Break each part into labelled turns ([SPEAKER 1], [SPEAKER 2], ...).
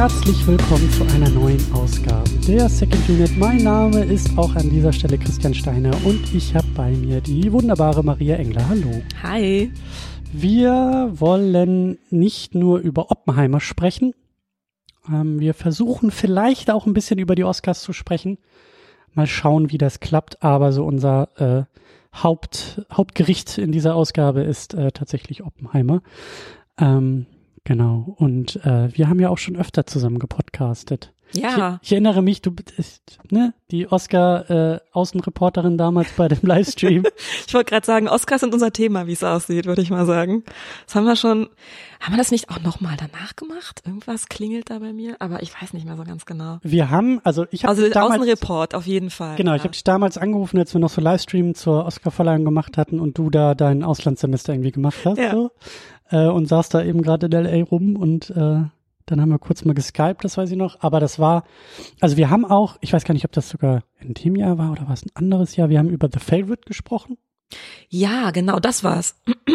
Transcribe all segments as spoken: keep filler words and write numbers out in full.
[SPEAKER 1] herzlich willkommen zu einer neuen Ausgabe der Second Unit. Mein Name ist auch an dieser Stelle Christian Steiner und ich habe bei mir die wunderbare Maria Engler. Hallo.
[SPEAKER 2] Hi.
[SPEAKER 1] Wir wollen nicht nur über Oppenheimer sprechen, ähm, wir versuchen vielleicht auch ein bisschen über die Oscars zu sprechen. Mal schauen, wie das klappt, aber so unser äh, Haupt, Hauptgericht in dieser Ausgabe ist äh, tatsächlich Oppenheimer. Ähm, genau, und äh, wir haben ja auch schon öfter zusammen gepodcastet.
[SPEAKER 2] Ja.
[SPEAKER 1] Ich, ich erinnere mich, du bist, ne, die Oscar-Außenreporterin äh, damals bei dem Livestream.
[SPEAKER 2] Ich wollte gerade sagen, Oscars sind unser Thema, wie es aussieht, würde ich mal sagen. Das haben wir schon, haben wir das nicht auch nochmal danach gemacht? Irgendwas klingelt da bei mir, aber ich weiß nicht mehr so ganz genau.
[SPEAKER 1] Wir haben, also ich habe
[SPEAKER 2] Also
[SPEAKER 1] damals,
[SPEAKER 2] Außenreport auf jeden Fall.
[SPEAKER 1] Genau,
[SPEAKER 2] ja.
[SPEAKER 1] ich habe dich damals angerufen, als wir noch so Livestream zur Oscarverleihung gemacht hatten und du da dein Auslandssemester irgendwie gemacht hast,
[SPEAKER 2] ja.
[SPEAKER 1] so, äh, und saß da eben gerade in L A rum und äh, dann haben wir kurz mal geskypt, das weiß ich noch, aber das war, also wir haben auch, ich weiß gar nicht, ob das sogar in dem Jahr war oder war es ein anderes Jahr, wir haben über The Favourite gesprochen.
[SPEAKER 2] Ja, genau, das war's.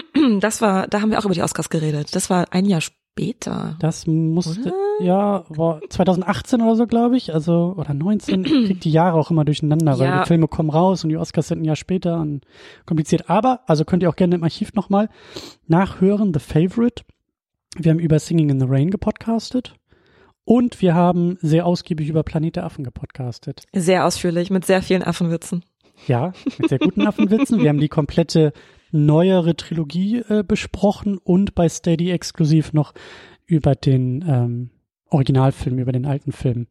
[SPEAKER 2] Das war, da haben wir auch über die Oscars geredet. Das war ein Jahr später.
[SPEAKER 1] Das musste, oder? Ja, war zwanzig achtzehn oder so, glaube ich, also, oder neunzehn, ich krieg die Jahre auch immer durcheinander, weil
[SPEAKER 2] ja.
[SPEAKER 1] die Filme kommen raus und die Oscars sind ein Jahr später und kompliziert, aber, also könnt ihr auch gerne im Archiv nochmal nachhören, The Favourite. Wir haben über Singing in the Rain gepodcastet und wir haben sehr ausgiebig über Planet der Affen gepodcastet.
[SPEAKER 2] Sehr ausführlich, mit sehr vielen Affenwitzen.
[SPEAKER 1] Ja, mit sehr guten Affenwitzen. Wir haben die komplette neuere Trilogie äh, besprochen und bei Steady exklusiv noch über den ähm, Originalfilm, über den alten Film.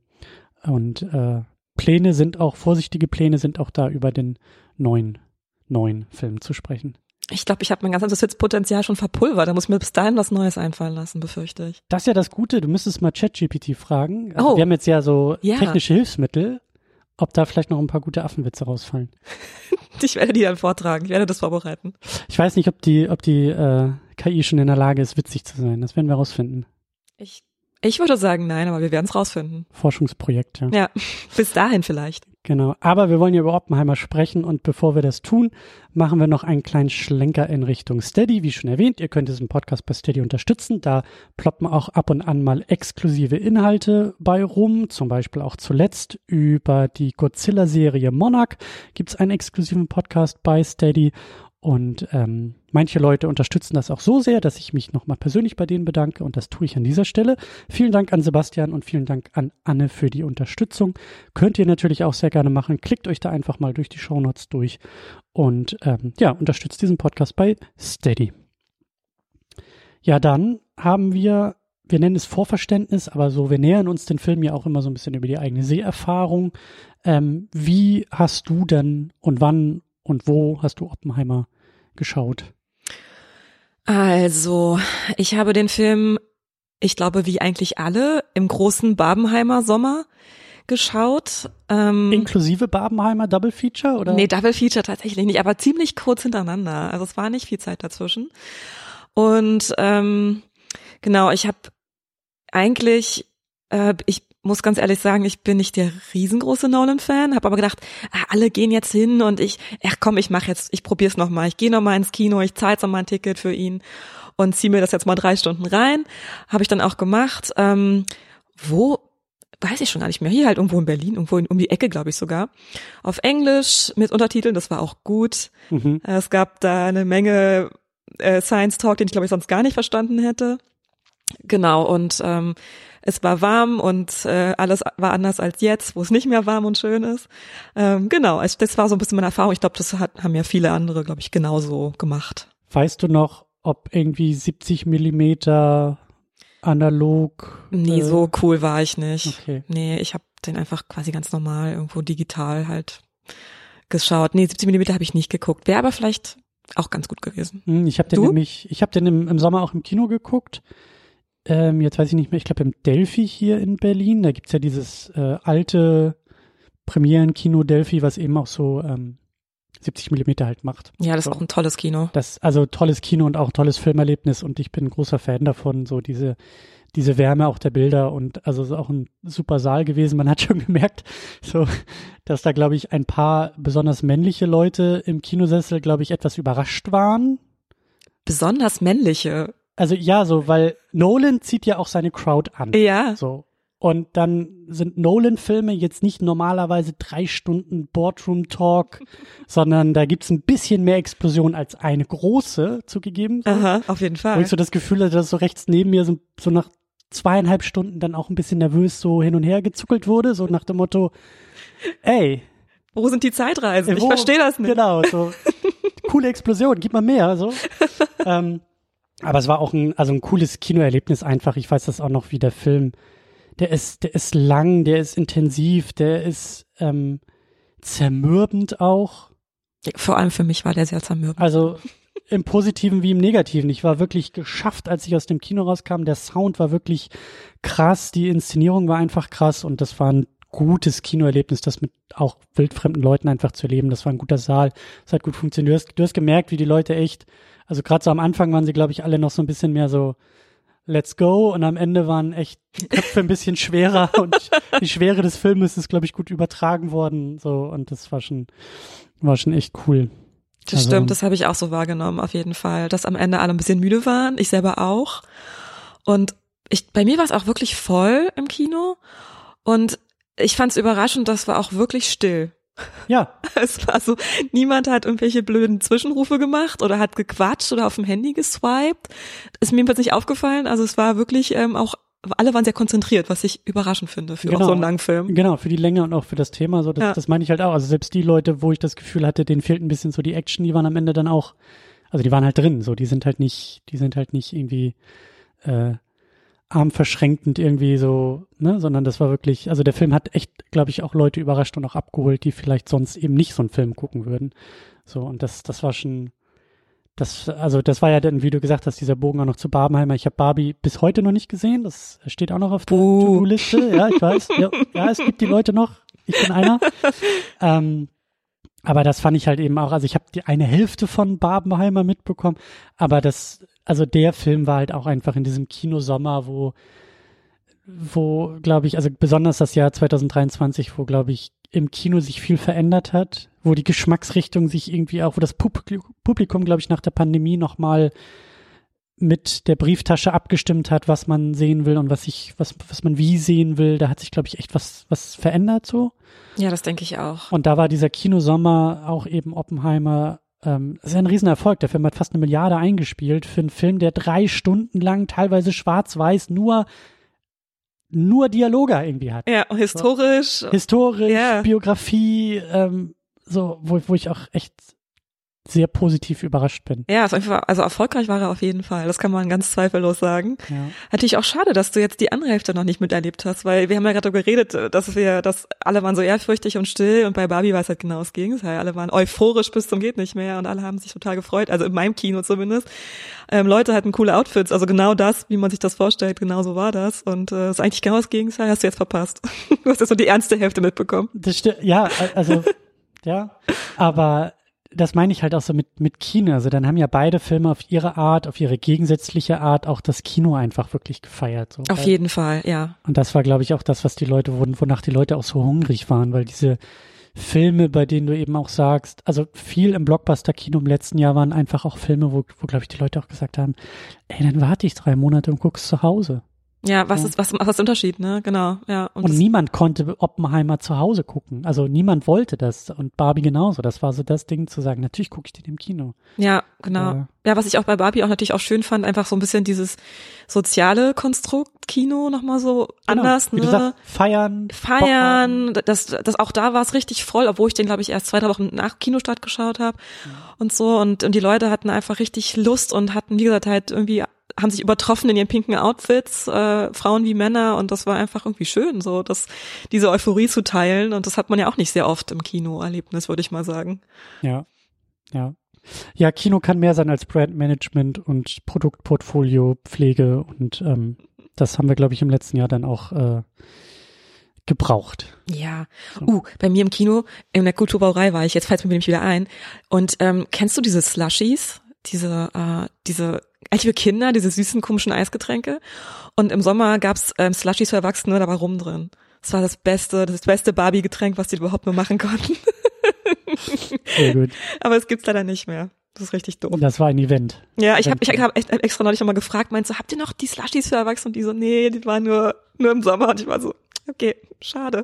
[SPEAKER 1] Und äh, Pläne sind auch, vorsichtige Pläne sind auch da, über den neuen, neuen Film zu sprechen.
[SPEAKER 2] Ich glaube, ich habe mein ganzes Witzpotenzial schon verpulvert. Da muss mir bis dahin was Neues einfallen lassen, befürchte ich.
[SPEAKER 1] Das ist ja das Gute, du müsstest mal ChatGPT fragen. Also
[SPEAKER 2] oh.
[SPEAKER 1] Wir haben jetzt ja so
[SPEAKER 2] ja.
[SPEAKER 1] technische Hilfsmittel, ob da vielleicht noch ein paar gute Affenwitze rausfallen.
[SPEAKER 2] Ich werde die dann vortragen, ich werde das vorbereiten.
[SPEAKER 1] Ich weiß nicht, ob die, ob die äh, K I schon in der Lage ist, witzig zu sein. Das werden wir rausfinden.
[SPEAKER 2] Ich, ich würde sagen nein, aber wir werden es rausfinden.
[SPEAKER 1] Forschungsprojekt, ja.
[SPEAKER 2] Ja, bis dahin vielleicht.
[SPEAKER 1] Genau, aber wir wollen ja über Oppenheimer sprechen und bevor wir das tun, machen wir noch einen kleinen Schlenker in Richtung Steady. Wie schon erwähnt, ihr könnt diesen Podcast bei Steady unterstützen. Da ploppen auch ab und an mal exklusive Inhalte bei rum. Zum Beispiel auch zuletzt über die Godzilla-Serie Monarch gibt es einen exklusiven Podcast bei Steady. Und ähm, manche Leute unterstützen das auch so sehr, dass ich mich nochmal persönlich bei denen bedanke und das tue ich an dieser Stelle. Vielen Dank an Sebastian und vielen Dank an Anne für die Unterstützung. Könnt ihr natürlich auch sehr gerne machen. Klickt euch da einfach mal durch die Shownotes durch und ähm, ja, unterstützt diesen Podcast bei Steady. Ja, dann haben wir, wir nennen es Vorverständnis, aber so, wir nähern uns den Film ja auch immer so ein bisschen über die eigene Seherfahrung. Ähm, wie hast du denn und wann und wo hast du Oppenheimer geschaut?
[SPEAKER 2] Also, ich habe den Film, ich glaube, wie eigentlich alle, im großen Barbenheimer Sommer geschaut. Ähm,
[SPEAKER 1] Inklusive Barbenheimer Double Feature, oder?
[SPEAKER 2] Nee, Double Feature tatsächlich nicht, aber ziemlich kurz hintereinander. Also es war nicht viel Zeit dazwischen. Und ähm, genau, ich habe eigentlich, äh, ich muss ganz ehrlich sagen, ich bin nicht der riesengroße Nolan-Fan, habe aber gedacht, ah, alle gehen jetzt hin und ich, ach komm, ich mache jetzt, ich probier's noch mal, ich gehe noch mal ins Kino, ich zahle jetzt noch mal ein Ticket für ihn und ziehe mir das jetzt mal drei Stunden rein. Habe ich dann auch gemacht. Ähm, wo, weiß ich schon gar nicht mehr, hier halt irgendwo in Berlin, irgendwo in, um die Ecke, glaube ich sogar, auf Englisch mit Untertiteln, das war auch gut. Mhm. Es gab da eine Menge äh, Science-Talk, den ich glaube ich sonst gar nicht verstanden hätte. Genau, und ähm, es war warm und äh, alles war anders als jetzt, wo es nicht mehr warm und schön ist. Ähm, genau, also das war so ein bisschen meine Erfahrung. Ich glaube, das hat, haben ja viele andere, glaube ich, genauso gemacht.
[SPEAKER 1] Weißt du noch, ob irgendwie siebzig Millimeter analog?
[SPEAKER 2] Nee,
[SPEAKER 1] äh,
[SPEAKER 2] so cool war ich nicht.
[SPEAKER 1] Okay.
[SPEAKER 2] Nee, ich habe den einfach quasi ganz normal irgendwo digital halt geschaut. Nee, siebzig Millimeter habe ich nicht geguckt. Wäre aber vielleicht auch ganz gut gewesen.
[SPEAKER 1] Ich habe den
[SPEAKER 2] du?
[SPEAKER 1] nämlich, ich habe den im, im Sommer auch im Kino geguckt. Ähm, jetzt weiß ich nicht mehr, ich glaube im Delphi hier in Berlin, da gibt's ja dieses äh, alte Premierenkino Delphi, was eben auch so ähm, siebzig Millimeter halt macht.
[SPEAKER 2] Ja, das
[SPEAKER 1] so.
[SPEAKER 2] ist auch ein tolles Kino.
[SPEAKER 1] Das, also tolles Kino und auch tolles Filmerlebnis und ich bin ein großer Fan davon, so diese diese Wärme auch der Bilder und also es ist auch ein super Saal gewesen. Man hat schon gemerkt, so, dass da, glaube ich, ein paar besonders männliche Leute im Kinosessel, glaube ich, etwas überrascht waren.
[SPEAKER 2] Besonders männliche?
[SPEAKER 1] Also ja, so, weil Nolan zieht ja auch seine Crowd an.
[SPEAKER 2] Ja.
[SPEAKER 1] So. Und dann sind Nolan-Filme jetzt nicht normalerweise drei Stunden Boardroom-Talk, sondern da gibt's ein bisschen mehr Explosion als eine große zugegeben. So.
[SPEAKER 2] Aha, auf jeden Fall.
[SPEAKER 1] Wo ich so das Gefühl hatte, dass so rechts neben mir so, so nach zweieinhalb Stunden dann auch ein bisschen nervös so hin und her gezuckelt wurde, so nach dem Motto, ey.
[SPEAKER 2] Wo sind die Zeitreisen?
[SPEAKER 1] Wo,
[SPEAKER 2] ich verstehe das nicht.
[SPEAKER 1] Genau, so coole Explosion, gib mal mehr, so. ähm, aber es war auch ein, also ein cooles Kinoerlebnis einfach. Ich weiß das auch noch, wie der Film, der ist, der ist lang, der ist intensiv, der ist ähm, zermürbend auch.
[SPEAKER 2] Vor allem für mich war der sehr zermürbend.
[SPEAKER 1] Also im Positiven wie im Negativen. Ich war wirklich geschafft, als ich aus dem Kino rauskam. Der Sound war wirklich krass, die Inszenierung war einfach krass und das war ein gutes Kinoerlebnis, das mit auch wildfremden Leuten einfach zu erleben. Das war ein guter Saal, das hat gut funktioniert. Du hast, du hast gemerkt, wie die Leute echt, also gerade so am Anfang waren sie, glaube ich, alle noch so ein bisschen mehr so let's go und am Ende waren echt die Köpfe ein bisschen schwerer und die Schwere des Filmes ist, glaube ich, gut übertragen worden so und das war schon, war schon echt cool.
[SPEAKER 2] Das also, stimmt, das habe ich auch so wahrgenommen, auf jeden Fall, dass am Ende alle ein bisschen müde waren, ich selber auch und ich, bei mir war es auch wirklich voll im Kino und ich fand es überraschend, das war auch wirklich still.
[SPEAKER 1] Ja.
[SPEAKER 2] Es war so, niemand hat irgendwelche blöden Zwischenrufe gemacht oder hat gequatscht oder auf dem Handy geswiped. Ist mir jedenfalls nicht aufgefallen. Also es war wirklich ähm, auch, alle waren sehr konzentriert, was ich überraschend finde für
[SPEAKER 1] genau.
[SPEAKER 2] auch so einen langen Film.
[SPEAKER 1] Genau, für die Länge und auch für das Thema. So, das,
[SPEAKER 2] ja.
[SPEAKER 1] das meine ich halt auch. Also selbst die Leute, wo ich das Gefühl hatte, denen fehlt ein bisschen so die Action, die waren am Ende dann auch, also die waren halt drin. So, die sind halt nicht, die sind halt nicht irgendwie äh, armverschränkend irgendwie so, ne, sondern das war wirklich, also der Film hat echt, glaube ich, auch Leute überrascht und auch abgeholt, die vielleicht sonst eben nicht so einen Film gucken würden. So, und das, das war schon, das, also das war ja dann, wie du gesagt hast, dieser Bogen auch noch zu Barbenheimer. Ich habe Barbie bis heute noch nicht gesehen, das steht auch noch auf der
[SPEAKER 2] uh.
[SPEAKER 1] To-Do-Liste, ja, ich weiß, ja, ja, es gibt die Leute noch, ich bin einer. ähm, aber das fand ich halt eben auch, also ich habe die eine Hälfte von Barbenheimer mitbekommen, aber das, also der Film war halt auch einfach in diesem Kinosommer, wo, wo, glaube ich, also besonders das Jahr zwanzig dreiundzwanzig, wo, glaube ich, im Kino sich viel verändert hat, wo die Geschmacksrichtung sich irgendwie auch, wo das Publikum, glaube ich, nach der Pandemie nochmal mit der Brieftasche abgestimmt hat, was man sehen will und was ich, was, was man wie sehen will. Da hat sich, glaube ich, echt was, was verändert so.
[SPEAKER 2] Ja, das denke ich auch.
[SPEAKER 1] Und da war dieser Kinosommer auch eben Oppenheimer, ähm, das ist ja ein Riesenerfolg. Der Film hat fast eine Milliarde eingespielt für einen Film, der drei Stunden lang teilweise schwarz-weiß nur nur Dialoge irgendwie hat.
[SPEAKER 2] Ja, historisch.
[SPEAKER 1] So. Historisch,
[SPEAKER 2] ja.
[SPEAKER 1] Biografie, ähm, so, wo, wo ich auch echt sehr positiv überrascht bin.
[SPEAKER 2] Ja, also erfolgreich war er auf jeden Fall. Das kann man ganz zweifellos sagen.
[SPEAKER 1] Ja.
[SPEAKER 2] Natürlich auch schade, dass du jetzt die andere Hälfte noch nicht miterlebt hast, weil wir haben ja gerade darüber geredet, dass wir, dass alle waren so ehrfürchtig und still und bei Barbie war es halt genau das Gegenteil. Alle waren euphorisch bis zum geht nicht mehr und alle haben sich total gefreut, also in meinem Kino zumindest. Ähm, Leute hatten coole Outfits, also genau das, wie man sich das vorstellt, genau so war das und äh, ist eigentlich genau das Gegenteil, hast du jetzt verpasst. Du hast jetzt nur die ernste Hälfte mitbekommen.
[SPEAKER 1] Das stimmt, ja, also, ja, aber das meine ich halt auch so mit, mit Kino. Also dann haben ja beide Filme auf ihre Art, auf ihre gegensätzliche Art auch das Kino einfach wirklich gefeiert. So.
[SPEAKER 2] Auf jeden Fall, ja.
[SPEAKER 1] Und das war, glaube ich, auch das, was die Leute wurden, wonach die Leute auch so hungrig waren, weil diese Filme, bei denen du eben auch sagst, also viel im Blockbuster-Kino im letzten Jahr waren einfach auch Filme, wo, wo glaube ich, die Leute auch gesagt haben, ey, dann warte ich drei Monate und guck's zu Hause.
[SPEAKER 2] Ja, was
[SPEAKER 1] ja.
[SPEAKER 2] ist, was, was ist der Unterschied, ne? Genau, ja.
[SPEAKER 1] Und, und niemand konnte Oppenheimer zu Hause gucken. Also niemand wollte das. Und Barbie genauso. Das war so das Ding zu sagen, natürlich gucke ich den im Kino.
[SPEAKER 2] Ja, genau. Äh, ja, was ich auch bei Barbie auch natürlich auch schön fand, einfach so ein bisschen dieses soziale Konstrukt Kino nochmal so genau. anders,
[SPEAKER 1] Wie
[SPEAKER 2] ne?
[SPEAKER 1] Du sagst, feiern.
[SPEAKER 2] Feiern, das, das auch da war es richtig voll, obwohl ich den, glaube ich, erst zwei, drei Wochen nach Kinostart geschaut habe mhm. und so. Und, und die Leute hatten einfach richtig Lust und hatten, wie gesagt, halt irgendwie haben sich übertroffen in ihren pinken Outfits, äh, Frauen wie Männer, und das war einfach irgendwie schön, so dass diese Euphorie zu teilen, und das hat man ja auch nicht sehr oft im Kinoerlebnis, würde ich mal sagen.
[SPEAKER 1] Ja, ja. Ja, Kino kann mehr sein als Brandmanagement und Produktportfolio, Pflege, und ähm, das haben wir, glaube ich, im letzten Jahr dann auch äh, gebraucht.
[SPEAKER 2] Ja, so. uh, bei mir im Kino, in der Kulturbrauerei war ich, jetzt fällt es mir nämlich wieder ein, und ähm, kennst du diese Slushies, diese, äh, diese eigentlich für Kinder, diese süßen, komischen Eisgetränke. Und im Sommer gab's ähm, Slushies für Erwachsene, da war Rum drin. Das war das beste, das beste Barbie-Getränk, was die überhaupt nur machen konnten.
[SPEAKER 1] Sehr gut.
[SPEAKER 2] Aber es gibt's leider nicht mehr. Das ist richtig doof.
[SPEAKER 1] Das war ein Event.
[SPEAKER 2] Ja, ich habe ich hab echt extra neulich nochmal gefragt, meinst du, habt ihr noch die Slushies für Erwachsene? Und die so, nee, die waren nur, nur im Sommer. Und ich war so, okay, schade.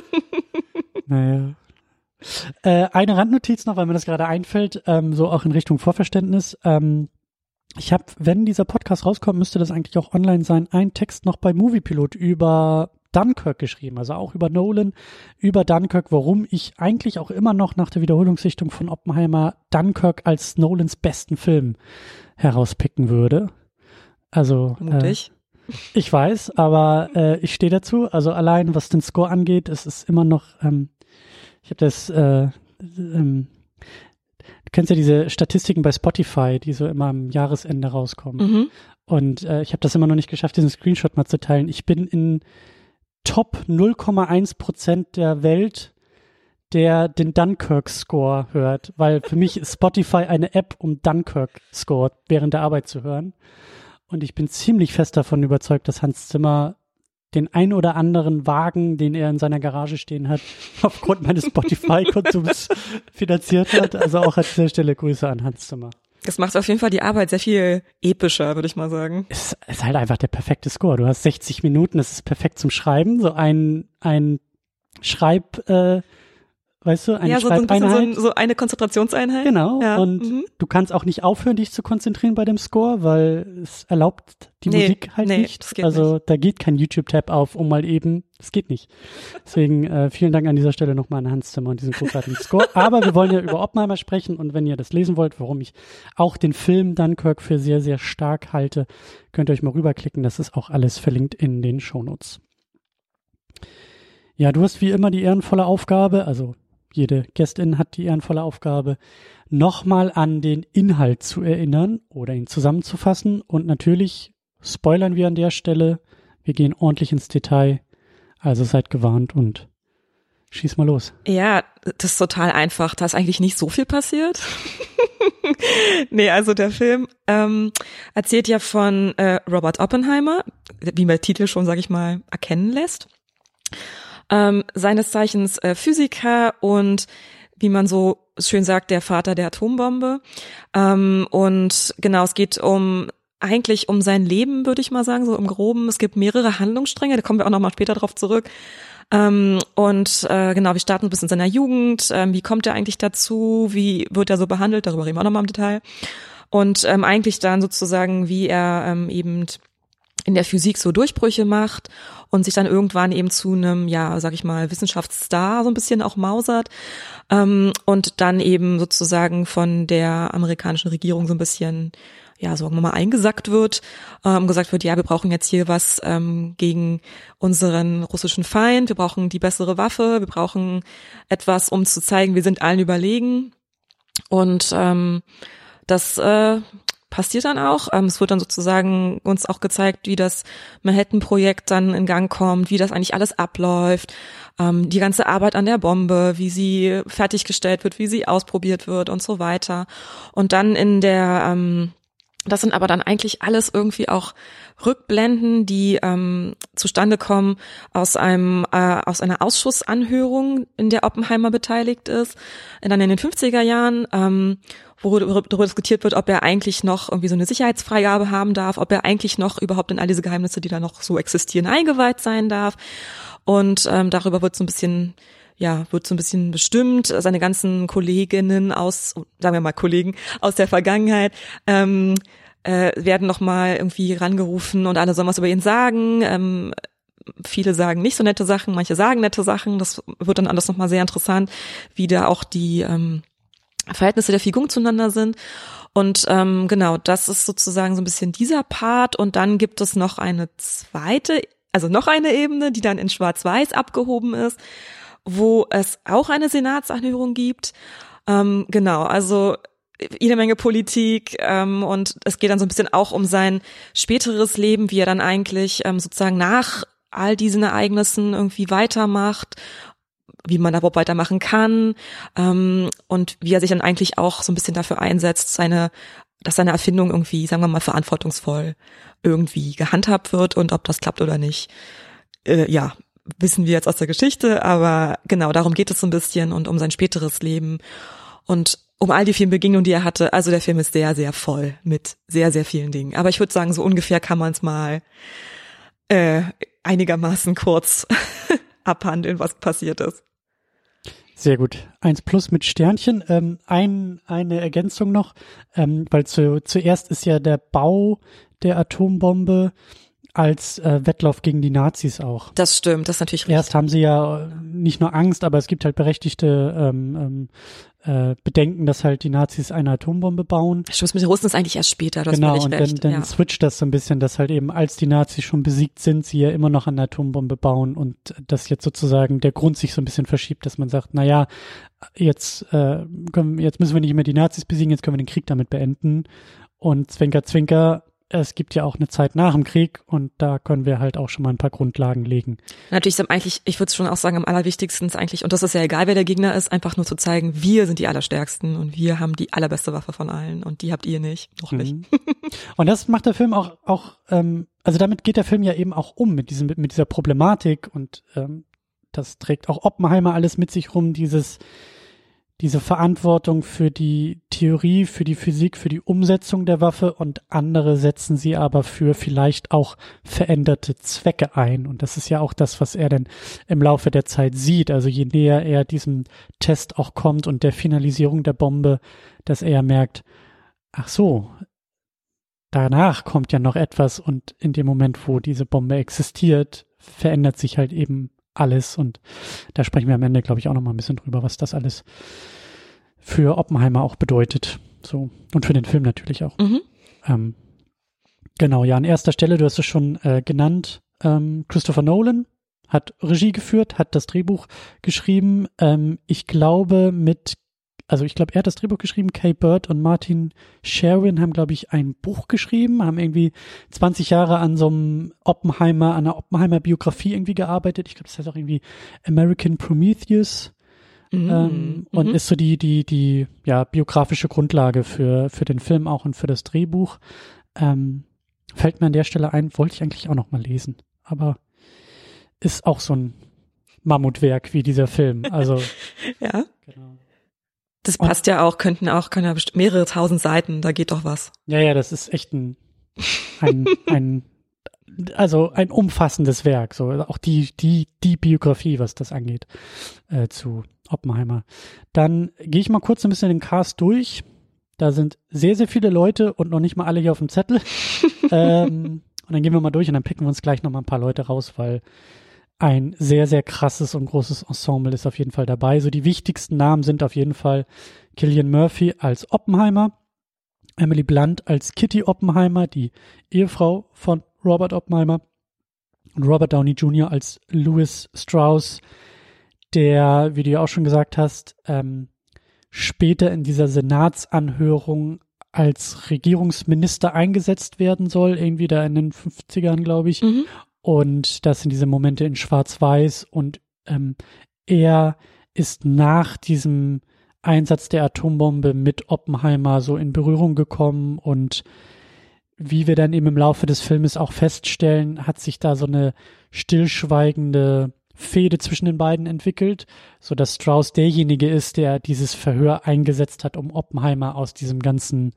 [SPEAKER 1] Naja. Äh, eine Randnotiz noch, weil mir das gerade einfällt, ähm, so auch in Richtung Vorverständnis. Ähm, ich habe, wenn dieser Podcast rauskommt, müsste das eigentlich auch online sein, einen Text noch bei Moviepilot über Dunkirk geschrieben, also auch über Nolan, über Dunkirk, warum ich eigentlich auch immer noch nach der Wiederholungssichtung von Oppenheimer Dunkirk als Nolans besten Film herauspicken würde. Also
[SPEAKER 2] Mutig.
[SPEAKER 1] Äh, ich weiß, aber äh, ich stehe dazu. Also allein was den Score angeht, es ist immer noch, ähm, ich habe das, äh, ähm, du kennst ja diese Statistiken bei Spotify, die so immer am Jahresende rauskommen.
[SPEAKER 2] Mhm.
[SPEAKER 1] Und äh, ich habe das immer noch nicht geschafft, diesen Screenshot mal zu teilen. Ich bin in Top null Komma eins Prozent der Welt, der den Dunkirk-Score hört, weil für mich ist Spotify eine App, um Dunkirk-Score während der Arbeit zu hören. Und ich bin ziemlich fest davon überzeugt, dass Hans Zimmer den ein oder anderen Wagen, den er in seiner Garage stehen hat, aufgrund meines Spotify-Konsums finanziert hat. Also auch an dieser Stelle Grüße an Hans Zimmer.
[SPEAKER 2] Das macht auf jeden Fall die Arbeit sehr viel epischer, würde ich mal sagen.
[SPEAKER 1] Es ist halt einfach der perfekte Score. Du hast sechzig Minuten, das ist perfekt zum Schreiben. So ein, ein Schreib, äh, weißt du, eine
[SPEAKER 2] ja, so, so, ein bisschen
[SPEAKER 1] Schreibeinheit.
[SPEAKER 2] so, so eine Konzentrationseinheit.
[SPEAKER 1] Genau.
[SPEAKER 2] Ja.
[SPEAKER 1] Und
[SPEAKER 2] mhm.
[SPEAKER 1] du kannst auch nicht aufhören, dich zu konzentrieren bei dem Score, weil es erlaubt die
[SPEAKER 2] nee,
[SPEAKER 1] Musik halt
[SPEAKER 2] nee,
[SPEAKER 1] nicht.
[SPEAKER 2] Das geht
[SPEAKER 1] also
[SPEAKER 2] nicht.
[SPEAKER 1] da geht kein YouTube-Tab auf, um mal eben, das geht nicht. Deswegen äh, vielen Dank an dieser Stelle nochmal an Hans Zimmer und diesen großartigen Score. Aber wir wollen ja über Oppenheimer sprechen und wenn ihr das lesen wollt, warum ich auch den Film Dunkirk für sehr, sehr stark halte, könnt ihr euch mal rüberklicken. Das ist auch alles verlinkt in den Shownotes. Ja, du hast wie immer die ehrenvolle Aufgabe, also jede Gästin hat die ehrenvolle Aufgabe, nochmal an den Inhalt zu erinnern oder ihn zusammenzufassen. Und natürlich spoilern wir an der Stelle. Wir gehen ordentlich ins Detail. Also seid gewarnt und schieß mal los.
[SPEAKER 2] Ja, das ist total einfach. Da ist eigentlich nicht so viel passiert. Nee, also der Film ähm, erzählt ja von äh, Robert Oppenheimer, wie man der Titel schon, sag ich mal, erkennen lässt. Ähm, seines Zeichens äh, Physiker und wie man so schön sagt, der Vater der Atombombe. Ähm, und genau, es geht um eigentlich um sein Leben, würde ich mal sagen, so im Groben. Es gibt mehrere Handlungsstränge, da kommen wir auch noch mal später drauf zurück. Ähm, und äh, genau, wir starten ein bisschen in seiner Jugend. Ähm, wie kommt er eigentlich dazu? Wie wird er so behandelt? Darüber reden wir auch noch mal im Detail. Und ähm, eigentlich dann sozusagen, wie er ähm, eben in der Physik so Durchbrüche macht und sich dann irgendwann eben zu einem, ja, sag ich mal, Wissenschaftsstar so ein bisschen auch mausert ähm, und dann eben sozusagen von der amerikanischen Regierung so ein bisschen, ja, sagen wir mal, eingesackt wird, ähm, gesagt wird, ja, wir brauchen jetzt hier was ähm, gegen unseren russischen Feind, wir brauchen die bessere Waffe, wir brauchen etwas, um zu zeigen, wir sind allen überlegen und ähm, das äh, passiert dann auch. Ähm, es wird dann sozusagen uns auch gezeigt, wie das Manhattan-Projekt dann in Gang kommt, wie das eigentlich alles abläuft, ähm, die ganze Arbeit an der Bombe, wie sie fertiggestellt wird, wie sie ausprobiert wird und so weiter. Und dann in der, ähm, das sind aber dann eigentlich alles irgendwie auch Rückblenden, die ähm, zustande kommen aus einem äh, aus einer Ausschussanhörung, in der Oppenheimer beteiligt ist, dann in den fünfziger Jahren, ähm, wo darüber diskutiert wird, ob er eigentlich noch irgendwie so eine Sicherheitsfreigabe haben darf, ob er eigentlich noch überhaupt in all diese Geheimnisse, die da noch so existieren, eingeweiht sein darf. Und ähm, darüber wird so ein bisschen, ja, wird so ein bisschen bestimmt. Seine ganzen Kolleginnen aus, sagen wir mal Kollegen aus der Vergangenheit, ähm, äh, werden nochmal irgendwie rangerufen und alle sollen was über ihn sagen. Ähm, viele sagen nicht so nette Sachen, manche sagen nette Sachen. Das wird dann alles nochmal sehr interessant, wie da auch die ähm, Verhältnisse der Figuren zueinander sind. Und ähm, genau, das ist sozusagen so ein bisschen dieser Part. Und dann gibt es noch eine zweite, also noch eine Ebene, die dann in Schwarz-Weiß abgehoben ist, wo es auch eine Senatsanhörung gibt. Ähm, genau, also jede Menge Politik ähm, und es geht dann so ein bisschen auch um sein späteres Leben, wie er dann eigentlich ähm, sozusagen nach all diesen Ereignissen irgendwie weitermacht, wie man da überhaupt weitermachen kann ähm, und wie er sich dann eigentlich auch so ein bisschen dafür einsetzt, seine, dass seine Erfindung irgendwie, sagen wir mal, verantwortungsvoll irgendwie gehandhabt wird und ob das klappt oder nicht, äh, ja, wissen wir jetzt aus der Geschichte, aber genau, darum geht es so ein bisschen und um sein späteres Leben. Und um all die vielen Begegnungen, die er hatte. Also der Film ist sehr, sehr voll mit sehr, sehr vielen Dingen. Aber ich würde sagen, so ungefähr kann man es mal äh, einigermaßen kurz abhandeln, was passiert ist.
[SPEAKER 1] Sehr gut. Eins plus mit Sternchen. Ähm, ein, eine Ergänzung noch, ähm, weil zu, zuerst ist ja der Bau der Atombombe als äh, Wettlauf gegen die Nazis auch.
[SPEAKER 2] Das stimmt, das ist natürlich richtig.
[SPEAKER 1] Erst haben sie ja nicht nur Angst, aber es gibt halt berechtigte ähm, ähm, äh, Bedenken, dass halt die Nazis eine Atombombe bauen.
[SPEAKER 2] Schluss mit den Russen ist eigentlich erst später, das
[SPEAKER 1] genau,
[SPEAKER 2] völlig
[SPEAKER 1] und
[SPEAKER 2] recht.
[SPEAKER 1] dann, dann
[SPEAKER 2] ja.
[SPEAKER 1] switcht das so ein bisschen, dass halt eben, als die Nazis schon besiegt sind, sie ja immer noch eine Atombombe bauen und dass jetzt sozusagen der Grund sich so ein bisschen verschiebt, dass man sagt, na ja, jetzt, äh, können, jetzt müssen wir nicht mehr die Nazis besiegen, jetzt können wir den Krieg damit beenden. Und Zwinker, Zwinker, es gibt ja auch eine Zeit nach dem Krieg und da können wir halt auch schon mal ein paar Grundlagen legen.
[SPEAKER 2] Natürlich ist eigentlich, ich würde schon auch sagen, am allerwichtigsten ist eigentlich, und das ist ja egal, wer der Gegner ist, einfach nur zu zeigen, wir sind die Allerstärksten und wir haben die allerbeste Waffe von allen und die habt ihr nicht, noch nicht.
[SPEAKER 1] Mhm. Und das macht der Film auch, auch ähm, also damit geht der Film ja eben auch um, mit diesem, mit dieser Problematik und ähm, das trägt auch Oppenheimer alles mit sich rum, dieses diese Verantwortung für die Theorie, für die Physik, für die Umsetzung der Waffe und andere setzen sie aber für vielleicht auch veränderte Zwecke ein. Und das ist ja auch das, was er dann im Laufe der Zeit sieht. Also je näher er diesem Test auch kommt und der Finalisierung der Bombe, dass er merkt, ach so, danach kommt ja noch etwas und in dem Moment, wo diese Bombe existiert, verändert sich halt eben alles und da sprechen wir am Ende, glaube ich, auch noch mal ein bisschen drüber, was das alles für Oppenheimer auch bedeutet. So und für den Film natürlich auch.
[SPEAKER 2] Mhm.
[SPEAKER 1] Ähm, genau, ja, an erster Stelle, du hast es schon äh, genannt, ähm, Christopher Nolan hat Regie geführt, hat das Drehbuch geschrieben. Ähm, ich glaube mit, also ich glaube, er hat das Drehbuch geschrieben, Kay Bird und Martin Sherwin haben, glaube ich, ein Buch geschrieben, haben irgendwie zwanzig Jahre an so einem Oppenheimer, an einer Oppenheimer-Biografie irgendwie gearbeitet. Ich glaube, das heißt auch irgendwie American Prometheus.
[SPEAKER 2] Mhm.
[SPEAKER 1] Ähm, und
[SPEAKER 2] mhm.
[SPEAKER 1] ist so die, die, die, ja, biografische Grundlage für, für den Film auch und für das Drehbuch. Ähm, fällt mir an der Stelle ein, wollte ich eigentlich auch noch mal lesen. Aber ist auch so ein Mammutwerk wie dieser Film. Also,
[SPEAKER 2] ja.
[SPEAKER 1] Genau.
[SPEAKER 2] Das passt und, ja auch, könnten auch, können ja bestimmt mehrere tausend Seiten, da geht doch was.
[SPEAKER 1] Ja, ja, das ist echt ein, ein, ein, also ein umfassendes Werk, so auch die, die, die Biografie, was das angeht, äh, zu Oppenheimer. Dann gehe ich mal kurz ein bisschen den Cast durch. Da sind sehr, sehr viele Leute und noch nicht mal alle hier auf dem Zettel. ähm, und dann gehen wir mal durch und dann picken wir uns gleich noch mal ein paar Leute raus, weil ein sehr, sehr krasses und großes Ensemble ist auf jeden Fall dabei. So die wichtigsten Namen sind auf jeden Fall Cillian Murphy als Oppenheimer, Emily Blunt als Kitty Oppenheimer, die Ehefrau von Robert Oppenheimer, und Robert Downey Junior als Louis Strauss, der, wie du ja auch schon gesagt hast, ähm, später in dieser Senatsanhörung als Regierungsminister eingesetzt werden soll, irgendwie da in den fünfzigern, glaube ich.
[SPEAKER 2] Mhm.
[SPEAKER 1] Und das sind diese Momente in Schwarz-Weiß und ähm, er ist nach diesem Einsatz der Atombombe mit Oppenheimer so in Berührung gekommen und wie wir dann eben im Laufe des Filmes auch feststellen, hat sich da so eine stillschweigende Fehde zwischen den beiden entwickelt, so dass Strauss derjenige ist, der dieses Verhör eingesetzt hat, um Oppenheimer aus diesem ganzen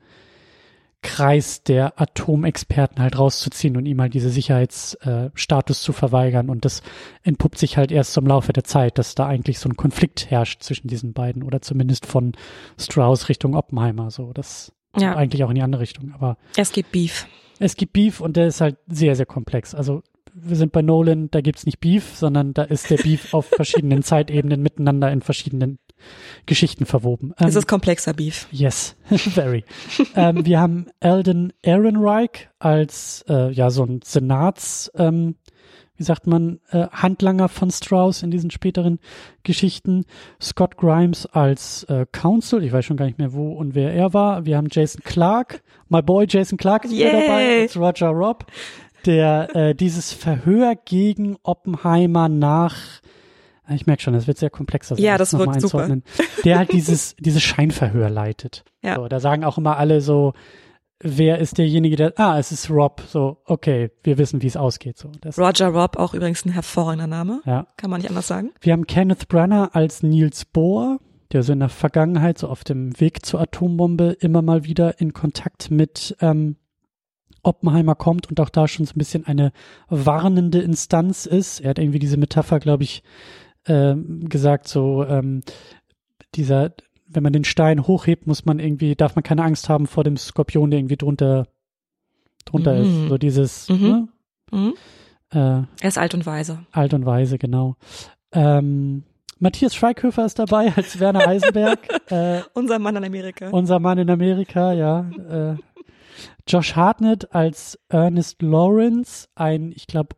[SPEAKER 1] Kreis der Atomexperten halt rauszuziehen und ihm halt diese Sicherheitsstatus äh, zu verweigern. Und das entpuppt sich halt erst im Laufe der Zeit, dass da eigentlich so ein Konflikt herrscht zwischen diesen beiden oder zumindest von Strauss Richtung Oppenheimer. So, das
[SPEAKER 2] ja.
[SPEAKER 1] eigentlich auch in die andere Richtung. Aber
[SPEAKER 2] es gibt Beef.
[SPEAKER 1] Es gibt Beef und der ist halt sehr, sehr komplex. Also wir sind bei Nolan, da gibt's nicht Beef, sondern da ist der Beef auf verschiedenen Zeitebenen miteinander in verschiedenen Geschichten verwoben.
[SPEAKER 2] Es ist komplexer Beef.
[SPEAKER 1] Yes, very. ähm, wir haben Alden Ehrenreich als äh, ja so ein Senats, ähm, wie sagt man, äh, Handlanger von Strauss in diesen späteren Geschichten. Scott Grimes als äh, Counsel, ich weiß schon gar nicht mehr wo und wer er war. Wir haben Jason Clarke, my boy Jason Clarke ist wieder dabei als Roger Robb, der äh, dieses Verhör gegen Oppenheimer nach, ich merke schon, das wird sehr komplexer sein.
[SPEAKER 2] Ja, das wird super.
[SPEAKER 1] Der halt dieses, dieses Scheinverhör leitet.
[SPEAKER 2] Ja.
[SPEAKER 1] So, da sagen auch immer alle so, wer ist derjenige, der, ah, es ist Rob, so, okay, wir wissen, wie es ausgeht. So, das
[SPEAKER 2] Roger Robb, auch übrigens ein hervorragender Name.
[SPEAKER 1] Ja.
[SPEAKER 2] Kann man nicht anders sagen.
[SPEAKER 1] Wir haben Kenneth Branagh als Niels Bohr, der so in der Vergangenheit, so auf dem Weg zur Atombombe immer mal wieder in Kontakt mit ähm, Oppenheimer kommt und auch da schon so ein bisschen eine warnende Instanz ist. Er hat irgendwie diese Metapher, glaube ich, äh, gesagt, so ähm, dieser, wenn man den Stein hochhebt, muss man irgendwie, darf man keine Angst haben vor dem Skorpion, der irgendwie drunter drunter
[SPEAKER 2] Mhm.
[SPEAKER 1] ist. So dieses,
[SPEAKER 2] Mhm.
[SPEAKER 1] ne?
[SPEAKER 2] Mhm.
[SPEAKER 1] Äh,
[SPEAKER 2] Er ist alt und weise.
[SPEAKER 1] Alt und weise, genau. Ähm, Matthias Schweighöfer ist dabei als Werner Heisenberg. äh,
[SPEAKER 2] Unser Mann in Amerika.
[SPEAKER 1] unser Mann in Amerika, ja. Äh, Josh Hartnett als Ernest Lawrence, ein, ich glaube,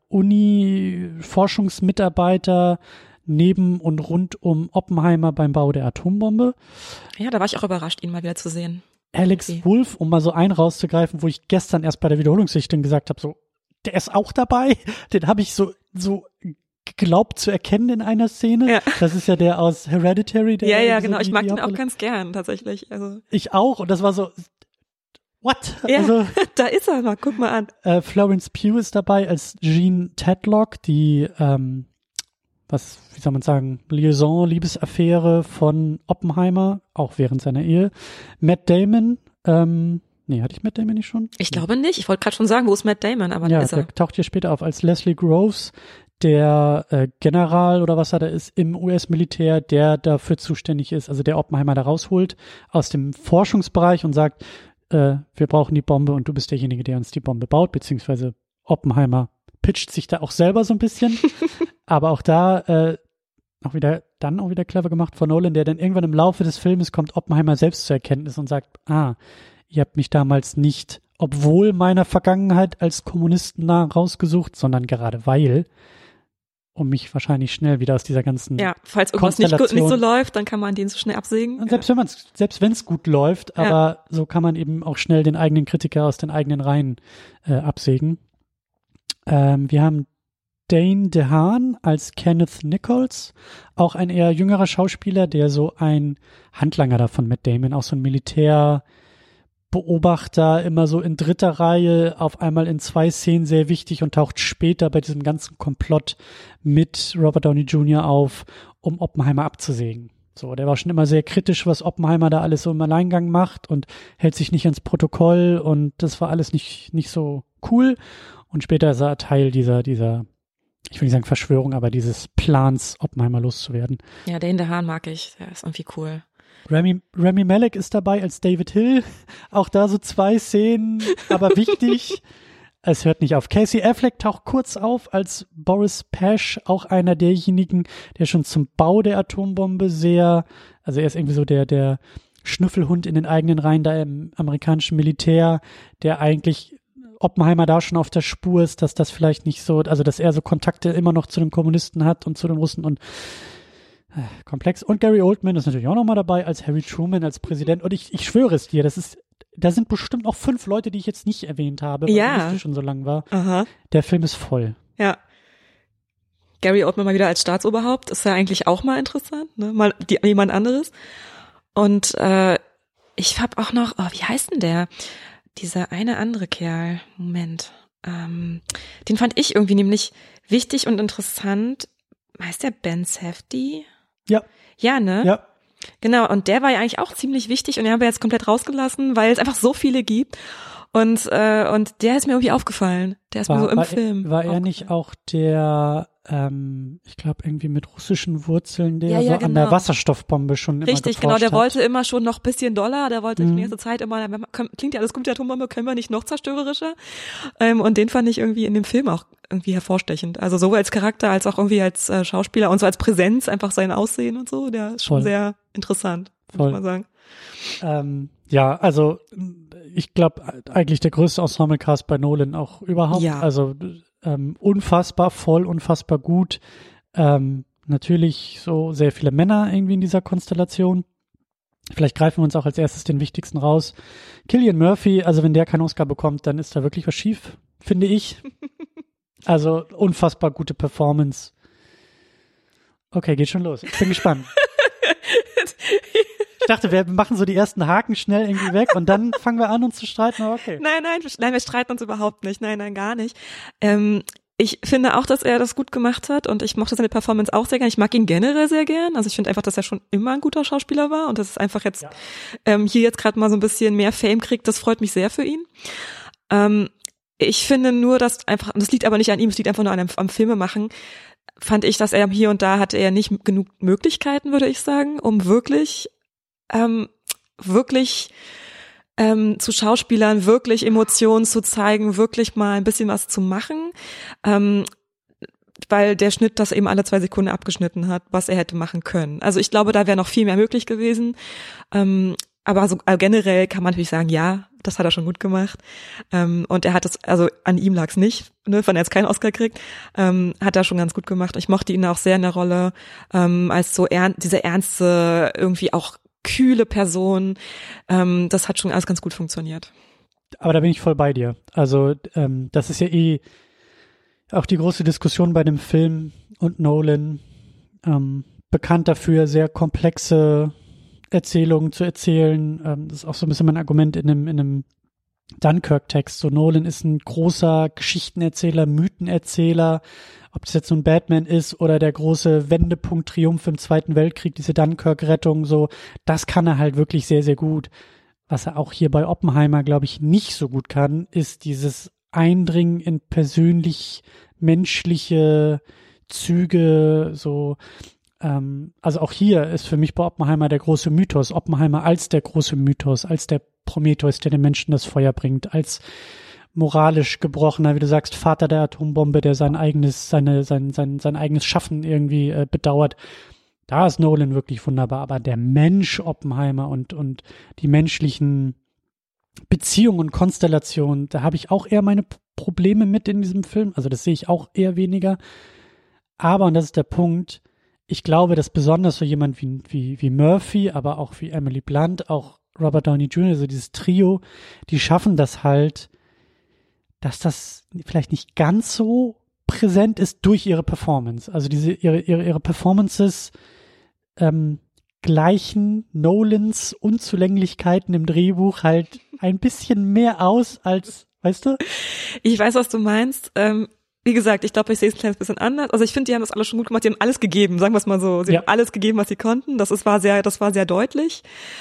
[SPEAKER 1] Uni-Forschungsmitarbeiter neben und rund um Oppenheimer beim Bau der Atombombe.
[SPEAKER 2] Ja, da war ich auch überrascht, ihn mal wieder zu sehen.
[SPEAKER 1] Alex
[SPEAKER 2] Okay.
[SPEAKER 1] Wolff, um mal so einen rauszugreifen, wo ich gestern erst bei der Wiederholungssichtung gesagt habe, so, der ist auch dabei. Den habe ich so, so geglaubt zu erkennen in einer Szene.
[SPEAKER 2] Ja.
[SPEAKER 1] Das ist ja der aus Hereditary. Der
[SPEAKER 2] Ja, ja,
[SPEAKER 1] so
[SPEAKER 2] genau.
[SPEAKER 1] die-
[SPEAKER 2] Ich mag
[SPEAKER 1] die
[SPEAKER 2] ihn auch
[SPEAKER 1] Hauptrolle-
[SPEAKER 2] ganz gern, tatsächlich. Also,
[SPEAKER 1] Ich auch. Und das war so, what?
[SPEAKER 2] ja,
[SPEAKER 1] Also,
[SPEAKER 2] da ist er mal. Guck mal an.
[SPEAKER 1] äh, Florence Pugh ist dabei als Jean Tedlock, die, ähm, was, wie soll man sagen, Liaison, Liebesaffäre von Oppenheimer, auch während seiner Ehe. Matt Damon, ähm, nee, hatte ich Matt Damon nicht schon?
[SPEAKER 2] Ich glaube nicht. Ich wollte gerade schon sagen, wo ist Matt Damon, aber
[SPEAKER 1] Ja,
[SPEAKER 2] da ist er.
[SPEAKER 1] der taucht hier später auf als Leslie Groves, der äh, General oder was er da ist im U S-Militär, der dafür zuständig ist, also der Oppenheimer da rausholt aus dem Forschungsbereich und sagt, äh, wir brauchen die Bombe und du bist derjenige, der uns die Bombe baut, beziehungsweise Oppenheimer pitcht sich da auch selber so ein bisschen, aber auch da äh, auch wieder, dann auch wieder clever gemacht von Nolan, der dann irgendwann im Laufe des Filmes kommt Oppenheimer selbst zur Erkenntnis und sagt, ah, ihr habt mich damals nicht, obwohl meiner Vergangenheit als Kommunisten nah rausgesucht, sondern gerade weil, um mich wahrscheinlich schnell wieder aus dieser ganzen,
[SPEAKER 2] Ja, falls irgendwas nicht, gut, nicht so
[SPEAKER 1] Konstellation-
[SPEAKER 2] läuft, dann kann man den so schnell absägen.
[SPEAKER 1] und selbst wenn man es, selbst wenn es gut läuft,
[SPEAKER 2] Ja.
[SPEAKER 1] aber so kann man eben auch schnell den eigenen Kritiker aus den eigenen Reihen äh, absägen. Ähm, wir haben Dane DeHaan als Kenneth Nichols, auch ein eher jüngerer Schauspieler, der so ein Handlanger da von Matt Damon, auch so ein Militärbeobachter, immer so in dritter Reihe, auf einmal in zwei Szenen sehr wichtig und taucht später bei diesem ganzen Komplott mit Robert Downey Junior auf, um Oppenheimer abzusägen. So, der war schon immer sehr kritisch, was Oppenheimer da alles so im Alleingang macht und hält sich nicht ans Protokoll und das war alles nicht, nicht so cool. Und später ist er Teil dieser, dieser, ich will nicht sagen Verschwörung, aber dieses Plans, Oppenheimer loszuwerden.
[SPEAKER 2] Ja, den der Hahn mag ich. Der ist irgendwie cool.
[SPEAKER 1] Rami, Rami Malek ist dabei als David Hill. Auch da so zwei Szenen, aber wichtig. Es hört nicht auf. Casey Affleck taucht kurz auf als Boris Pash, auch einer derjenigen, der schon zum Bau der Atombombe sehr, also er ist irgendwie so der, der Schnüffelhund in den eigenen Reihen da im amerikanischen Militär, der eigentlich Oppenheimer da schon auf der Spur ist, dass das vielleicht nicht so, also dass er so Kontakte immer noch zu den Kommunisten hat und zu den Russen und äh, komplex. Und Gary Oldman ist natürlich auch nochmal dabei als Harry Truman, als Präsident. Und ich, ich schwöre es dir, das ist, da sind bestimmt noch fünf Leute, die ich jetzt nicht erwähnt habe, weil
[SPEAKER 2] Ja.
[SPEAKER 1] die Liste schon so lang war.
[SPEAKER 2] Aha.
[SPEAKER 1] Der Film ist voll.
[SPEAKER 2] Ja. Gary Oldman mal wieder als Staatsoberhaupt ist ja eigentlich auch mal interessant, ne? Mal die, jemand anderes. Und äh, ich hab auch noch, oh, wie heißt denn der? Dieser eine andere Kerl. Moment. Ähm, den fand ich irgendwie nämlich wichtig und interessant. Heißt der Ben Safdie?
[SPEAKER 1] Ja.
[SPEAKER 2] Ja, ne?
[SPEAKER 1] Ja.
[SPEAKER 2] Genau, und der war ja eigentlich auch ziemlich wichtig und den haben wir jetzt komplett rausgelassen, weil es einfach so viele gibt. Und äh, und der ist mir irgendwie aufgefallen. Der ist mir so im
[SPEAKER 1] war,
[SPEAKER 2] Film.
[SPEAKER 1] Er, war er nicht auch der, ähm, ich glaube irgendwie mit russischen Wurzeln, der
[SPEAKER 2] Ja, ja,
[SPEAKER 1] so an der
[SPEAKER 2] genau.
[SPEAKER 1] Wasserstoffbombe schon immer
[SPEAKER 2] Richtig, genau,
[SPEAKER 1] geforscht
[SPEAKER 2] der
[SPEAKER 1] hat?
[SPEAKER 2] wollte immer schon noch ein bisschen Dollar, der wollte
[SPEAKER 1] Mhm.
[SPEAKER 2] die ganze Zeit immer, wenn man- klingt ja alles gut mit der Atombombe, können wir nicht noch zerstörerischer? Ähm, und den fand ich irgendwie in dem Film auch irgendwie hervorstechend. Also sowohl als Charakter als auch irgendwie als äh, Schauspieler und so als Präsenz, einfach sein Aussehen und so, der ist schon
[SPEAKER 1] Voll.
[SPEAKER 2] sehr interessant,
[SPEAKER 1] Voll.
[SPEAKER 2] muss man sagen.
[SPEAKER 1] Ähm, ja, also ich glaube eigentlich der größte Ensemble-Cast bei Nolan auch überhaupt.
[SPEAKER 2] Ja.
[SPEAKER 1] Also ähm, unfassbar voll, unfassbar gut. Ähm, natürlich so sehr viele Männer irgendwie in dieser Konstellation. Vielleicht greifen wir uns auch als erstes den wichtigsten raus. Cillian Murphy, also wenn der keinen Oscar bekommt, dann ist da wirklich was schief, finde ich. Also unfassbar gute Performance. Okay, geht schon los. Ich bin gespannt. Ich dachte, wir machen so die ersten Haken schnell irgendwie weg und dann fangen wir an, uns zu streiten. Aber okay.
[SPEAKER 2] Nein, nein, wir- nein, wir streiten uns überhaupt nicht. Nein, nein, gar nicht. Ähm, ich finde auch, dass er das gut gemacht hat und ich mochte seine Performance auch sehr gern. Ich mag ihn generell sehr gern. Also ich finde einfach, dass er schon immer ein guter Schauspieler war und dass es einfach jetzt ja. ähm, hier jetzt gerade mal so ein bisschen mehr Fame kriegt. Das freut mich sehr für ihn. Ähm, ich finde nur, dass einfach, und das liegt aber nicht an ihm, es liegt einfach nur an, am Filmemachen, fand ich, dass er hier und da hatte er nicht genug Möglichkeiten, würde ich sagen, um wirklich, ähm, wirklich Ähm, zu Schauspielern wirklich Emotionen zu zeigen, wirklich mal ein bisschen was zu machen, ähm, weil der Schnitt das eben alle zwei Sekunden abgeschnitten hat, was er hätte machen können. Also ich glaube, da wäre noch viel mehr möglich gewesen, ähm, aber so also generell kann man natürlich sagen, ja, das hat er schon gut gemacht ähm, und er hat es, also an ihm lag es nicht, ne, wenn er jetzt keinen Oscar kriegt, ähm, hat er schon ganz gut gemacht. Ich mochte ihn auch sehr in der Rolle ähm, als so ern- diese ernste, irgendwie auch kühle Person, ähm, das hat schon alles ganz gut funktioniert.
[SPEAKER 1] Aber da bin ich voll bei dir. Also ähm, das ist ja eh auch die große Diskussion bei dem Film und Nolan, ähm, bekannt dafür, sehr komplexe Erzählungen zu erzählen. Ähm, das ist auch so ein bisschen mein Argument in einem, in einem Dunkirk-Text. So Nolan ist ein großer Geschichtenerzähler, Mythenerzähler, ob das jetzt so ein Batman ist oder der große Wendepunkt, Triumph im Zweiten Weltkrieg, diese Dunkirk-Rettung, so, das kann er halt wirklich sehr, sehr gut. Was er auch hier bei Oppenheimer, glaube ich, nicht so gut kann, ist dieses Eindringen in persönlich menschliche Züge, so, ähm, also auch hier ist für mich bei Oppenheimer der große Mythos, Oppenheimer als der große Mythos, als der Prometheus, der den Menschen das Feuer bringt, als moralisch gebrochener, wie du sagst, Vater der Atombombe, der sein eigenes, seine, sein, sein, sein eigenes Schaffen irgendwie äh, bedauert. Da ist Nolan wirklich wunderbar, aber der Mensch Oppenheimer und, und die menschlichen Beziehungen und Konstellationen, da habe ich auch eher meine Probleme mit in diesem Film. Also das sehe ich auch eher weniger. Aber, und das ist der Punkt, ich glaube, dass besonders so jemand wie, wie, wie Murphy, aber auch wie Emily Blunt, auch Robert Downey Junior, also dieses Trio, die schaffen das halt, dass das vielleicht nicht ganz so präsent ist durch ihre Performance. Also diese ihre ihre ihre Performances ähm, gleichen Nolans Unzulänglichkeiten im Drehbuch halt ein bisschen mehr aus als, weißt du?
[SPEAKER 2] Ich weiß, was du meinst. Ähm, wie gesagt, ich glaube, ich sehe es ein kleines bisschen anders. Also ich finde, die haben das alles schon gut gemacht. Die haben alles gegeben, sagen wir es mal so. Sie ja. haben alles gegeben, was sie konnten. Das ist, war sehr, das war sehr deutlich.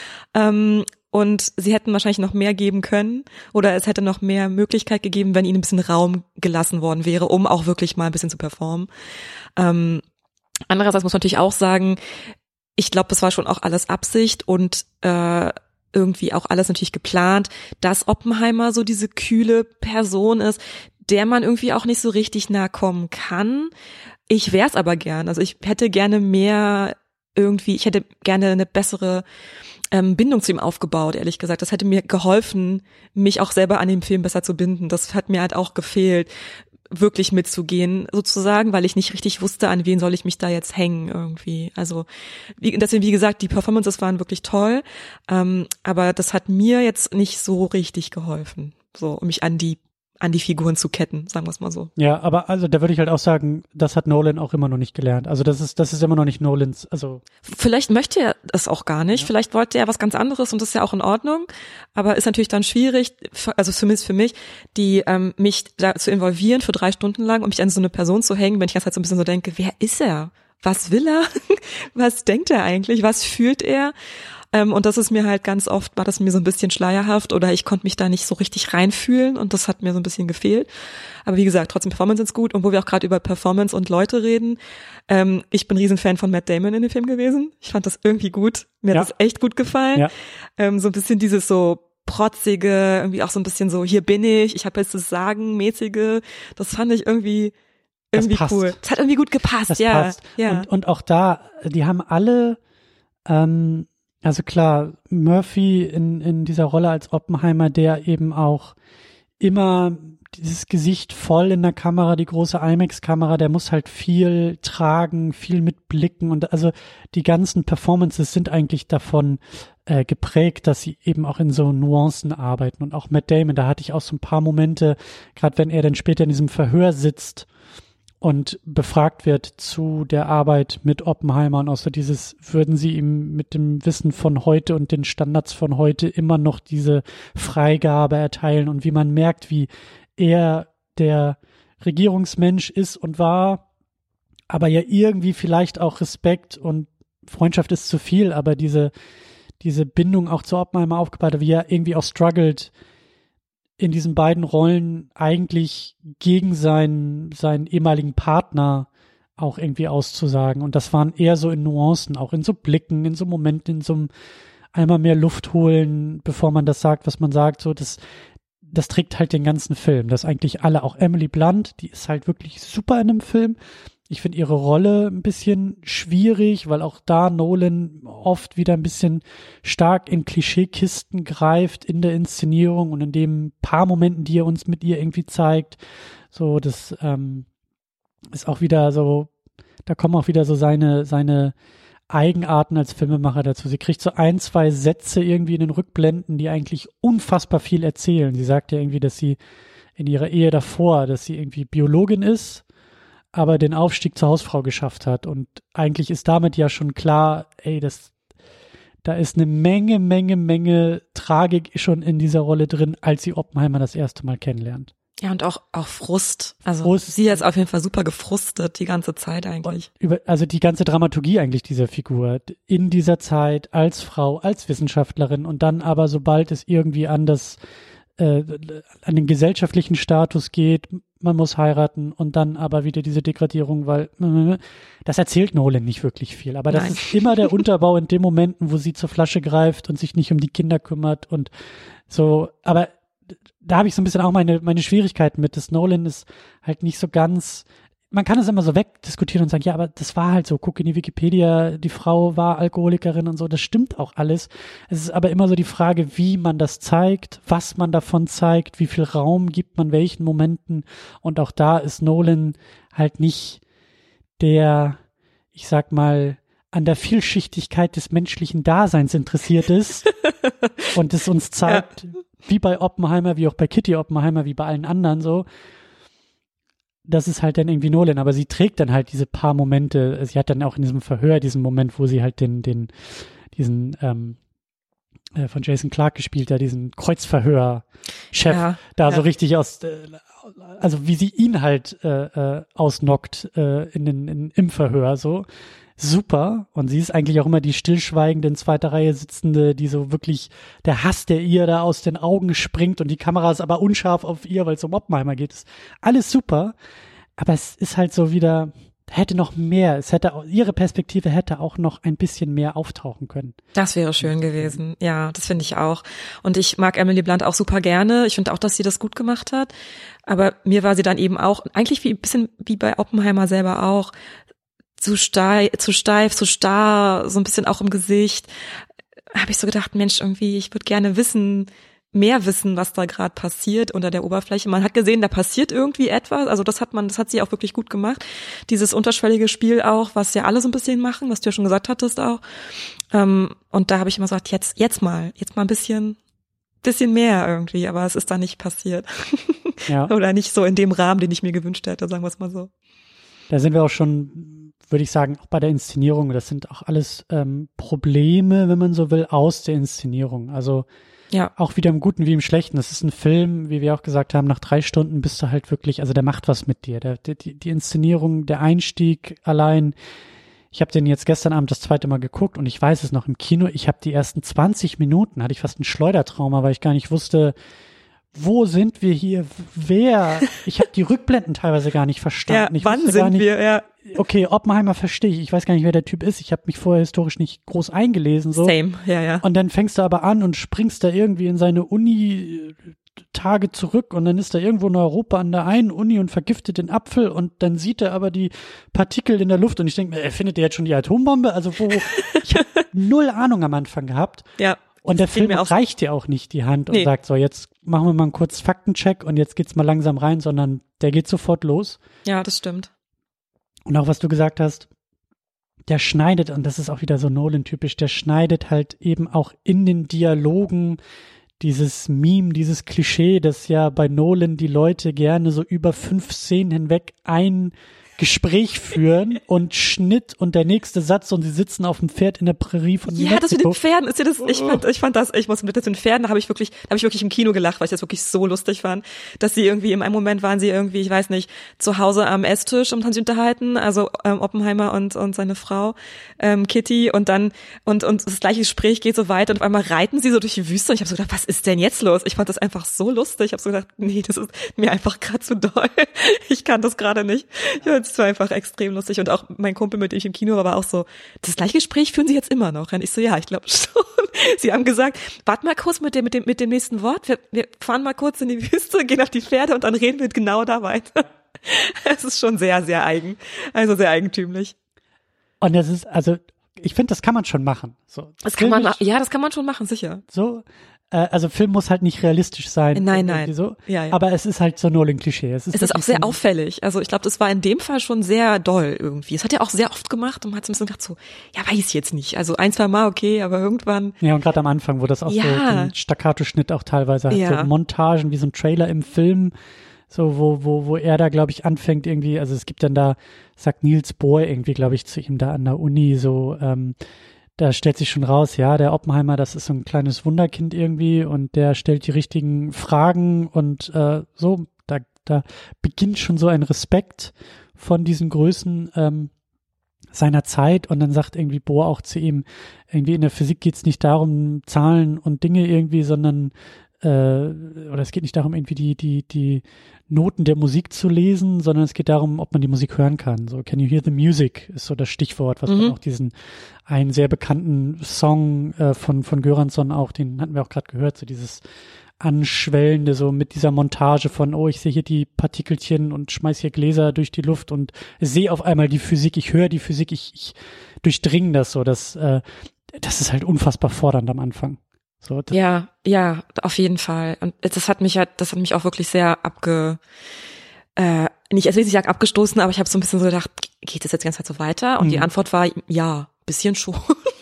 [SPEAKER 2] Ähm, Und sie hätten wahrscheinlich noch mehr geben können oder es hätte noch mehr Möglichkeit gegeben, wenn ihnen ein bisschen Raum gelassen worden wäre, um auch wirklich mal ein bisschen zu performen. Ähm, andererseits muss man natürlich auch sagen, ich glaube, das war schon auch alles Absicht und äh, irgendwie auch alles natürlich geplant, dass Oppenheimer so diese kühle Person ist, der man irgendwie auch nicht so richtig nahe kommen kann. Ich wär's aber gern. Also ich hätte gerne mehr irgendwie, ich hätte gerne eine bessere ähm, Bindung zu ihm aufgebaut, ehrlich gesagt. Das hätte mir geholfen, mich auch selber an dem Film besser zu binden. Das hat mir halt auch gefehlt, wirklich mitzugehen, sozusagen, weil ich nicht richtig wusste, an wen soll ich mich da jetzt hängen irgendwie. Also wie, deswegen, wie gesagt, die Performances waren wirklich toll, ähm, aber das hat mir jetzt nicht so richtig geholfen, so um mich an die an die Figuren zu ketten, sagen wir es mal so.
[SPEAKER 1] Ja, aber also da würde ich halt auch sagen, das hat Nolan auch immer noch nicht gelernt. Also das ist das ist immer noch nicht Nolans, also
[SPEAKER 2] vielleicht möchte er das auch gar nicht, ja. Vielleicht wollte er was ganz anderes und das ist ja auch in Ordnung, aber ist natürlich dann schwierig, also zumindest für mich, die ähm, mich da zu involvieren für drei Stunden lang und mich an so eine Person zu hängen, wenn ich jetzt halt so ein bisschen so denke, wer ist er? Was will er? Was denkt er eigentlich? Was fühlt er? Ähm, und das ist mir halt ganz oft, war das mir so ein bisschen schleierhaft oder ich konnte mich da nicht so richtig reinfühlen und das hat mir so ein bisschen gefehlt. Aber wie gesagt, trotzdem Performance ist gut und wo wir auch gerade über Performance und Leute reden, ähm, ich bin ein Riesenfan von Matt Damon in dem Film gewesen. Ich fand das irgendwie gut. Mir ja. hat das echt gut gefallen. Ja. Ähm, so ein bisschen dieses so protzige, irgendwie auch so ein bisschen so, hier bin ich, ich habe jetzt das Sagen, mäßige, das fand ich irgendwie irgendwie
[SPEAKER 1] das
[SPEAKER 2] cool. Das hat irgendwie gut gepasst,
[SPEAKER 1] das
[SPEAKER 2] ja.
[SPEAKER 1] Passt. ja. Und, und auch da, die haben alle ähm, also klar, Murphy in, in dieser Rolle als Oppenheimer, der eben auch immer dieses Gesicht voll in der Kamera, die große IMAX-Kamera, der muss halt viel tragen, viel mitblicken und also die ganzen Performances sind eigentlich davon äh, geprägt, dass sie eben auch in so Nuancen arbeiten und auch Matt Damon, da hatte ich auch so ein paar Momente, gerade wenn er dann später in diesem Verhör sitzt und befragt wird zu der Arbeit mit Oppenheimer und auch so dieses, würden sie ihm mit dem Wissen von heute und den Standards von heute immer noch diese Freigabe erteilen und wie man merkt, wie er, der Regierungsmensch ist und war, aber ja irgendwie vielleicht auch Respekt und Freundschaft ist zu viel, aber diese, diese Bindung auch zu Oppenheimer aufgebaut hat, wie er irgendwie auch struggelt, in diesen beiden Rollen eigentlich gegen seinen, seinen ehemaligen Partner auch irgendwie auszusagen. Und das waren eher so in Nuancen, auch in so Blicken, in so Momenten, in so einem einmal mehr Luft holen, bevor man das sagt, was man sagt. So, das, das trägt halt den ganzen Film. Das eigentlich alle, auch Emily Blunt, die ist halt wirklich super in dem Film. Ich finde ihre Rolle ein bisschen schwierig, weil auch da Nolan oft wieder ein bisschen stark in Klischeekisten greift in der Inszenierung und in den paar Momenten, die er uns mit ihr irgendwie zeigt. So, das ähm, ist auch wieder so, da kommen auch wieder so seine, seine Eigenarten als Filmemacher dazu. Sie kriegt so ein, zwei Sätze irgendwie in den Rückblenden, die eigentlich unfassbar viel erzählen. Sie sagt ja irgendwie, dass sie in ihrer Ehe davor, dass sie irgendwie Biologin ist, aber den Aufstieg zur Hausfrau geschafft hat. Und eigentlich ist damit ja schon klar, ey, das, da ist eine Menge, Menge, Menge Tragik schon in dieser Rolle drin, als sie Oppenheimer das erste Mal kennenlernt.
[SPEAKER 2] Ja, und auch, auch Frust. Also
[SPEAKER 1] Frust.
[SPEAKER 2] Sie ist auf jeden Fall super gefrustet die ganze Zeit eigentlich.
[SPEAKER 1] Über, also die ganze Dramaturgie eigentlich dieser Figur in dieser Zeit als Frau, als Wissenschaftlerin und dann aber sobald es irgendwie an das, äh, an den gesellschaftlichen Status geht, man muss heiraten und dann aber wieder diese Degradierung, weil das erzählt Nolan nicht wirklich viel. Aber das
[SPEAKER 2] Nein.
[SPEAKER 1] ist immer der Unterbau in den Momenten, wo sie zur Flasche greift und sich nicht um die Kinder kümmert und so. Aber da habe ich so ein bisschen auch meine meine Schwierigkeiten mit. Das Nolan ist halt nicht so ganz, man kann es immer so wegdiskutieren und sagen, ja, aber das war halt so, guck in die Wikipedia, die Frau war Alkoholikerin und so, das stimmt auch alles. Es ist aber immer so die Frage, wie man das zeigt, was man davon zeigt, wie viel Raum gibt man welchen Momenten und auch da ist Nolan halt nicht der, ich sag mal, an der Vielschichtigkeit des menschlichen Daseins interessiert ist und es uns zeigt, ja, wie bei Oppenheimer, wie auch bei Kitty Oppenheimer, wie bei allen anderen so. Das ist halt dann irgendwie Nolan, aber sie trägt dann halt diese paar Momente. Sie hat dann auch in diesem Verhör diesen Moment, wo sie halt den, den, diesen ähm, äh, von Jason Clarke gespielt, da diesen Kreuzverhör-Chef,
[SPEAKER 2] ja,
[SPEAKER 1] da
[SPEAKER 2] ja.
[SPEAKER 1] so richtig aus, äh, also wie sie ihn halt äh, äh, ausnockt äh, in den, in, im Verhör so. Super. Und sie ist eigentlich auch immer die stillschweigende in zweiter Reihe sitzende, die so wirklich der Hass, der ihr da aus den Augen springt und die Kamera ist aber unscharf auf ihr, weil es um Oppenheimer geht. Ist alles super. Aber es ist halt so wieder, hätte noch mehr, es hätte, ihre Perspektive hätte auch noch ein bisschen mehr auftauchen können.
[SPEAKER 2] Das wäre schön gewesen. Ja, das finde ich auch. Und ich mag Emily Blunt auch super gerne. Ich finde auch, dass sie das gut gemacht hat. Aber mir war sie dann eben auch, eigentlich wie ein bisschen wie bei Oppenheimer selber auch, zu steif, zu steif, zu starr, so ein bisschen auch im Gesicht, habe ich so gedacht, Mensch, irgendwie, ich würde gerne wissen, mehr wissen, was da gerade passiert unter der Oberfläche. Man hat gesehen, da passiert irgendwie etwas, also das hat man, das hat sie auch wirklich gut gemacht. Dieses unterschwellige Spiel auch, was ja alle so ein bisschen machen, was du ja schon gesagt hattest auch. Und da habe ich immer gesagt, jetzt, jetzt mal, jetzt mal ein bisschen, bisschen mehr irgendwie, aber es ist da nicht passiert. Ja. Oder nicht so in dem Rahmen, den ich mir gewünscht hätte, sagen wir es mal so.
[SPEAKER 1] Da sind wir auch schon, würde ich sagen, auch bei der Inszenierung. Das sind auch alles ähm, Probleme, wenn man so will, aus der Inszenierung. Also ja, auch wieder im Guten wie im Schlechten. Das ist ein Film, wie wir auch gesagt haben, nach drei Stunden bist du halt wirklich, also der macht was mit dir. Der, die, die Inszenierung, der Einstieg allein. Ich habe den jetzt gestern Abend das zweite Mal geguckt und ich weiß es noch im Kino. Ich habe die ersten zwanzig Minuten, hatte ich fast ein Schleudertrauma, weil ich gar nicht wusste, wo sind wir hier? Wer? Ich habe die Rückblenden teilweise gar nicht verstanden.
[SPEAKER 2] Ja,
[SPEAKER 1] ich
[SPEAKER 2] wann sind
[SPEAKER 1] nicht,
[SPEAKER 2] wir? Ja.
[SPEAKER 1] Okay, Oppenheimer verstehe ich. Ich weiß gar nicht, wer der Typ ist. Ich habe mich vorher historisch nicht groß eingelesen. So.
[SPEAKER 2] Same, ja, ja.
[SPEAKER 1] Und dann fängst du aber an und springst da irgendwie in seine Uni-Tage zurück und dann ist er irgendwo in Europa an der einen Uni und vergiftet den Apfel und dann sieht er aber die Partikel in der Luft und ich denke mir, er findet der jetzt schon die Atombombe? Also wo, ich habe null Ahnung am Anfang gehabt.
[SPEAKER 2] Ja.
[SPEAKER 1] Und der Film reicht dir auch nicht die Hand und nee. sagt so, jetzt machen wir mal einen kurz Faktencheck und jetzt geht's mal langsam rein, sondern der geht sofort los.
[SPEAKER 2] Ja, das stimmt.
[SPEAKER 1] Und auch was du gesagt hast, der schneidet, und das ist auch wieder so Nolan-typisch, der schneidet halt eben auch in den Dialogen dieses Meme, dieses Klischee, das ja bei Nolan die Leute gerne so über fünf Szenen hinweg ein Gespräch führen und Schnitt und der nächste Satz und sie sitzen auf dem Pferd in der Prärie von
[SPEAKER 2] Ja,
[SPEAKER 1] Mexiko.
[SPEAKER 2] das mit den Pferden, ist ja das, ich fand, ich fand das, ich muss mit den Pferden, da habe ich wirklich, da habe ich wirklich im Kino gelacht, weil ich das wirklich so lustig fand, dass sie irgendwie, in einem Moment waren sie irgendwie, ich weiß nicht, zu Hause am Esstisch und haben sich unterhalten, also ähm, Oppenheimer und und seine Frau, ähm, Kitty, und dann, und und das gleiche Gespräch geht so weiter und auf einmal reiten sie so durch die Wüste und ich habe so gedacht, was ist denn jetzt los? Ich fand das einfach so lustig, ich habe so gedacht, nee, das ist mir einfach gerade zu doll, ich kann das gerade nicht. Ja, es war einfach extrem lustig und auch mein Kumpel, mit dem ich im Kino war, war auch so, das gleiche Gespräch führen sie jetzt immer noch. Und ich so, ja, ich glaube schon. Sie haben gesagt, warte mal kurz mit dem, mit dem, mit dem nächsten Wort. Wir, wir fahren mal kurz in die Wüste, gehen auf die Pferde und dann reden wir genau da weiter. Es ist schon sehr, sehr eigen. Also sehr eigentümlich.
[SPEAKER 1] Und das ist, also, ich finde, das kann man schon machen. So,
[SPEAKER 2] das kann man, ja, das kann man schon machen, sicher.
[SPEAKER 1] So, also Film muss halt nicht realistisch sein.
[SPEAKER 2] Nein, nein.
[SPEAKER 1] So.
[SPEAKER 2] Ja, ja.
[SPEAKER 1] Aber es ist halt so null ein Klischee. Es ist,
[SPEAKER 2] es ist auch sehr
[SPEAKER 1] so
[SPEAKER 2] auffällig. Also ich glaube, das war in dem Fall schon sehr doll irgendwie. Es hat er auch sehr oft gemacht und man hat so ein bisschen gedacht so, ja, weiß ich jetzt nicht. Also ein, zwei Mal okay, aber irgendwann.
[SPEAKER 1] Ja, und gerade am Anfang, wo das auch
[SPEAKER 2] ja.
[SPEAKER 1] so ein Staccato-Schnitt auch teilweise hat.
[SPEAKER 2] Ja.
[SPEAKER 1] So Montagen wie so ein Trailer im Film. So, wo, wo, wo er da, glaube ich, anfängt irgendwie, also es gibt dann da, sagt Niels Bohr irgendwie, glaube ich, zu ihm da an der Uni so, ähm, da stellt sich schon raus, ja, der Oppenheimer, das ist so ein kleines Wunderkind irgendwie und der stellt die richtigen Fragen und äh, so, da, da beginnt schon so ein Respekt von diesen Größen ähm, seiner Zeit und dann sagt irgendwie Bohr auch zu ihm, irgendwie in der Physik geht es nicht darum, Zahlen und Dinge irgendwie, sondern äh, oder es geht nicht darum, irgendwie die, die, die Noten der Musik zu lesen, sondern es geht darum, ob man die Musik hören kann. So, can you hear the music ist so das Stichwort, was mhm. man auch diesen einen sehr bekannten Song äh, von, von Göransson auch, den hatten wir auch gerade gehört, so dieses Anschwellende, so mit dieser Montage von, oh, ich sehe hier die Partikelchen und schmeiß hier Gläser durch die Luft und sehe auf einmal die Physik, ich höre die Physik, ich, ich durchdringe das so, das, äh, das ist halt unfassbar fordernd am Anfang. So,
[SPEAKER 2] ja, ja, auf jeden Fall. Und das hat mich ja, das hat mich auch wirklich sehr abge, äh, nicht, also nicht abgestoßen, aber ich habe so ein bisschen so gedacht, geht das jetzt die ganze Zeit so weiter? Und mhm. die Antwort war, ja, bisschen schon.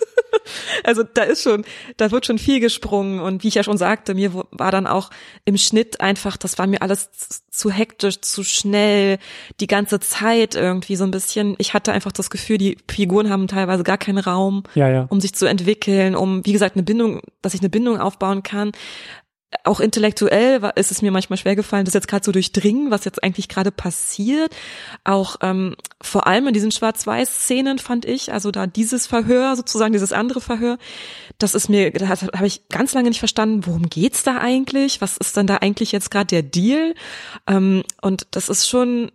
[SPEAKER 2] Also da ist schon, da wird schon viel gesprungen und wie ich ja schon sagte, mir war dann auch im Schnitt einfach, das war mir alles zu hektisch, zu schnell, die ganze Zeit irgendwie so ein bisschen, ich hatte einfach das Gefühl, die Figuren haben teilweise gar keinen Raum,
[SPEAKER 1] ja, ja.
[SPEAKER 2] um sich zu entwickeln, um, wie gesagt, eine Bindung, dass ich eine Bindung aufbauen kann. Auch intellektuell war, ist es mir manchmal schwer gefallen, das jetzt gerade so durchdringen, was jetzt eigentlich gerade passiert. Auch ähm, vor allem in diesen Schwarz-Weiß-Szenen fand ich, also da dieses Verhör, sozusagen dieses andere Verhör, das ist mir, das habe ich ganz lange nicht verstanden, worum geht's da eigentlich? Was ist denn da eigentlich jetzt gerade der Deal? Ähm, und das ist schon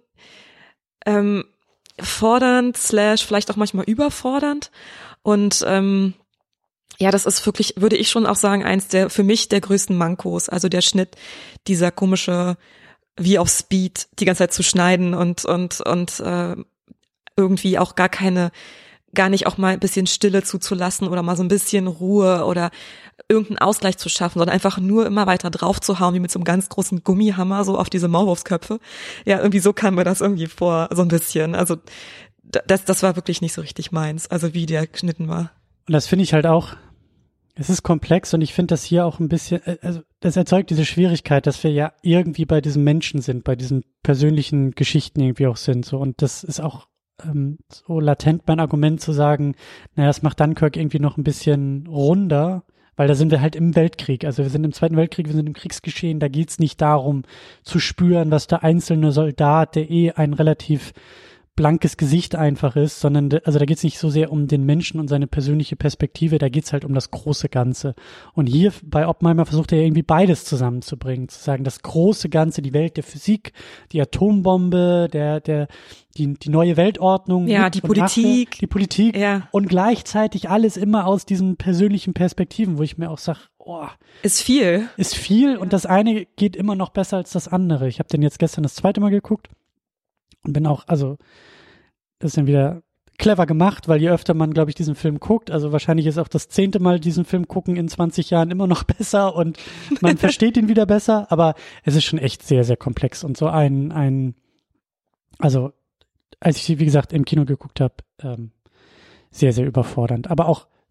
[SPEAKER 2] ähm, fordernd, slash vielleicht auch manchmal überfordernd. Und ähm, ja, das ist wirklich, würde ich schon auch sagen, eins der, für mich der größten Mankos. Also der Schnitt, dieser komische, wie auf Speed, die ganze Zeit zu schneiden und, und, und, äh, irgendwie auch gar keine, gar nicht auch mal ein bisschen Stille zuzulassen oder mal so ein bisschen Ruhe oder irgendeinen Ausgleich zu schaffen, sondern einfach nur immer weiter drauf zu hauen, wie mit so einem ganz großen Gummihammer, so auf diese Maulwurfsköpfe. Ja, irgendwie so kam mir das irgendwie vor, so ein bisschen. Also, das, das war wirklich nicht so richtig meins. Also, wie der geschnitten war.
[SPEAKER 1] Und das finde ich halt auch, es ist komplex und ich finde das hier auch ein bisschen, also das erzeugt diese Schwierigkeit, dass wir ja irgendwie bei diesem Menschen sind, bei diesen persönlichen Geschichten irgendwie auch sind, so, und das ist auch ähm, so latent mein Argument zu sagen, naja, das macht Dunkirk irgendwie noch ein bisschen runder, weil da sind wir halt im Weltkrieg, also wir sind im Zweiten Weltkrieg, wir sind im Kriegsgeschehen, da geht's nicht darum zu spüren, was der einzelne Soldat, der eh ein relativ blankes Gesicht einfach ist, sondern also da geht's nicht so sehr um den Menschen und seine persönliche Perspektive, da geht's halt um das große Ganze. Und hier bei Oppenheimer versucht er irgendwie beides zusammenzubringen, zu sagen, das große Ganze, die Welt der Physik, die Atombombe, der der die die neue Weltordnung,
[SPEAKER 2] ja, die Politik,
[SPEAKER 1] Rache, die Politik
[SPEAKER 2] ja.
[SPEAKER 1] Und gleichzeitig alles immer aus diesen persönlichen Perspektiven, wo ich mir auch sage, oh,
[SPEAKER 2] ist viel,
[SPEAKER 1] ist viel ja. Und das eine geht immer noch besser als das andere. Ich habe den jetzt gestern das zweite Mal geguckt. Und bin auch, also, das ist dann wieder clever gemacht, weil je öfter man, glaube ich, diesen Film guckt, also wahrscheinlich ist auch das zehnte Mal diesen Film gucken in zwanzig Jahren immer noch besser und man versteht ihn wieder besser, aber es ist schon echt sehr, sehr komplex und so ein, ein, also, als ich, wie gesagt, im Kino geguckt habe, ähm, sehr, sehr überfordernd, aber auch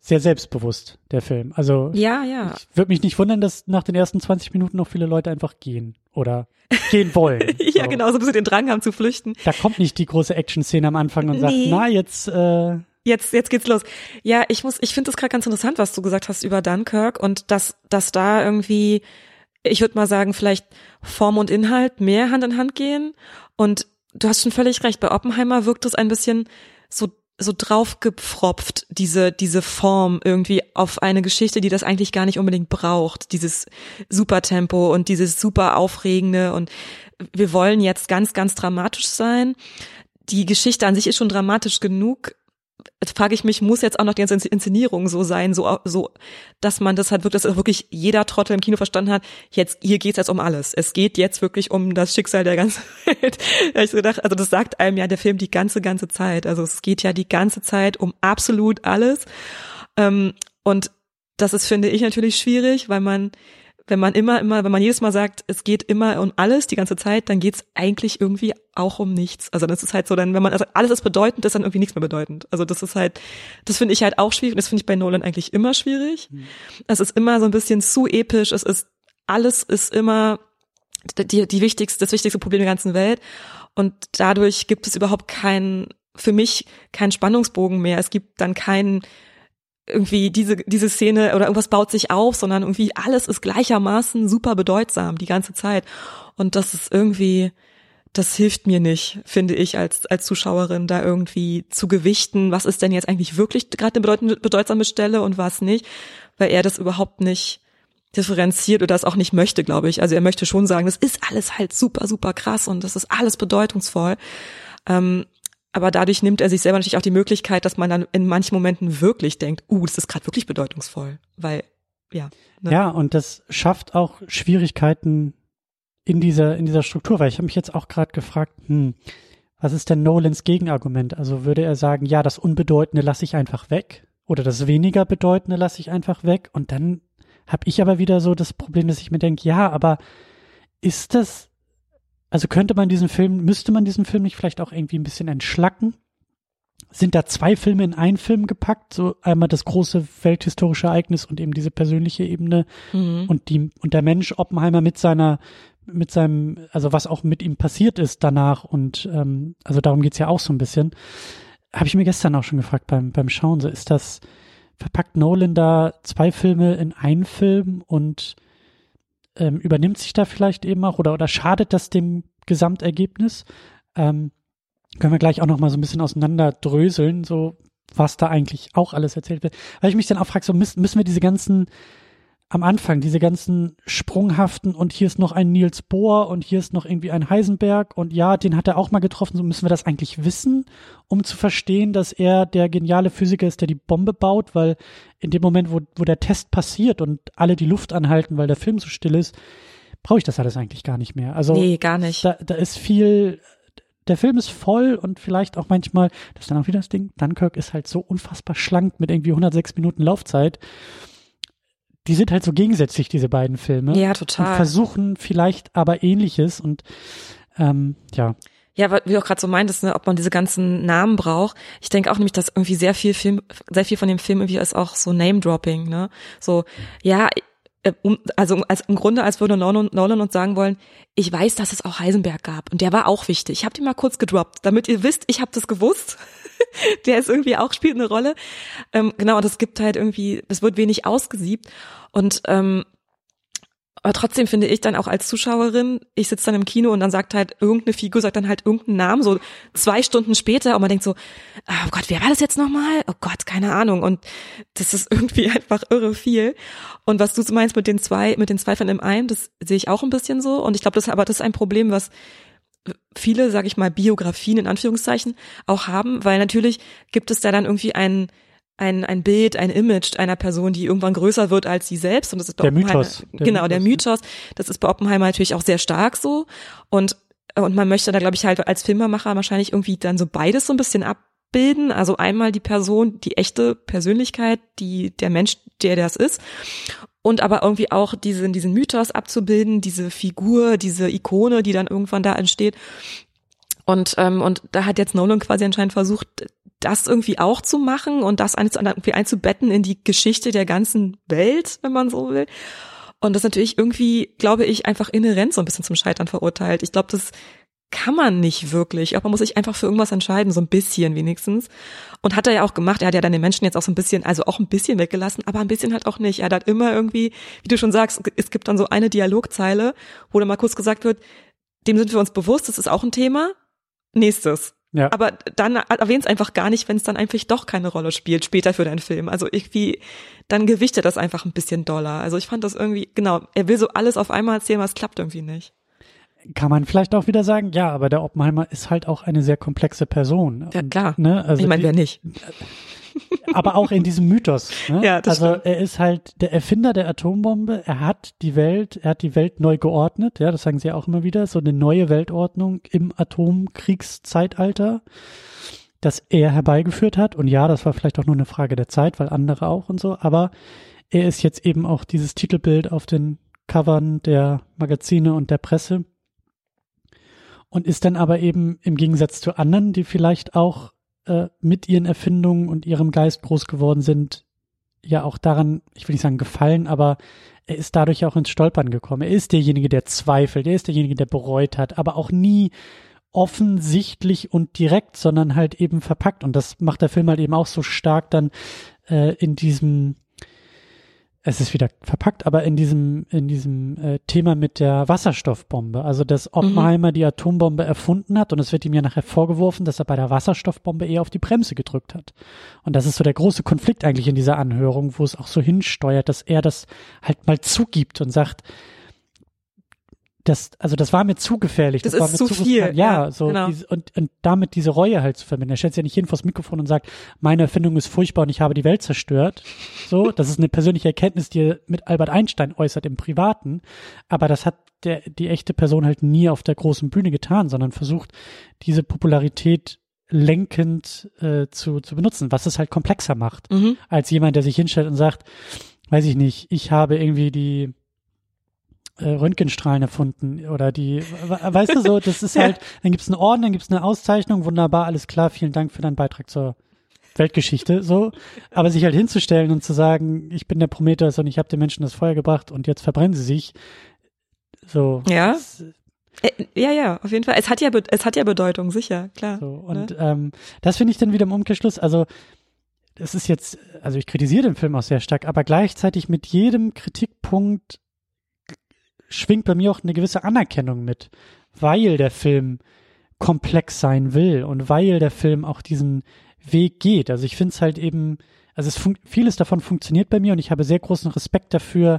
[SPEAKER 1] sehr selbstbewusst, der Film. Also
[SPEAKER 2] ja, ja.
[SPEAKER 1] ich würde mich nicht wundern, dass nach den ersten zwanzig Minuten noch viele Leute einfach gehen oder gehen wollen.
[SPEAKER 2] ja,
[SPEAKER 1] so.
[SPEAKER 2] genau, so ein bisschen den Drang haben zu flüchten.
[SPEAKER 1] Da kommt nicht die große Action-Szene am Anfang und sagt,
[SPEAKER 2] Nee.
[SPEAKER 1] na, jetzt äh,
[SPEAKER 2] Jetzt, jetzt geht's los. Ja, ich muss, ich finde es gerade ganz interessant, was du gesagt hast über Dunkirk und dass, dass da irgendwie, ich würde mal sagen, vielleicht Form und Inhalt mehr Hand in Hand gehen. Und du hast schon völlig recht. Bei Oppenheimer wirkt es ein bisschen so, so draufgepfropft, diese, diese Form irgendwie auf eine Geschichte, die das eigentlich gar nicht unbedingt braucht. Dieses Supertempo und dieses super Aufregende und wir wollen jetzt ganz, ganz dramatisch sein. Die Geschichte an sich ist schon dramatisch genug. Jetzt frage ich mich, muss jetzt auch noch die ganze Inszenierung so sein, so, so, dass man das halt wirklich, dass wirklich jeder Trottel im Kino verstanden hat, jetzt, hier geht's jetzt um alles. Es geht jetzt wirklich um das Schicksal der ganzen Welt. Da hab ich so gedacht, also das sagt einem ja der Film die ganze, ganze Zeit. Also es geht ja die ganze Zeit um absolut alles. Und das ist, finde ich, natürlich schwierig, weil man, wenn man immer, immer, wenn man jedes Mal sagt, es geht immer um alles die ganze Zeit, dann geht's eigentlich irgendwie auch um nichts. Also das ist halt so, dann, wenn man, also alles ist bedeutend, ist dann irgendwie nichts mehr bedeutend. Also das ist halt, das finde ich halt auch schwierig. Und das finde ich bei Nolan eigentlich immer schwierig. Mhm. Es ist immer so ein bisschen zu episch. Es ist, alles ist immer die, die wichtigste, das wichtigste Problem der ganzen Welt. Und dadurch gibt es überhaupt keinen, für mich keinen Spannungsbogen mehr. Es gibt dann keinen, irgendwie diese diese Szene oder irgendwas baut sich auf, sondern irgendwie alles ist gleichermaßen super bedeutsam die ganze Zeit und das ist irgendwie, das hilft mir nicht, finde ich als als Zuschauerin da irgendwie zu gewichten, was ist denn jetzt eigentlich wirklich gerade eine bedeutende, bedeutsame Stelle und was nicht, weil er das überhaupt nicht differenziert oder das auch nicht möchte, glaube ich. Also er möchte schon sagen, das ist alles halt super super krass und das ist alles bedeutungsvoll. Ähm, Aber dadurch nimmt er sich selber natürlich auch die Möglichkeit, dass man dann in manchen Momenten wirklich denkt, uh, das ist gerade wirklich bedeutungsvoll, weil, ja. Ne?
[SPEAKER 1] Ja, und das schafft auch Schwierigkeiten in dieser in dieser Struktur, weil ich habe mich jetzt auch gerade gefragt, hm, was ist denn Nolans Gegenargument? Also würde er sagen, ja, das Unbedeutende lasse ich einfach weg oder das weniger Bedeutende lasse ich einfach weg und dann habe ich aber wieder so das Problem, dass ich mir denke, ja, aber ist das Also könnte man diesen Film, müsste man diesen Film nicht vielleicht auch irgendwie ein bisschen entschlacken? Sind da zwei Filme in einen Film gepackt? So einmal das große welthistorische Ereignis und eben diese persönliche Ebene mhm. und die und der Mensch Oppenheimer mit seiner, mit seinem, also was auch mit ihm passiert ist danach und ähm, also darum geht's ja auch so ein bisschen. Habe ich mir gestern auch schon gefragt beim beim Schauen. So ist das, verpackt Nolan da zwei Filme in einen Film und Ähm, übernimmt sich da vielleicht eben auch oder oder schadet das dem Gesamtergebnis? Ähm, können wir gleich auch noch mal so ein bisschen auseinanderdröseln, so was da eigentlich auch alles erzählt wird. Weil ich mich dann auch frage, so müssen, müssen wir diese ganzen am Anfang, diese ganzen sprunghaften und hier ist noch ein Niels Bohr und hier ist noch irgendwie ein Heisenberg und ja, den hat er auch mal getroffen, so müssen wir das eigentlich wissen, um zu verstehen, dass er der geniale Physiker ist, der die Bombe baut, weil in dem Moment, wo, wo der Test passiert und alle die Luft anhalten, weil der Film so still ist, brauche ich das alles eigentlich gar nicht mehr. Also
[SPEAKER 2] nee, gar nicht.
[SPEAKER 1] Da, da ist viel, der Film ist voll und vielleicht auch manchmal, das ist dann auch wieder das Ding, Dunkirk ist halt so unfassbar schlank mit irgendwie hundertsechs Minuten Laufzeit. Die sind halt so gegensätzlich, diese beiden Filme.
[SPEAKER 2] Ja, total.
[SPEAKER 1] Und versuchen vielleicht aber Ähnliches und ähm, ja.
[SPEAKER 2] Ja, wie du auch gerade so meintest, ne, ob man diese ganzen Namen braucht. Ich denke auch nämlich, dass irgendwie sehr viel Film, sehr viel von dem Film irgendwie ist auch so Name-Dropping, ne? So, ja, also als im Grunde, als würde Nolan, Nolan uns sagen wollen, ich weiß, dass es auch Heisenberg gab und der war auch wichtig. Ich habe den mal kurz gedroppt, damit ihr wisst, ich habe das gewusst. Der ist irgendwie auch, spielt eine Rolle. Ähm, genau, und es gibt halt irgendwie, es wird wenig ausgesiebt und ähm, aber trotzdem finde ich dann auch als Zuschauerin, ich sitze dann im Kino und dann sagt halt irgendeine Figur, sagt dann halt irgendeinen Namen, so zwei Stunden später und man denkt so, oh Gott, wer war das jetzt nochmal? Oh Gott, keine Ahnung. Und das ist irgendwie einfach irre viel. Und was du so meinst mit den zwei, mit den zwei von im einen, das sehe ich auch ein bisschen so. Und ich glaube, das, aber das ist ein Problem, was viele, sage ich mal, Biografien in Anführungszeichen auch haben, weil natürlich gibt es da dann irgendwie ein ein ein Bild, ein Image einer Person, die irgendwann größer wird als sie selbst und das ist bei
[SPEAKER 1] der
[SPEAKER 2] Oppenheimer,
[SPEAKER 1] Mythos. Der
[SPEAKER 2] genau,
[SPEAKER 1] Mythos.
[SPEAKER 2] der Mythos, das ist bei Oppenheimer natürlich auch sehr stark so und und man möchte da, glaube ich, halt als Filmemacher wahrscheinlich irgendwie dann so beides so ein bisschen abbilden, also einmal die Person, die echte Persönlichkeit, die der Mensch, der das ist und aber irgendwie auch diesen diesen Mythos abzubilden, diese Figur, diese Ikone, die dann irgendwann da entsteht. Und ähm, und da hat jetzt Nolan quasi anscheinend versucht, das irgendwie auch zu machen und das irgendwie einzubetten in die Geschichte der ganzen Welt, wenn man so will. Und das ist natürlich irgendwie, glaube ich, einfach inhärent so ein bisschen zum Scheitern verurteilt. Ich glaube, das kann man nicht wirklich. Aber man muss sich einfach für irgendwas entscheiden, so ein bisschen wenigstens. Und hat er ja auch gemacht. Er hat ja dann den Menschen jetzt auch so ein bisschen, also auch ein bisschen weggelassen, aber ein bisschen halt auch nicht. Er hat immer irgendwie, wie du schon sagst, es gibt dann so eine Dialogzeile, wo dann mal kurz gesagt wird, dem sind wir uns bewusst, das ist auch ein Thema. Nächstes. Ja. Aber dann erwähnt es einfach gar nicht, wenn es dann einfach doch keine Rolle spielt, später für deinen Film. Also irgendwie, dann gewichtet das einfach ein bisschen doller. Also ich fand das irgendwie, genau, er will so alles auf einmal erzählen, aber es klappt irgendwie nicht.
[SPEAKER 1] Kann man vielleicht auch wieder sagen, ja, aber der Oppenheimer ist halt auch eine sehr komplexe Person.
[SPEAKER 2] Ja, klar.
[SPEAKER 1] Und, ne, also
[SPEAKER 2] ich meine, wer nicht?
[SPEAKER 1] Aber auch in diesem Mythos. Ne?
[SPEAKER 2] Ja, das
[SPEAKER 1] also
[SPEAKER 2] stimmt.
[SPEAKER 1] Er ist halt der Erfinder der Atombombe. Er hat die Welt, er hat die Welt neu geordnet. Ja, das sagen sie auch immer wieder. So eine neue Weltordnung im Atomkriegszeitalter, das er herbeigeführt hat. Und ja, das war vielleicht auch nur eine Frage der Zeit, weil andere auch und so. Aber er ist jetzt eben auch dieses Titelbild auf den Covern der Magazine und der Presse. Und ist dann aber eben im Gegensatz zu anderen, die vielleicht auch äh, mit ihren Erfindungen und ihrem Geist groß geworden sind, ja auch daran, ich will nicht sagen gefallen, aber er ist dadurch auch ins Stolpern gekommen. Er ist derjenige, der zweifelt, er ist derjenige, der bereut hat, aber auch nie offensichtlich und direkt, sondern halt eben verpackt. Und das macht der Film halt eben auch so stark dann äh, in diesem, es ist wieder verpackt, aber in diesem in diesem äh, Thema mit der Wasserstoffbombe. Also, dass Oppenheimer mhm. die Atombombe erfunden hat und es wird ihm ja nachher vorgeworfen, dass er bei der Wasserstoffbombe eher auf die Bremse gedrückt hat. Und das ist so der große Konflikt eigentlich in dieser Anhörung, wo es auch so hinsteuert, dass er das halt mal zugibt und sagt, das, also das war mir zu gefährlich.
[SPEAKER 2] Das,
[SPEAKER 1] das war
[SPEAKER 2] ist
[SPEAKER 1] mir
[SPEAKER 2] zu
[SPEAKER 1] zu
[SPEAKER 2] viel.
[SPEAKER 1] riskant. Ja,
[SPEAKER 2] ja,
[SPEAKER 1] so
[SPEAKER 2] genau.
[SPEAKER 1] diese, und, und damit diese Reue halt zu verbinden. Er stellt sich ja nicht hin vors Mikrofon und sagt, meine Erfindung ist furchtbar und ich habe die Welt zerstört. So, das ist eine persönliche Erkenntnis, die er mit Albert Einstein äußert im Privaten. Aber das hat der, die echte Person halt nie auf der großen Bühne getan, sondern versucht, diese Popularität lenkend äh, zu, zu benutzen, was es halt komplexer macht,
[SPEAKER 2] Mhm.
[SPEAKER 1] als jemand, der sich hinstellt und sagt, weiß ich nicht, ich habe irgendwie die Röntgenstrahlen erfunden oder die, weißt du so, das ist halt, dann gibt's einen Orden, dann gibt's eine Auszeichnung, wunderbar, alles klar, vielen Dank für deinen Beitrag zur Weltgeschichte, so, aber sich halt hinzustellen und zu sagen, ich bin der Prometheus und ich habe den Menschen das Feuer gebracht und jetzt verbrennen sie sich, so.
[SPEAKER 2] Ja,
[SPEAKER 1] das,
[SPEAKER 2] ja, ja, auf jeden Fall, es hat ja, es hat ja Bedeutung, sicher, klar.
[SPEAKER 1] So, und
[SPEAKER 2] ne?
[SPEAKER 1] ähm, das finde ich dann wieder im Umkehrschluss, also das ist jetzt, also ich kritisiere den Film auch sehr stark, aber gleichzeitig mit jedem Kritikpunkt schwingt bei mir auch eine gewisse Anerkennung mit, weil der Film komplex sein will und weil der Film auch diesen Weg geht. Also ich finde es halt eben, also es fun- vieles davon funktioniert bei mir und ich habe sehr großen Respekt dafür,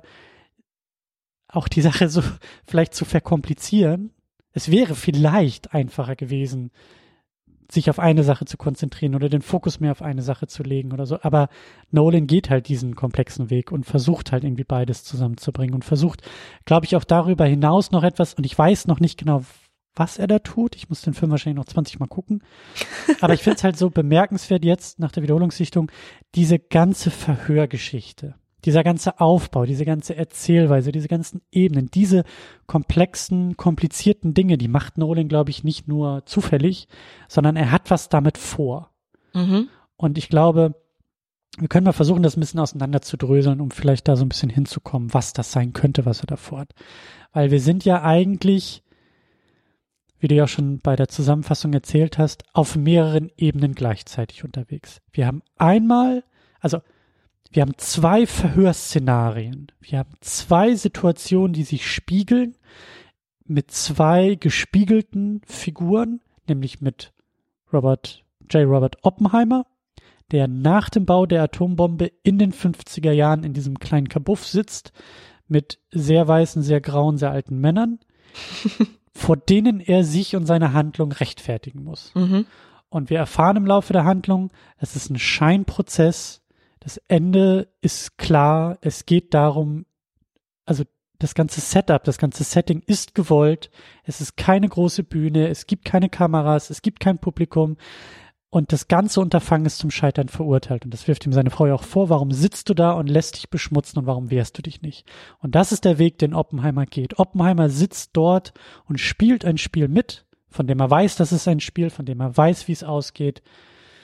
[SPEAKER 1] auch die Sache so vielleicht zu verkomplizieren. Es wäre vielleicht einfacher gewesen, sich auf eine Sache zu konzentrieren oder den Fokus mehr auf eine Sache zu legen oder so. Aber Nolan geht halt diesen komplexen Weg und versucht halt irgendwie beides zusammenzubringen und versucht, glaube ich, auch darüber hinaus noch etwas, und ich weiß noch nicht genau, was er da tut. Ich muss den Film wahrscheinlich noch zwanzig Mal gucken. Aber ich finde es halt so bemerkenswert jetzt nach der Wiederholungssichtung, diese ganze Verhörgeschichte. Dieser ganze Aufbau, diese ganze Erzählweise, diese ganzen Ebenen, diese komplexen, komplizierten Dinge, die macht Nolan, glaube ich, nicht nur zufällig, sondern er hat was damit vor.
[SPEAKER 2] Mhm.
[SPEAKER 1] Und ich glaube, wir können mal versuchen, das ein bisschen auseinander zu dröseln, um vielleicht da so ein bisschen hinzukommen, was das sein könnte, was er da vorhat. Weil wir sind ja eigentlich, wie du ja schon bei der Zusammenfassung erzählt hast, auf mehreren Ebenen gleichzeitig unterwegs. Wir haben einmal, also wir haben zwei Verhörszenarien. Wir haben zwei Situationen, die sich spiegeln, mit zwei gespiegelten Figuren, nämlich mit Robert J. Robert Oppenheimer, der nach dem Bau der Atombombe in den fünfziger Jahren in diesem kleinen Kabuff sitzt, mit sehr weißen, sehr grauen, sehr alten Männern, vor denen er sich und seine Handlung rechtfertigen muss.
[SPEAKER 2] Mhm.
[SPEAKER 1] Und wir erfahren im Laufe der Handlung, es ist ein Scheinprozess. Das Ende ist klar, es geht darum, also das ganze Setup, das ganze Setting ist gewollt, es ist keine große Bühne, es gibt keine Kameras, es gibt kein Publikum und das ganze Unterfangen ist zum Scheitern verurteilt und das wirft ihm seine Frau ja auch vor, warum sitzt du da und lässt dich beschmutzen und warum wehrst du dich nicht? Und das ist der Weg, den Oppenheimer geht. Oppenheimer sitzt dort und spielt ein Spiel mit, von dem er weiß, dass es ein Spiel, von dem er weiß, wie es ausgeht.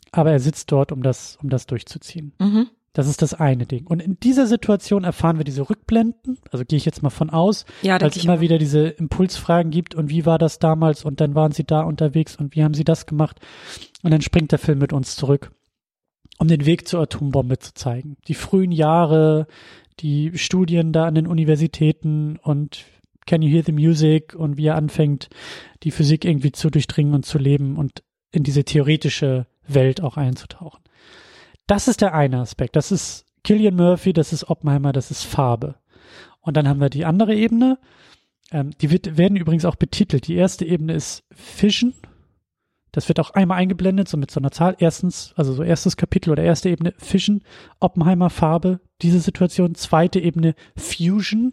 [SPEAKER 1] aber er sitzt dort, um das, um das durchzuziehen.
[SPEAKER 2] Mhm.
[SPEAKER 1] Das ist das eine Ding. Und in dieser Situation erfahren wir diese Rückblenden, also gehe ich jetzt mal von aus,
[SPEAKER 2] Ja,
[SPEAKER 1] weil es immer
[SPEAKER 2] mal.
[SPEAKER 1] wieder diese Impulsfragen gibt und wie war das damals und dann waren sie da unterwegs und wie haben sie das gemacht und dann springt der Film mit uns zurück, um den Weg zur Atombombe zu zeigen. Die frühen Jahre, die Studien da an den Universitäten und Can You Hear the Music und wie er anfängt, die Physik irgendwie zu durchdringen und zu leben und in diese theoretische Welt auch einzutauchen. Das ist der eine Aspekt. Das ist Cillian Murphy, das ist Oppenheimer, das ist Farbe. Und dann haben wir die andere Ebene. Ähm, die wird, werden übrigens auch betitelt. Die erste Ebene ist Fission. Das wird auch einmal eingeblendet, so mit so einer Zahl. Erstens, also so erstes Kapitel oder erste Ebene Fission, Oppenheimer, Farbe, diese Situation. Zweite Ebene Fusion.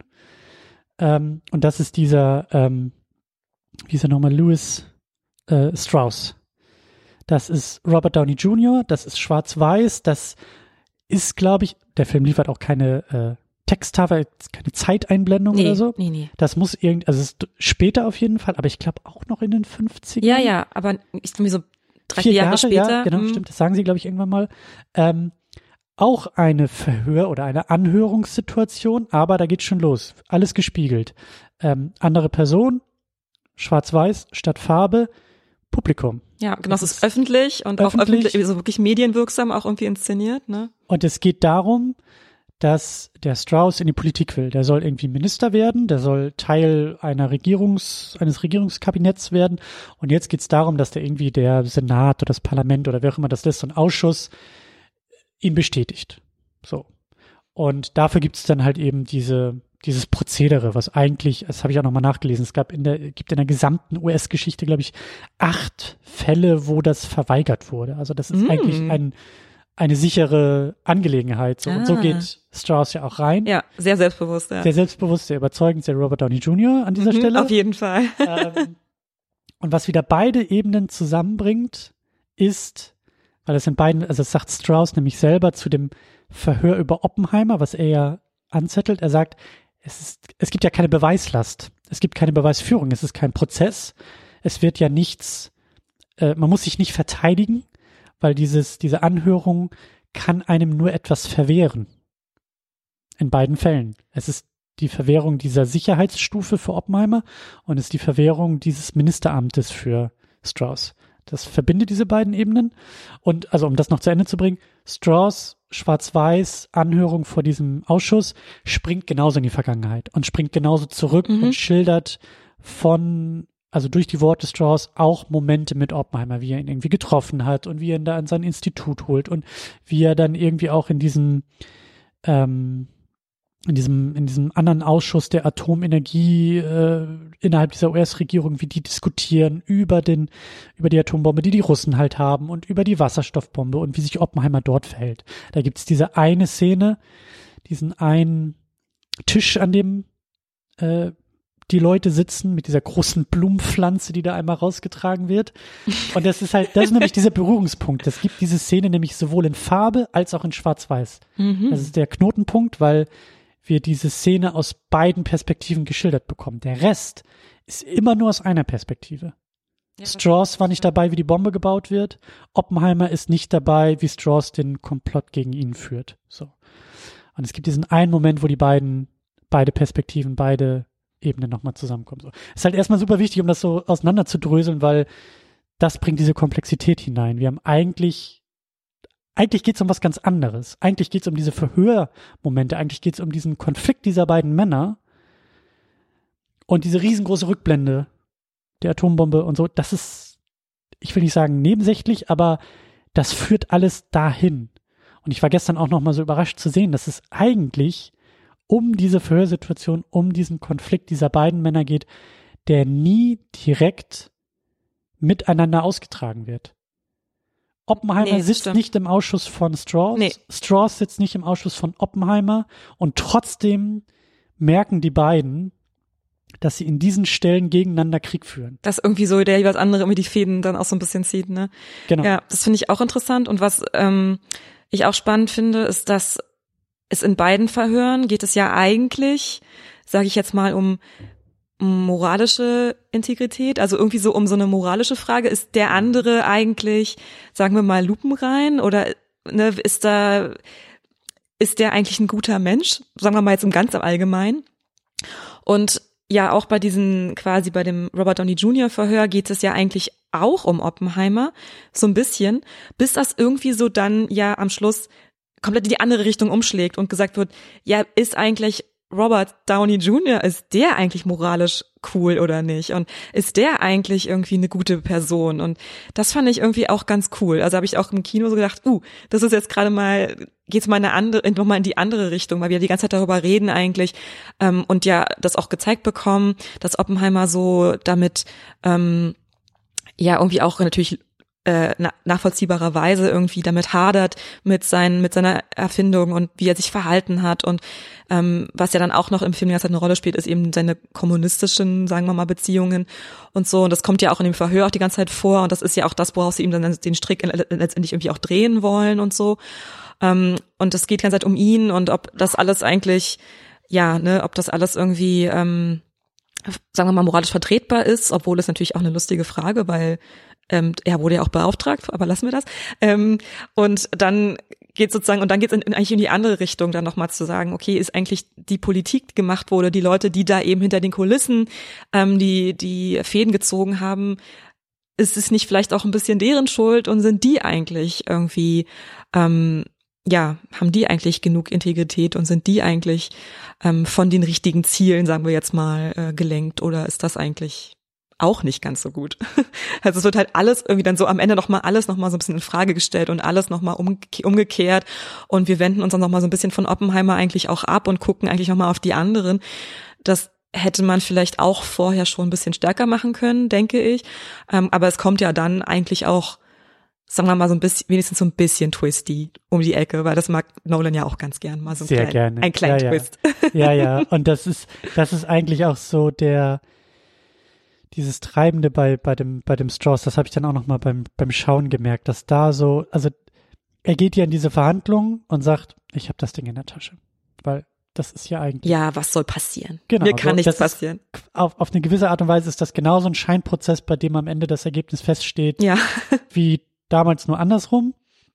[SPEAKER 1] Ähm, und das ist dieser, ähm, wie ist er nochmal, Louis äh, Strauss. Das ist Robert Downey Junior, das ist schwarz-weiß, das ist, glaube ich, der Film liefert auch keine äh, Texttafel, keine Zeiteinblendung
[SPEAKER 2] nee,
[SPEAKER 1] oder so.
[SPEAKER 2] Nee, nee.
[SPEAKER 1] Das muss irgendwie, also es ist später auf jeden Fall, aber ich glaube auch noch in den fünfzigern.
[SPEAKER 2] Ja, ja, aber ich irgendwie so drei,
[SPEAKER 1] vier
[SPEAKER 2] vier Jahre,
[SPEAKER 1] Jahre
[SPEAKER 2] später.
[SPEAKER 1] Ja, genau,
[SPEAKER 2] hm.
[SPEAKER 1] stimmt, das sagen sie, glaube ich, irgendwann mal. Ähm, auch eine Verhör- oder eine Anhörungssituation, aber da geht's schon los. Alles gespiegelt. Ähm, andere Person, schwarz-weiß statt Farbe, Publikum.
[SPEAKER 2] Ja, genau, es ist öffentlich und
[SPEAKER 1] öffentlich.
[SPEAKER 2] auch öffentlich, also wirklich medienwirksam auch irgendwie inszeniert, ne?
[SPEAKER 1] Und es geht darum, dass der Strauss in die Politik will. Der soll irgendwie Minister werden, der soll Teil einer Regierungs, eines Regierungskabinetts werden. Und jetzt geht es darum, dass der irgendwie der Senat oder das Parlament oder wer auch immer das ist, so ein Ausschuss ihn bestätigt. So. Und dafür gibt es dann halt eben diese dieses Prozedere, was eigentlich, das habe ich auch nochmal nachgelesen, es gab in der, gibt in der gesamten U S-Geschichte, glaube ich, acht Fälle, wo das verweigert wurde. Also das ist mm. eigentlich ein, eine sichere Angelegenheit. So. Ah. Und so geht Strauss ja auch rein.
[SPEAKER 2] Ja, sehr selbstbewusst. Ja.
[SPEAKER 1] Sehr selbstbewusst, sehr überzeugend, sehr Robert Downey Junior an dieser
[SPEAKER 2] mhm,
[SPEAKER 1] Stelle.
[SPEAKER 2] Auf jeden Fall.
[SPEAKER 1] ähm, und was wieder beide Ebenen zusammenbringt, ist, weil das in beiden, also das sagt Strauss nämlich selber zu dem Verhör über Oppenheimer, was er ja anzettelt, er sagt, Es, ist, es gibt ja keine Beweislast, es gibt keine Beweisführung, es ist kein Prozess, es wird ja nichts, äh, man muss sich nicht verteidigen, weil dieses, diese Anhörung kann einem nur etwas verwehren. In beiden Fällen. Es ist die Verwehrung dieser Sicherheitsstufe für Oppenheimer und es ist die Verwehrung dieses Ministeramtes für Strauss. Das verbindet diese beiden Ebenen. Und also um das noch zu Ende zu bringen, Strauss, schwarz-weiß, Anhörung vor diesem Ausschuss, springt genauso in die Vergangenheit und springt genauso zurück mhm. und schildert von, also durch die Worte Strauss auch Momente mit Oppenheimer, wie er ihn irgendwie getroffen hat und wie er ihn da an sein Institut holt und wie er dann irgendwie auch in diesem ähm, in diesem in diesem anderen Ausschuss der Atomenergie äh, innerhalb dieser U S-Regierung, wie die diskutieren über den über die Atombombe, die die Russen halt haben und über die Wasserstoffbombe und wie sich Oppenheimer dort verhält. Da gibt's diese eine Szene, diesen einen Tisch, an dem äh, die Leute sitzen mit dieser großen Blumenpflanze, die da einmal rausgetragen wird. Und das ist halt, das ist nämlich dieser Berührungspunkt. Es gibt diese Szene nämlich sowohl in Farbe als auch in Schwarz-Weiß. Mhm. Das ist der Knotenpunkt, weil wir diese Szene aus beiden Perspektiven geschildert bekommen. Der Rest ist immer nur aus einer Perspektive. Ja, Strauss war nicht dabei, wie die Bombe gebaut wird. Oppenheimer ist nicht dabei, wie Strauss den Komplott gegen ihn führt. So. Und es gibt diesen einen Moment, wo die beiden, beide Perspektiven, beide Ebenen nochmal zusammenkommen. So. Ist halt erstmal super wichtig, um das so auseinander zu dröseln, weil das bringt diese Komplexität hinein. Wir haben eigentlich Eigentlich geht es um was ganz anderes. Eigentlich geht es um diese Verhörmomente. Eigentlich geht es um diesen Konflikt dieser beiden Männer und diese riesengroße Rückblende der Atombombe und so. Das ist, ich will nicht sagen nebensächlich, aber das führt alles dahin. Und ich war gestern auch noch mal so überrascht zu sehen, dass es eigentlich um diese Verhörsituation, um diesen Konflikt dieser beiden Männer geht, der nie direkt miteinander ausgetragen wird. Oppenheimer nee, sitzt stimmt. nicht im Ausschuss von Strauss. Nee. Strauss sitzt nicht im Ausschuss von Oppenheimer. Und trotzdem merken die beiden, dass sie in diesen Stellen gegeneinander Krieg führen.
[SPEAKER 2] Dass irgendwie so der jeweils andere immer die Fäden dann auch so ein bisschen zieht, ne?
[SPEAKER 1] Genau.
[SPEAKER 2] Ja, das finde ich auch interessant. Und was ähm, ich auch spannend finde, ist, dass es in beiden Verhören geht es ja eigentlich, sage ich jetzt mal, um moralische Integrität, also irgendwie so um so eine moralische Frage, ist der andere eigentlich, sagen wir mal, lupenrein oder ne, ist da, ist der eigentlich ein guter Mensch, sagen wir mal jetzt im ganz Allgemeinen. Und ja, auch bei diesen, quasi bei dem Robert Downey Junior Verhör geht es ja eigentlich auch um Oppenheimer, so ein bisschen, bis das irgendwie so dann ja am Schluss komplett in die andere Richtung umschlägt und gesagt wird, ja, ist eigentlich Robert Downey Junior, ist der eigentlich moralisch cool oder nicht? Und ist der eigentlich irgendwie eine gute Person? Und das fand ich irgendwie auch ganz cool. Also habe ich auch im Kino so gedacht, uh, das ist jetzt gerade mal, geht's mal eine andere, nochmal in die andere Richtung, weil wir die ganze Zeit darüber reden eigentlich ähm, und ja das auch gezeigt bekommen, dass Oppenheimer so damit ähm, ja irgendwie auch natürlich äh, nachvollziehbarerweise irgendwie damit hadert mit seinen mit seiner Erfindung und wie er sich verhalten hat und ähm, was ja dann auch noch im Film die ganze Zeit eine Rolle spielt, ist eben seine kommunistischen, sagen wir mal, Beziehungen und so und das kommt ja auch in dem Verhör auch die ganze Zeit vor und das ist ja auch das, woraus sie ihm dann den Strick letztendlich irgendwie auch drehen wollen und so ähm, und das geht die ganze Zeit um ihn und ob das alles eigentlich, ja, ne, ob das alles irgendwie ähm, sagen wir mal moralisch vertretbar ist, obwohl es natürlich auch eine lustige Frage, weil Ähm, er wurde ja auch beauftragt, aber lassen wir das. Ähm, und dann geht sozusagen, und dann geht es in, in, eigentlich in die andere Richtung, dann nochmal zu sagen, okay, ist eigentlich die Politik, die gemacht wurde, die Leute, die da eben hinter den Kulissen ähm, die die Fäden gezogen haben, ist es nicht vielleicht auch ein bisschen deren Schuld und sind die eigentlich irgendwie, ähm, ja, haben die eigentlich genug Integrität und sind die eigentlich ähm, von den richtigen Zielen, sagen wir jetzt mal, äh, gelenkt oder ist das eigentlich auch nicht ganz so gut. Also es wird halt alles irgendwie dann so am Ende nochmal alles nochmal so ein bisschen in Frage gestellt und alles nochmal umge- umgekehrt und wir wenden uns dann nochmal so ein bisschen von Oppenheimer eigentlich auch ab und gucken eigentlich nochmal auf die anderen. Das hätte man vielleicht auch vorher schon ein bisschen stärker machen können, denke ich. Ähm, aber es kommt ja dann eigentlich auch, sagen wir mal, so ein bisschen, wenigstens so ein bisschen twisty um die Ecke, weil das mag Nolan ja auch ganz gern, mal so ein
[SPEAKER 1] Sehr
[SPEAKER 2] klein,
[SPEAKER 1] gerne.
[SPEAKER 2] einen kleinen
[SPEAKER 1] ja,
[SPEAKER 2] Twist.
[SPEAKER 1] Ja, ja, und das ist, das ist eigentlich auch so der, dieses Treibende bei, bei dem, bei dem Strauss, das habe ich dann auch nochmal beim, beim Schauen gemerkt, dass da so, also er geht ja in diese Verhandlung und sagt, ich habe das Ding in der Tasche, weil das ist ja eigentlich.
[SPEAKER 2] Ja, was soll passieren?
[SPEAKER 1] Genau,
[SPEAKER 2] Mir kann
[SPEAKER 1] so,
[SPEAKER 2] nichts passieren.
[SPEAKER 1] Ist, auf, auf eine gewisse Art und Weise ist das genauso ein Scheinprozess, bei dem am Ende das Ergebnis feststeht,
[SPEAKER 2] ja.
[SPEAKER 1] wie damals nur andersrum.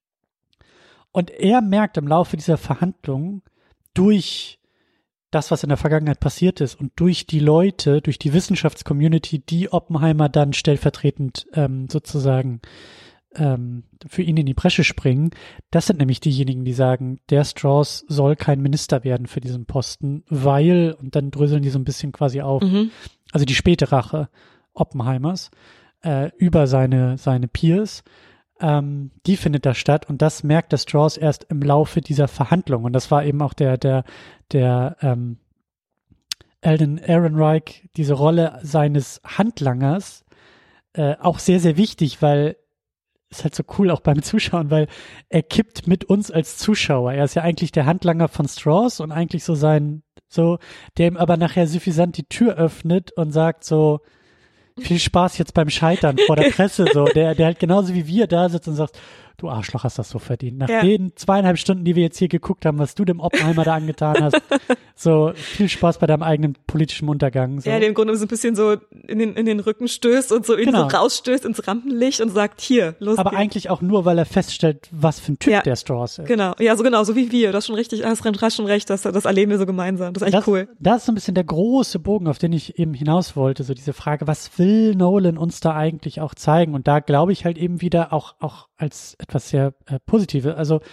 [SPEAKER 1] Und er merkt im Laufe dieser Verhandlung durch das, was in der Vergangenheit passiert ist und durch die Leute, durch die Wissenschaftscommunity, die Oppenheimer dann stellvertretend ähm, sozusagen ähm, für ihn in die Bresche springen, das sind nämlich diejenigen, die sagen, der Strauss soll kein Minister werden für diesen Posten, weil, und dann dröseln die so ein bisschen quasi auf,
[SPEAKER 2] Mhm.
[SPEAKER 1] also die späte Rache Oppenheimers äh, über seine, seine Peers, Ähm, die findet da statt und das merkt der Strauss erst im Laufe dieser Verhandlung und das war eben auch der der der ähm, Alden Ehrenreich, diese Rolle seines Handlangers äh, auch sehr sehr wichtig, weil ist halt so cool auch beim Zuschauen, weil er kippt mit uns als Zuschauer. Er ist ja eigentlich der Handlanger von Strauss und eigentlich so sein so, der ihm aber nachher suffisant die Tür öffnet und sagt so, viel Spaß jetzt beim Scheitern vor der Presse, so, der, der halt genauso wie wir da sitzt und sagt, du Arschloch hast das so verdient. Nach
[SPEAKER 2] ja.
[SPEAKER 1] den zweieinhalb Stunden, die wir jetzt hier geguckt haben, was du dem Oppenheimer da angetan hast, so, viel Spaß bei deinem eigenen politischen Untergang. So.
[SPEAKER 2] Ja, der im Grunde so ein bisschen so in den, in den Rücken stößt und so ihn
[SPEAKER 1] Genau.
[SPEAKER 2] so rausstößt ins Rampenlicht und sagt, hier, los
[SPEAKER 1] Aber
[SPEAKER 2] geht's.
[SPEAKER 1] eigentlich auch nur, weil er feststellt, was für ein Typ
[SPEAKER 2] Ja.
[SPEAKER 1] der Strauss ist.
[SPEAKER 2] Genau, ja, so genau, so wie wir. Du hast schon richtig, hast, hast schon recht, das, das erleben wir so gemeinsam. Das ist eigentlich
[SPEAKER 1] Das,
[SPEAKER 2] cool.
[SPEAKER 1] das ist so ein bisschen der große Bogen, auf den ich eben hinaus wollte, so diese Frage, was will Nolan uns da eigentlich auch zeigen? Und da glaube ich halt eben wieder auch, auch als etwas sehr äh, Positive, also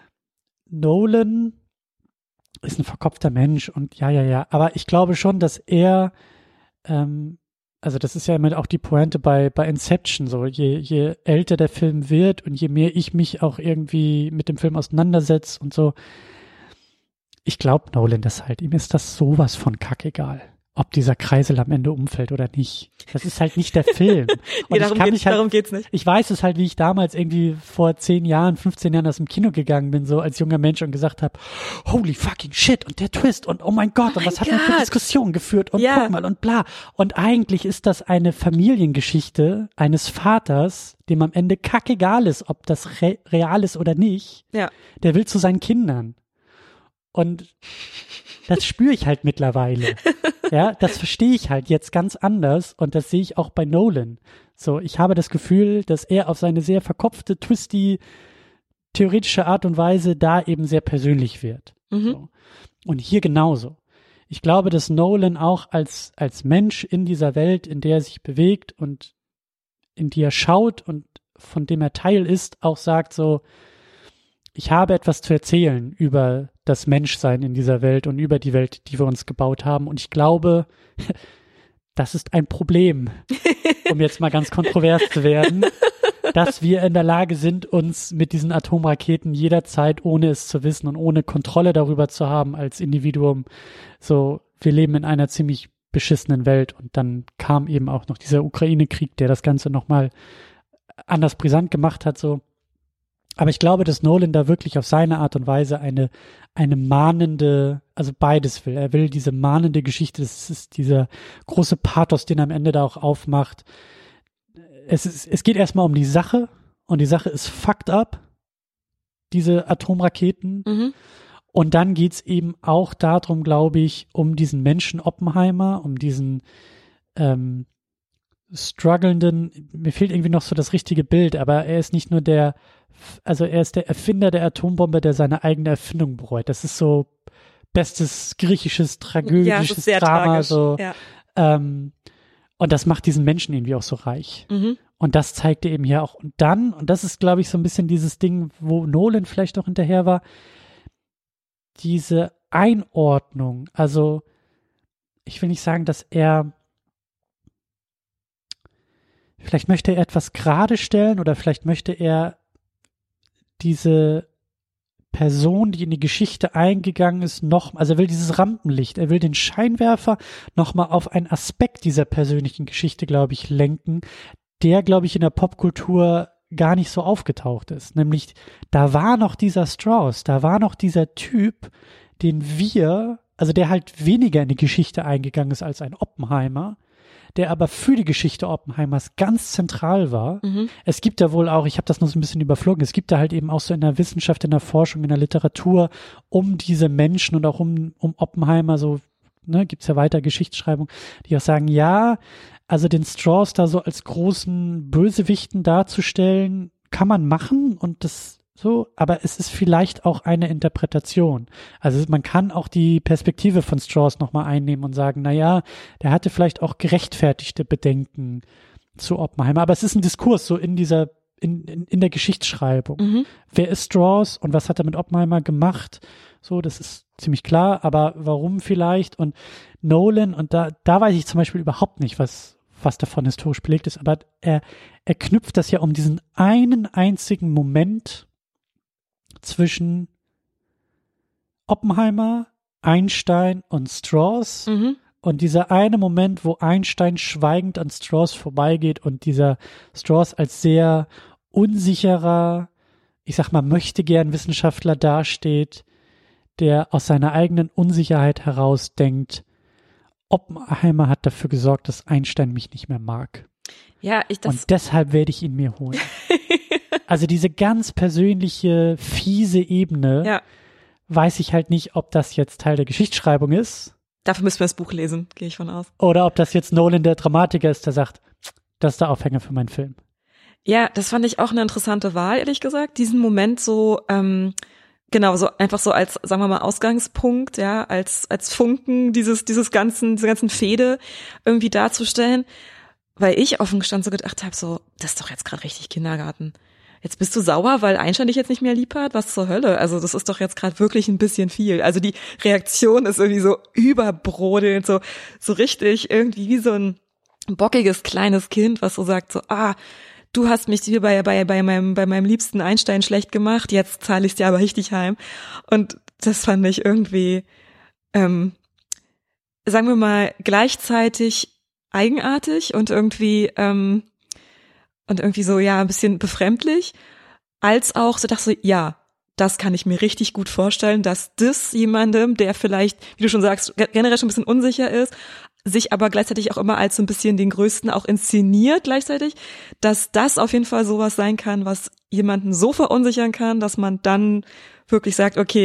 [SPEAKER 1] Nolan ist ein verkopfter Mensch und ja, ja, ja, aber ich glaube schon, dass er, ähm, also das ist ja immer auch die Pointe bei, bei Inception, so je, je älter der Film wird und je mehr ich mich auch irgendwie mit dem Film auseinandersetze und so, ich glaube Nolan das halt, ihm ist das sowas von kackegal, ob dieser Kreisel am Ende umfällt oder nicht. Das ist halt nicht der Film. Und
[SPEAKER 2] Nee, darum,
[SPEAKER 1] ich kann
[SPEAKER 2] geht's,
[SPEAKER 1] mich halt,
[SPEAKER 2] darum geht's nicht.
[SPEAKER 1] ich weiß es halt, wie ich damals irgendwie vor zehn Jahren, fünfzehn Jahren aus dem Kino gegangen bin, so als junger Mensch und gesagt habe, holy fucking shit und der Twist und oh mein Gott und was hat man für
[SPEAKER 2] Gott.
[SPEAKER 1] Diskussionen geführt und
[SPEAKER 2] Ja.
[SPEAKER 1] guck mal und bla. Und eigentlich ist das eine Familiengeschichte eines Vaters, dem am Ende kackegal ist, ob das re- real ist oder nicht.
[SPEAKER 2] Ja.
[SPEAKER 1] Der will zu seinen Kindern. Und das spüre ich halt mittlerweile. Ja, das verstehe ich halt jetzt ganz anders und das sehe ich auch bei Nolan. So, ich habe das Gefühl, dass er auf seine sehr verkopfte, twisty, theoretische Art und Weise da eben sehr persönlich wird.
[SPEAKER 2] Mhm.
[SPEAKER 1] So. Und hier genauso. Ich glaube, dass Nolan auch als, als Mensch in dieser Welt, in der er sich bewegt und in die er schaut und von dem er Teil ist, auch sagt so, ich habe etwas zu erzählen über das Menschsein in dieser Welt und über die Welt, die wir uns gebaut haben. Und ich glaube, das ist ein Problem, um jetzt mal ganz kontrovers zu werden, dass wir in der Lage sind, uns mit diesen Atomraketen jederzeit, ohne es zu wissen und ohne Kontrolle darüber zu haben als Individuum, so, wir leben in einer ziemlich beschissenen Welt. Und dann kam eben auch noch dieser Ukraine-Krieg, der das Ganze nochmal anders brisant gemacht hat, so. Aber ich glaube, dass Nolan da wirklich auf seine Art und Weise eine, eine mahnende, also beides will. Er will diese mahnende Geschichte, das ist dieser große Pathos, den er am Ende da auch aufmacht. Es ist, es geht erstmal um die Sache und die Sache ist fucked up, diese Atomraketen.
[SPEAKER 2] Mhm.
[SPEAKER 1] Und dann geht's eben auch darum, glaube ich, um diesen Menschen Oppenheimer, um diesen ähm, strugglenden, mir fehlt irgendwie noch so das richtige Bild, aber er ist nicht nur der, also er ist der Erfinder der Atombombe, der seine eigene Erfindung bereut. Das ist so bestes griechisches, tragödisches
[SPEAKER 2] ja,
[SPEAKER 1] Drama.
[SPEAKER 2] tragisch.
[SPEAKER 1] So.
[SPEAKER 2] Ja.
[SPEAKER 1] Ähm, und das macht diesen Menschen irgendwie auch so reich.
[SPEAKER 2] Mhm.
[SPEAKER 1] Und das zeigt er eben hier auch. Und dann, und das ist, glaube ich, so ein bisschen dieses Ding, wo Nolan vielleicht auch hinterher war, diese Einordnung. Also ich will nicht sagen, dass er vielleicht möchte er etwas gerade stellen oder vielleicht möchte er diese Person, die in die Geschichte eingegangen ist, noch, also er will dieses Rampenlicht, er will den Scheinwerfer nochmal auf einen Aspekt dieser persönlichen Geschichte, glaube ich, lenken, der, glaube ich, in der Popkultur gar nicht so aufgetaucht ist. Nämlich, da war noch dieser Strauss, da war noch dieser Typ, den wir, also der halt weniger in die Geschichte eingegangen ist als ein Oppenheimer, der aber für die Geschichte Oppenheimers ganz zentral war.
[SPEAKER 2] Mhm.
[SPEAKER 1] Es gibt da wohl auch, ich habe das nur so ein bisschen überflogen, es gibt da halt eben auch so in der Wissenschaft, in der Forschung, in der Literatur um diese Menschen und auch um, um Oppenheimer so, ne, gibt's ja weiter Geschichtsschreibung, die auch sagen, ja, also den Strauss da so als großen Bösewichten darzustellen, kann man machen und das so, aber es ist vielleicht auch eine Interpretation. Also man kann auch die Perspektive von Strauss nochmal einnehmen und sagen, na ja, der hatte vielleicht auch gerechtfertigte Bedenken zu Oppenheimer, aber es ist ein Diskurs so in dieser, in, in, in der Geschichtsschreibung.
[SPEAKER 2] Mhm.
[SPEAKER 1] Wer ist Strauss und was hat er mit Oppenheimer gemacht? So, das ist ziemlich klar, aber warum vielleicht? Und Nolan, und da, da weiß ich zum Beispiel überhaupt nicht, was, was davon historisch belegt ist, aber er, er knüpft das ja um diesen einen einzigen Moment zwischen Oppenheimer, Einstein und Strauss.
[SPEAKER 2] Mhm.
[SPEAKER 1] Und dieser eine Moment, wo Einstein schweigend an Strauss vorbeigeht und dieser Strauss als sehr unsicherer, ich sag mal, möchte gern Wissenschaftler dasteht, der aus seiner eigenen Unsicherheit heraus denkt, Oppenheimer hat dafür gesorgt, dass Einstein mich nicht mehr mag.
[SPEAKER 2] Ja, ich das.
[SPEAKER 1] Und deshalb werde ich ihn mir holen. Also diese ganz persönliche, fiese Ebene,
[SPEAKER 2] ja.
[SPEAKER 1] weiß ich halt nicht, ob das jetzt Teil der Geschichtsschreibung ist.
[SPEAKER 2] Dafür müssen wir das Buch lesen, gehe ich von aus.
[SPEAKER 1] Oder ob das jetzt Nolan, der Dramatiker ist, der sagt, das ist der Aufhänger für meinen Film.
[SPEAKER 2] Ja, das fand ich auch eine interessante Wahl, ehrlich gesagt. Diesen Moment so, ähm, genau, so einfach so als, sagen wir mal, Ausgangspunkt, ja, als als Funken dieses dieses ganzen, diese ganzen Fehde irgendwie darzustellen. Weil ich offen gestanden so gedacht habe, so, das ist doch jetzt gerade richtig Kindergarten. Jetzt bist du sauer, weil Einstein dich jetzt nicht mehr lieb hat? Was zur Hölle? Also das ist doch jetzt gerade wirklich ein bisschen viel. Also die Reaktion ist irgendwie so überbrodelnd, so so richtig irgendwie wie so ein bockiges kleines Kind, was so sagt, so, ah, du hast mich hier bei bei bei meinem bei meinem liebsten Einstein schlecht gemacht, jetzt zahle ich es dir aber richtig heim. Und das fand ich irgendwie, ähm, sagen wir mal, gleichzeitig eigenartig und irgendwie ähm, und irgendwie so, ja, ein bisschen befremdlich, als auch so dachte so, ja, das kann ich mir richtig gut vorstellen, dass das jemandem, der vielleicht, wie du schon sagst, generell schon ein bisschen unsicher ist, sich aber gleichzeitig auch immer als so ein bisschen den Größten auch inszeniert gleichzeitig, dass das auf jeden Fall sowas sein kann, was jemanden so verunsichern kann, dass man dann wirklich sagt, okay,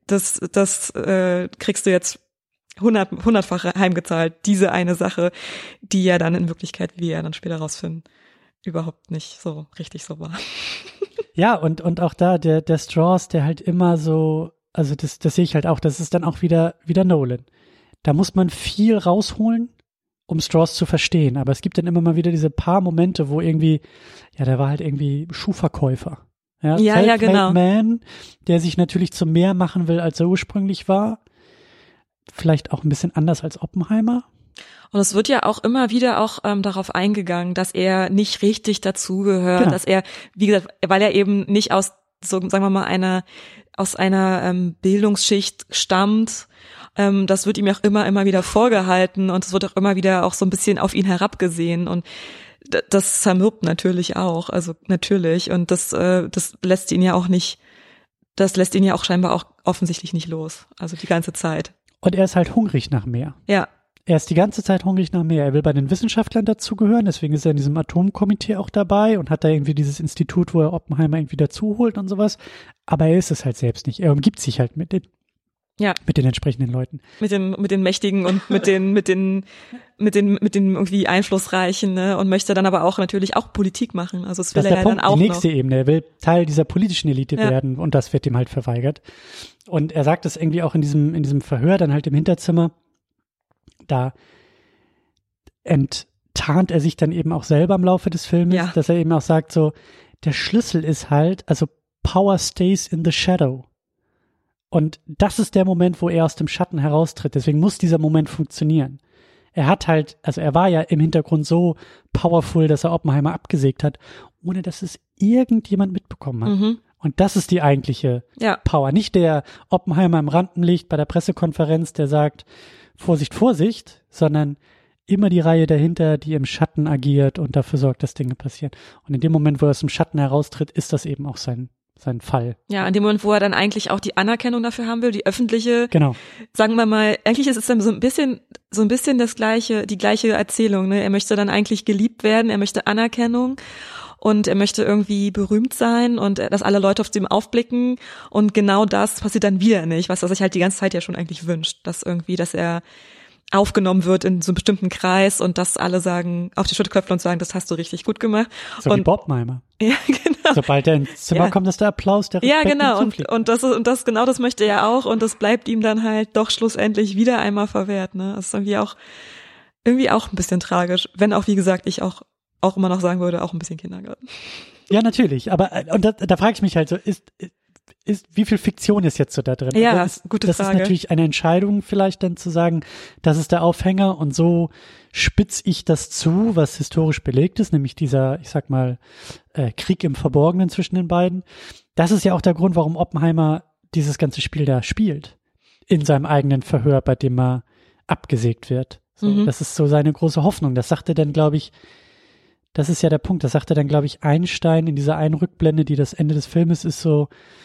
[SPEAKER 2] das, das äh, kriegst du jetzt hundert, hundertfach heimgezahlt, diese eine Sache, die ja dann in Wirklichkeit, wie wir ja dann später rausfinden, überhaupt nicht so richtig so war.
[SPEAKER 1] Ja, und, und auch da, der, der Strauss, der halt immer so, also das, das sehe ich halt auch, das ist dann auch wieder, wieder Nolan. Da muss man viel rausholen, um Strauss zu verstehen, aber es gibt dann immer mal wieder diese paar Momente, wo irgendwie, ja, der war halt irgendwie Schuhverkäufer. Ja,
[SPEAKER 2] ja, ja, genau.
[SPEAKER 1] Man, der sich natürlich zu mehr machen will, als er ursprünglich war. Vielleicht auch ein bisschen anders als Oppenheimer.
[SPEAKER 2] Und es wird ja auch immer wieder auch ähm, darauf eingegangen, dass er nicht richtig dazugehört, genau. dass er, wie gesagt, weil er eben nicht aus, so sagen wir mal, einer aus einer ähm, Bildungsschicht stammt. Ähm, das wird ihm auch immer, immer wieder vorgehalten und es wird auch immer wieder auch so ein bisschen auf ihn herabgesehen und d- das zermürbt natürlich auch, also natürlich und das, äh, das lässt ihn ja auch nicht, das lässt ihn ja auch scheinbar auch offensichtlich nicht los, also die ganze Zeit.
[SPEAKER 1] Und er ist halt hungrig nach mehr.
[SPEAKER 2] Ja.
[SPEAKER 1] Er ist die ganze Zeit hungrig nach mehr. Er will bei den Wissenschaftlern dazugehören, deswegen ist er in diesem Atomkomitee auch dabei und hat da irgendwie dieses Institut, wo er Oppenheimer irgendwie dazuholt und sowas. Aber er ist es halt selbst nicht. Er umgibt sich halt mit den, ja. mit den entsprechenden Leuten.
[SPEAKER 2] Mit den, mit den Mächtigen und mit den, mit den, mit den, mit den irgendwie Einflussreichen, ne? Und möchte dann aber auch natürlich auch Politik machen. Also das will
[SPEAKER 1] das
[SPEAKER 2] er ja
[SPEAKER 1] Punkt,
[SPEAKER 2] dann auch
[SPEAKER 1] die nächste
[SPEAKER 2] noch.
[SPEAKER 1] Ebene. Er will Teil dieser politischen Elite
[SPEAKER 2] ja.
[SPEAKER 1] werden und das wird ihm halt verweigert. Und er sagt es irgendwie auch in diesem, in diesem Verhör dann halt im Hinterzimmer. Da enttarnt er sich dann eben auch selber im Laufe des Filmes,
[SPEAKER 2] ja.
[SPEAKER 1] dass er eben auch sagt so, der Schlüssel ist halt, also Power stays in the shadow. Und das ist der Moment, wo er aus dem Schatten heraustritt. Deswegen muss dieser Moment funktionieren. Er hat halt, also er war ja im Hintergrund so powerful, dass er Oppenheimer abgesägt hat, ohne dass es irgendjemand mitbekommen hat.
[SPEAKER 2] Mhm.
[SPEAKER 1] Und das ist die eigentliche
[SPEAKER 2] ja.
[SPEAKER 1] Power. Nicht der Oppenheimer im Rampenlicht bei der Pressekonferenz, der sagt, Vorsicht, Vorsicht, sondern immer die Reihe dahinter, die im Schatten agiert und dafür sorgt, dass Dinge passieren. Und in dem Moment, wo er aus dem Schatten heraustritt, ist das eben auch sein sein Fall.
[SPEAKER 2] Ja, in dem Moment, wo er dann eigentlich auch die Anerkennung dafür haben will, die öffentliche,
[SPEAKER 1] genau.
[SPEAKER 2] sagen wir mal, eigentlich ist es dann so ein bisschen, so ein bisschen das gleiche, die gleiche Erzählung, ne? Er möchte dann eigentlich geliebt werden, er möchte Anerkennung und er möchte irgendwie berühmt sein und dass alle Leute auf ihm aufblicken und genau das passiert dann wieder nicht, was er sich halt die ganze Zeit ja schon eigentlich wünscht, dass irgendwie, dass er aufgenommen wird in so einem bestimmten Kreis und dass alle sagen, auf die Schulter klopfen und sagen, das hast du richtig gut gemacht.
[SPEAKER 1] So
[SPEAKER 2] und,
[SPEAKER 1] wie Oppenheimer.
[SPEAKER 2] Ja, genau.
[SPEAKER 1] Sobald er ins Zimmer
[SPEAKER 2] ja.
[SPEAKER 1] kommt, ist der Applaus, der Respekt.
[SPEAKER 2] Ja, genau. Und, und das ist, und das, genau das möchte er auch und das bleibt ihm dann halt doch schlussendlich wieder einmal verwehrt, ne. Das ist irgendwie auch, irgendwie auch ein bisschen tragisch. Wenn auch, wie gesagt, ich auch, auch immer noch sagen würde, auch ein bisschen Kindergarten.
[SPEAKER 1] Ja, natürlich. Aber, und da, da frage ich mich halt so, ist, ist, wie viel Fiktion ist jetzt so da drin?
[SPEAKER 2] Ja,
[SPEAKER 1] das,
[SPEAKER 2] gute
[SPEAKER 1] das
[SPEAKER 2] Frage.
[SPEAKER 1] Das ist natürlich eine Entscheidung vielleicht dann zu sagen, das ist der Aufhänger und so spitz ich das zu, was historisch belegt ist, nämlich dieser, ich sag mal, äh, Krieg im Verborgenen zwischen den beiden. Das ist ja auch der Grund, warum Oppenheimer dieses ganze Spiel da spielt. In seinem eigenen Verhör, bei dem er abgesägt wird. So, mhm. Das ist so seine große Hoffnung. Das sagt er dann, glaube ich, das ist ja der Punkt, das sagt er dann, glaube ich, Einstein in dieser einen Rückblende, die das Ende des Filmes ist so,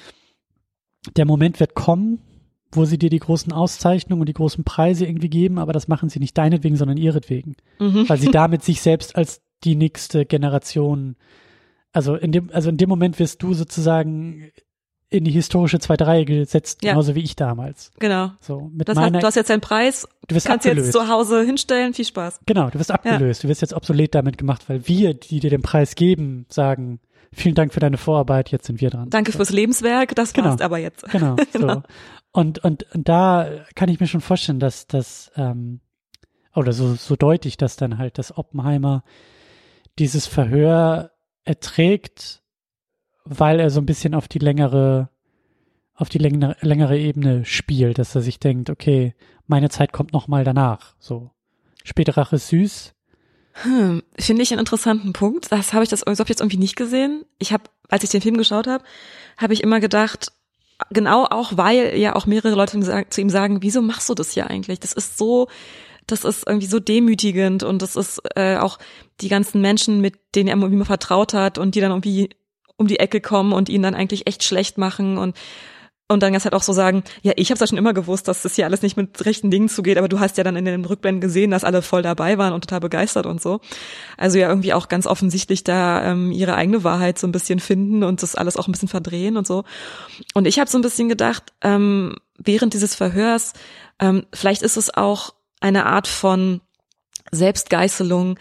[SPEAKER 1] der Moment wird kommen, wo sie dir die großen Auszeichnungen und die großen Preise irgendwie geben, aber das machen sie nicht deinetwegen, sondern ihretwegen. Mhm. Weil sie damit sich selbst als die nächste Generation, also in dem, also in dem Moment wirst du sozusagen in die historische zweite Reihe gesetzt, ja. Genauso wie ich damals.
[SPEAKER 2] Genau.
[SPEAKER 1] So, mit
[SPEAKER 2] das
[SPEAKER 1] meiner,
[SPEAKER 2] heißt, du hast jetzt deinen Preis,
[SPEAKER 1] du wirst
[SPEAKER 2] kannst
[SPEAKER 1] abgelöst.
[SPEAKER 2] Jetzt zu Hause hinstellen, viel Spaß.
[SPEAKER 1] Genau, du wirst abgelöst, ja. Du wirst jetzt obsolet damit gemacht, weil wir, die dir den Preis geben, sagen, vielen Dank für deine Vorarbeit, jetzt sind wir dran.
[SPEAKER 2] Danke
[SPEAKER 1] so.
[SPEAKER 2] fürs Lebenswerk, das
[SPEAKER 1] genau.
[SPEAKER 2] passt aber jetzt.
[SPEAKER 1] Genau, genau. So. Und, und, und da kann ich mir schon vorstellen, dass das, ähm, oder so, so deutlich, dass dann halt das Oppenheimer dieses Verhör erträgt, weil er so ein bisschen auf die längere, auf die längere, längere Ebene spielt, dass er sich denkt, okay, meine Zeit kommt noch mal danach, so. Späte Rache ist süß.
[SPEAKER 2] Hm, finde ich einen interessanten Punkt. Das habe ich das so hab ich jetzt irgendwie nicht gesehen. Ich habe, als ich den Film geschaut habe, habe ich immer gedacht, genau auch, weil ja auch mehrere Leute zu ihm sagen, wieso machst du das hier eigentlich? Das ist so, das ist irgendwie so demütigend und das ist äh, auch die ganzen Menschen, mit denen er irgendwie mal vertraut hat und die dann irgendwie um die Ecke kommen und ihn dann eigentlich echt schlecht machen und Und dann ganz halt auch so sagen, ja, ich habe es ja schon immer gewusst, dass das hier alles nicht mit rechten Dingen zugeht, aber du hast ja dann in den Rückblenden gesehen, dass alle voll dabei waren und total begeistert und so. Also ja irgendwie auch ganz offensichtlich da ähm, ihre eigene Wahrheit so ein bisschen finden und das alles auch ein bisschen verdrehen und so. Und ich habe so ein bisschen gedacht, ähm, während dieses Verhörs, ähm, vielleicht ist es auch eine Art von Selbstgeißelung,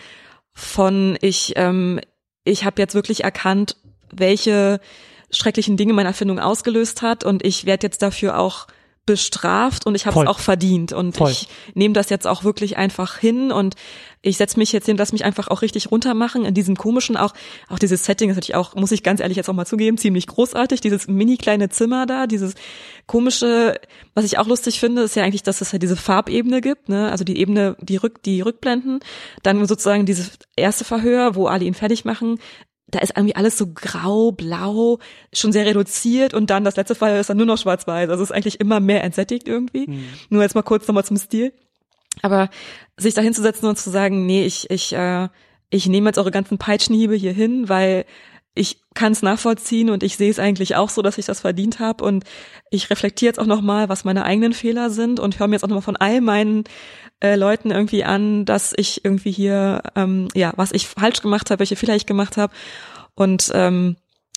[SPEAKER 2] von ich, ähm, ich habe jetzt wirklich erkannt, welche schrecklichen Dinge meine Erfindung ausgelöst hat und ich werde jetzt dafür auch bestraft und ich habe es auch verdient und Voll. Ich nehme das jetzt auch wirklich einfach hin und ich setze mich jetzt hin, lass mich einfach auch richtig runtermachen in diesem komischen, auch auch dieses Setting ist natürlich auch, muss ich ganz ehrlich jetzt auch mal zugeben, ziemlich großartig, dieses mini kleine Zimmer da, dieses komische, was ich auch lustig finde, ist ja eigentlich, dass es ja diese Farbebene gibt, ne, also die Ebene, die Rück, die Rückblenden, dann sozusagen dieses erste Verhör, wo alle ihn fertig machen. Da ist irgendwie alles so grau, blau, schon sehr reduziert und dann das letzte Fall ist dann nur noch schwarz-weiß. Also es ist eigentlich immer mehr entsättigt irgendwie. Mhm. Nur jetzt mal kurz nochmal zum Stil. Aber sich da hinzusetzen und zu sagen, nee, ich ich äh, ich nehme jetzt eure ganzen Peitschenhiebe hier hin, weil ich kann es nachvollziehen und ich sehe es eigentlich auch so, dass ich das verdient habe und ich reflektiere jetzt auch nochmal, was meine eigenen Fehler sind und höre mir jetzt auch nochmal von all meinen äh, Leuten irgendwie an, dass ich irgendwie hier, ähm, ja, was ich falsch gemacht habe, welche Fehler ich gemacht habe und ähm,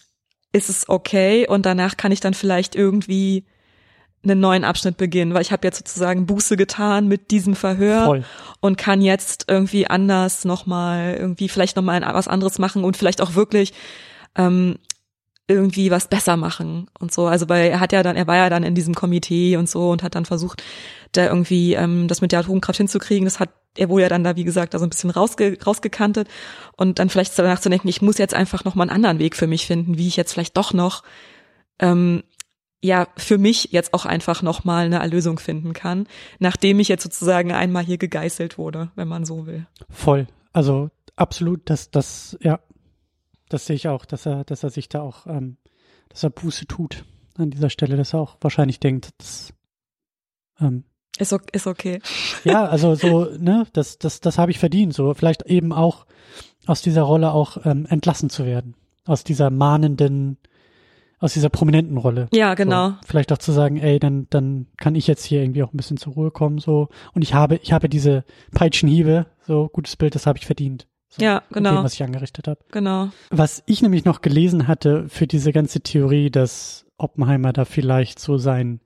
[SPEAKER 2] ist es okay und danach kann ich dann vielleicht irgendwie einen neuen Abschnitt beginnen, weil ich habe jetzt sozusagen Buße getan mit diesem Verhör Voll. Und kann jetzt irgendwie anders nochmal, irgendwie vielleicht nochmal was anderes machen und vielleicht auch wirklich ähm, irgendwie was besser machen und so. Also weil er hat ja dann, er war ja dann in diesem Komitee und so und hat dann versucht, da irgendwie ähm, das mit der Atomkraft hinzukriegen. Das hat er wohl ja dann da, wie gesagt, da so ein bisschen rausge rausgekantet und dann vielleicht danach zu denken, ich muss jetzt einfach nochmal einen anderen Weg für mich finden, wie ich jetzt vielleicht doch noch ähm, ja für mich jetzt auch einfach nochmal eine Erlösung finden kann, nachdem ich jetzt sozusagen einmal hier gegeißelt wurde, wenn man so will.
[SPEAKER 1] Voll, also absolut, das, das, ja, das sehe ich auch, dass er, dass er sich da auch, ähm, dass er Buße tut an dieser Stelle, dass er auch wahrscheinlich denkt, dass, ähm,
[SPEAKER 2] ist, okay, ist okay.
[SPEAKER 1] Ja, also so, ne, das, das, das habe ich verdient, so vielleicht eben auch aus dieser Rolle auch ähm, entlassen zu werden, aus dieser mahnenden, aus dieser prominenten Rolle.
[SPEAKER 2] Ja, genau.
[SPEAKER 1] So, vielleicht auch zu sagen, ey, dann, dann kann ich jetzt hier irgendwie auch ein bisschen zur Ruhe kommen, so. Und ich habe, ich habe diese Peitschenhiebe, so, gutes Bild, das habe ich verdient. So,
[SPEAKER 2] ja, genau.
[SPEAKER 1] Mit dem, was ich angerichtet habe.
[SPEAKER 2] Genau.
[SPEAKER 1] Was ich nämlich noch gelesen hatte für diese ganze Theorie, dass Oppenheimer da vielleicht so sein,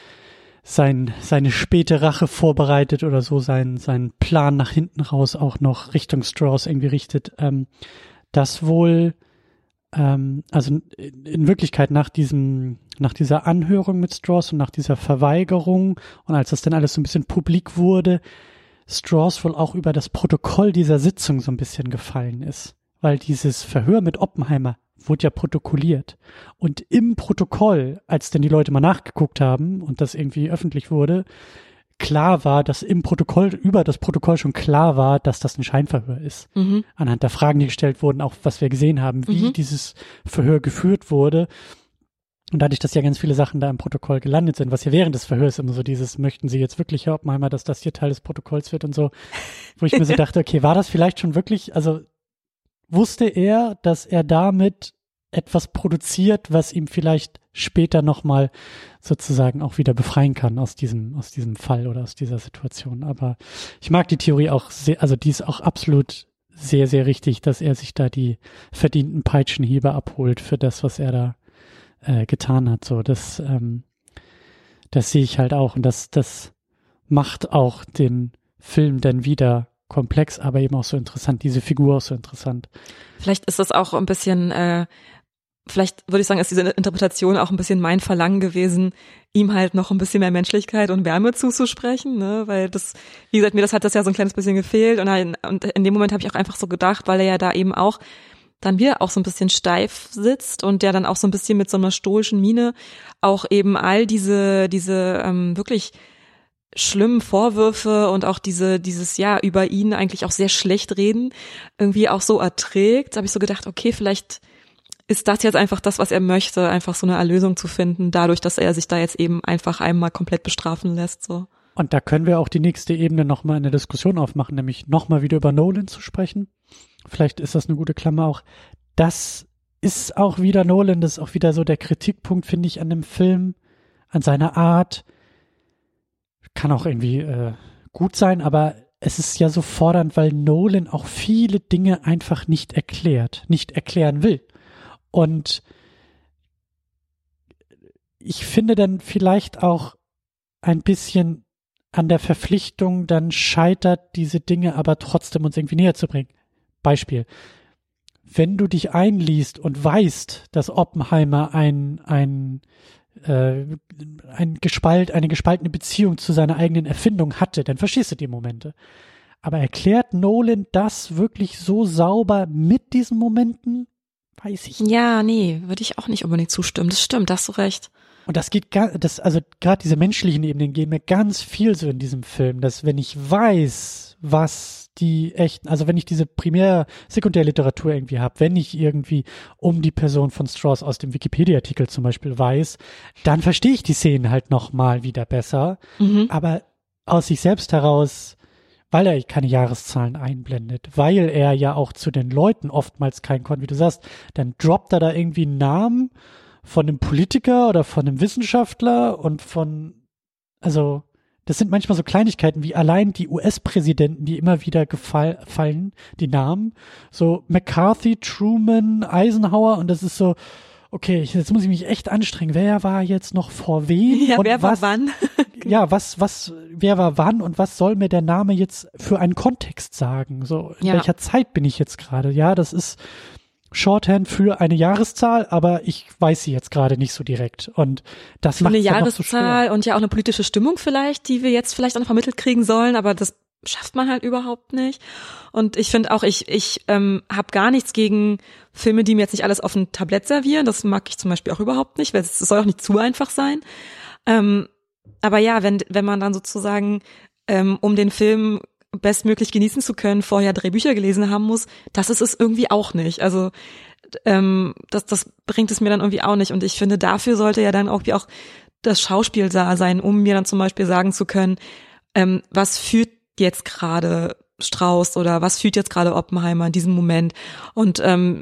[SPEAKER 1] sein, seine späte Rache vorbereitet oder so sein, seinen Plan nach hinten raus auch noch Richtung Strauss irgendwie richtet, ähm, dass wohl Ähm, also in, in Wirklichkeit nach diesem, nach dieser Anhörung mit Strauss und nach dieser Verweigerung und als das dann alles so ein bisschen publik wurde, Strauss wohl auch über das Protokoll dieser Sitzung so ein bisschen gefallen ist. Weil dieses Verhör mit Oppenheimer wurde ja protokolliert. Und im Protokoll, als dann die Leute mal nachgeguckt haben und das irgendwie öffentlich wurde, klar war, dass im Protokoll, über das Protokoll schon klar war, dass das ein Scheinverhör ist. Mhm. Anhand der Fragen, die gestellt wurden, auch was wir gesehen haben, wie mhm. dieses Verhör geführt wurde. Und dadurch, dass ja ganz viele Sachen da im Protokoll gelandet sind, was ja während des Verhörs immer so dieses, möchten Sie jetzt wirklich, Herr Oppenheimer, dass das hier Teil des Protokolls wird und so, wo ich mir so dachte, okay, war das vielleicht schon wirklich, also wusste er, dass er damit etwas produziert, was ihm vielleicht später nochmal sozusagen auch wieder befreien kann aus diesem, aus diesem Fall oder aus dieser Situation. Aber ich mag die Theorie auch sehr, also die ist auch absolut sehr, sehr richtig, dass er sich da die verdienten Peitschenhiebe abholt für das, was er da äh, getan hat. So, das, ähm, das sehe ich halt auch und das, das macht auch den Film dann wieder komplex, aber eben auch so interessant, diese Figur auch so interessant.
[SPEAKER 2] Vielleicht ist das auch ein bisschen, äh, vielleicht würde ich sagen, ist diese Interpretation auch ein bisschen mein Verlangen gewesen, ihm halt noch ein bisschen mehr Menschlichkeit und Wärme zuzusprechen, ne, weil das, wie gesagt, mir das hat das ja so ein kleines bisschen gefehlt und, halt, und in dem Moment habe ich auch einfach so gedacht, weil er ja da eben auch dann wieder auch so ein bisschen steif sitzt und der dann auch so ein bisschen mit so einer stoischen Miene auch eben all diese, diese ähm, wirklich schlimmen Vorwürfe und auch diese dieses ja über ihn eigentlich auch sehr schlecht reden irgendwie auch so erträgt, da habe ich so gedacht, okay, vielleicht ist das jetzt einfach das, was er möchte, einfach so eine Erlösung zu finden, dadurch, dass er sich da jetzt eben einfach einmal komplett bestrafen lässt, so.
[SPEAKER 1] Und da können wir auch die nächste Ebene nochmal in der Diskussion aufmachen, nämlich nochmal wieder über Nolan zu sprechen. Vielleicht ist das eine gute Klammer auch. Das ist auch wieder Nolan, das ist auch wieder so der Kritikpunkt, finde ich, an dem Film, an seiner Art. Kann auch irgendwie äh, gut sein, aber es ist ja so fordernd, weil Nolan auch viele Dinge einfach nicht erklärt, nicht erklären will. Und ich finde dann vielleicht auch ein bisschen an der Verpflichtung dann scheitert, diese Dinge aber trotzdem uns irgendwie näher zu bringen. Beispiel. Wenn du dich einliest und weißt, dass Oppenheimer ein, ein, äh, ein Gespalt, eine gespaltene Beziehung zu seiner eigenen Erfindung hatte, dann verstehst du die Momente. Aber erklärt Nolan das wirklich so sauber mit diesen Momenten? Weiß ich nicht.
[SPEAKER 2] Ja, nee, würde ich auch nicht unbedingt zustimmen. Das stimmt, da hast du recht.
[SPEAKER 1] Und das geht gar, das, also gerade diese menschlichen Ebenen gehen mir ganz viel so in diesem Film, dass wenn ich weiß, was die echten, also wenn ich diese Primär-, Sekundärliteratur irgendwie habe, wenn ich irgendwie um die Person von Strauss aus dem Wikipedia-Artikel zum Beispiel weiß, dann verstehe ich die Szenen halt nochmal wieder besser.
[SPEAKER 2] Mhm.
[SPEAKER 1] Aber aus sich selbst heraus, weil er keine Jahreszahlen einblendet, weil er ja auch zu den Leuten oftmals keinen konnte, wie du sagst, dann droppt er da irgendwie einen Namen von einem Politiker oder von einem Wissenschaftler und von, also das sind manchmal so Kleinigkeiten wie allein die U S-Präsidenten, die immer wieder gefall, fallen, die Namen, so McCarthy, Truman, Eisenhower und das ist so, okay, jetzt muss ich mich echt anstrengen, wer war jetzt noch vor wem?
[SPEAKER 2] Ja,
[SPEAKER 1] und
[SPEAKER 2] wer
[SPEAKER 1] was,
[SPEAKER 2] war wann?
[SPEAKER 1] Ja, was, was, wer war wann und was soll mir der Name jetzt für einen Kontext sagen? So, in
[SPEAKER 2] Ja.
[SPEAKER 1] welcher Zeit bin ich jetzt gerade? Ja, das ist Shorthand für eine Jahreszahl, aber ich weiß sie jetzt gerade nicht so direkt. Und das macht
[SPEAKER 2] Eine
[SPEAKER 1] es dann noch so
[SPEAKER 2] Jahreszahl
[SPEAKER 1] schwer.
[SPEAKER 2] und ja auch eine politische Stimmung vielleicht, die wir jetzt vielleicht auch noch vermittelt kriegen sollen, aber das schafft man halt überhaupt nicht. Und ich finde auch, ich ich ähm, habe gar nichts gegen Filme, die mir jetzt nicht alles auf ein Tablett servieren. Das mag ich zum Beispiel auch überhaupt nicht, weil es soll auch nicht zu einfach sein. Ähm, aber ja, wenn wenn man dann sozusagen, ähm, um den Film bestmöglich genießen zu können, vorher Drehbücher gelesen haben muss, das ist es irgendwie auch nicht. Also ähm, das, das bringt es mir dann irgendwie auch nicht. Und ich finde, dafür sollte ja dann auch wie auch das Schauspiel da sein, um mir dann zum Beispiel sagen zu können, ähm, was fühlt jetzt gerade Strauss oder was fühlt jetzt gerade Oppenheimer in diesem Moment. Und ähm,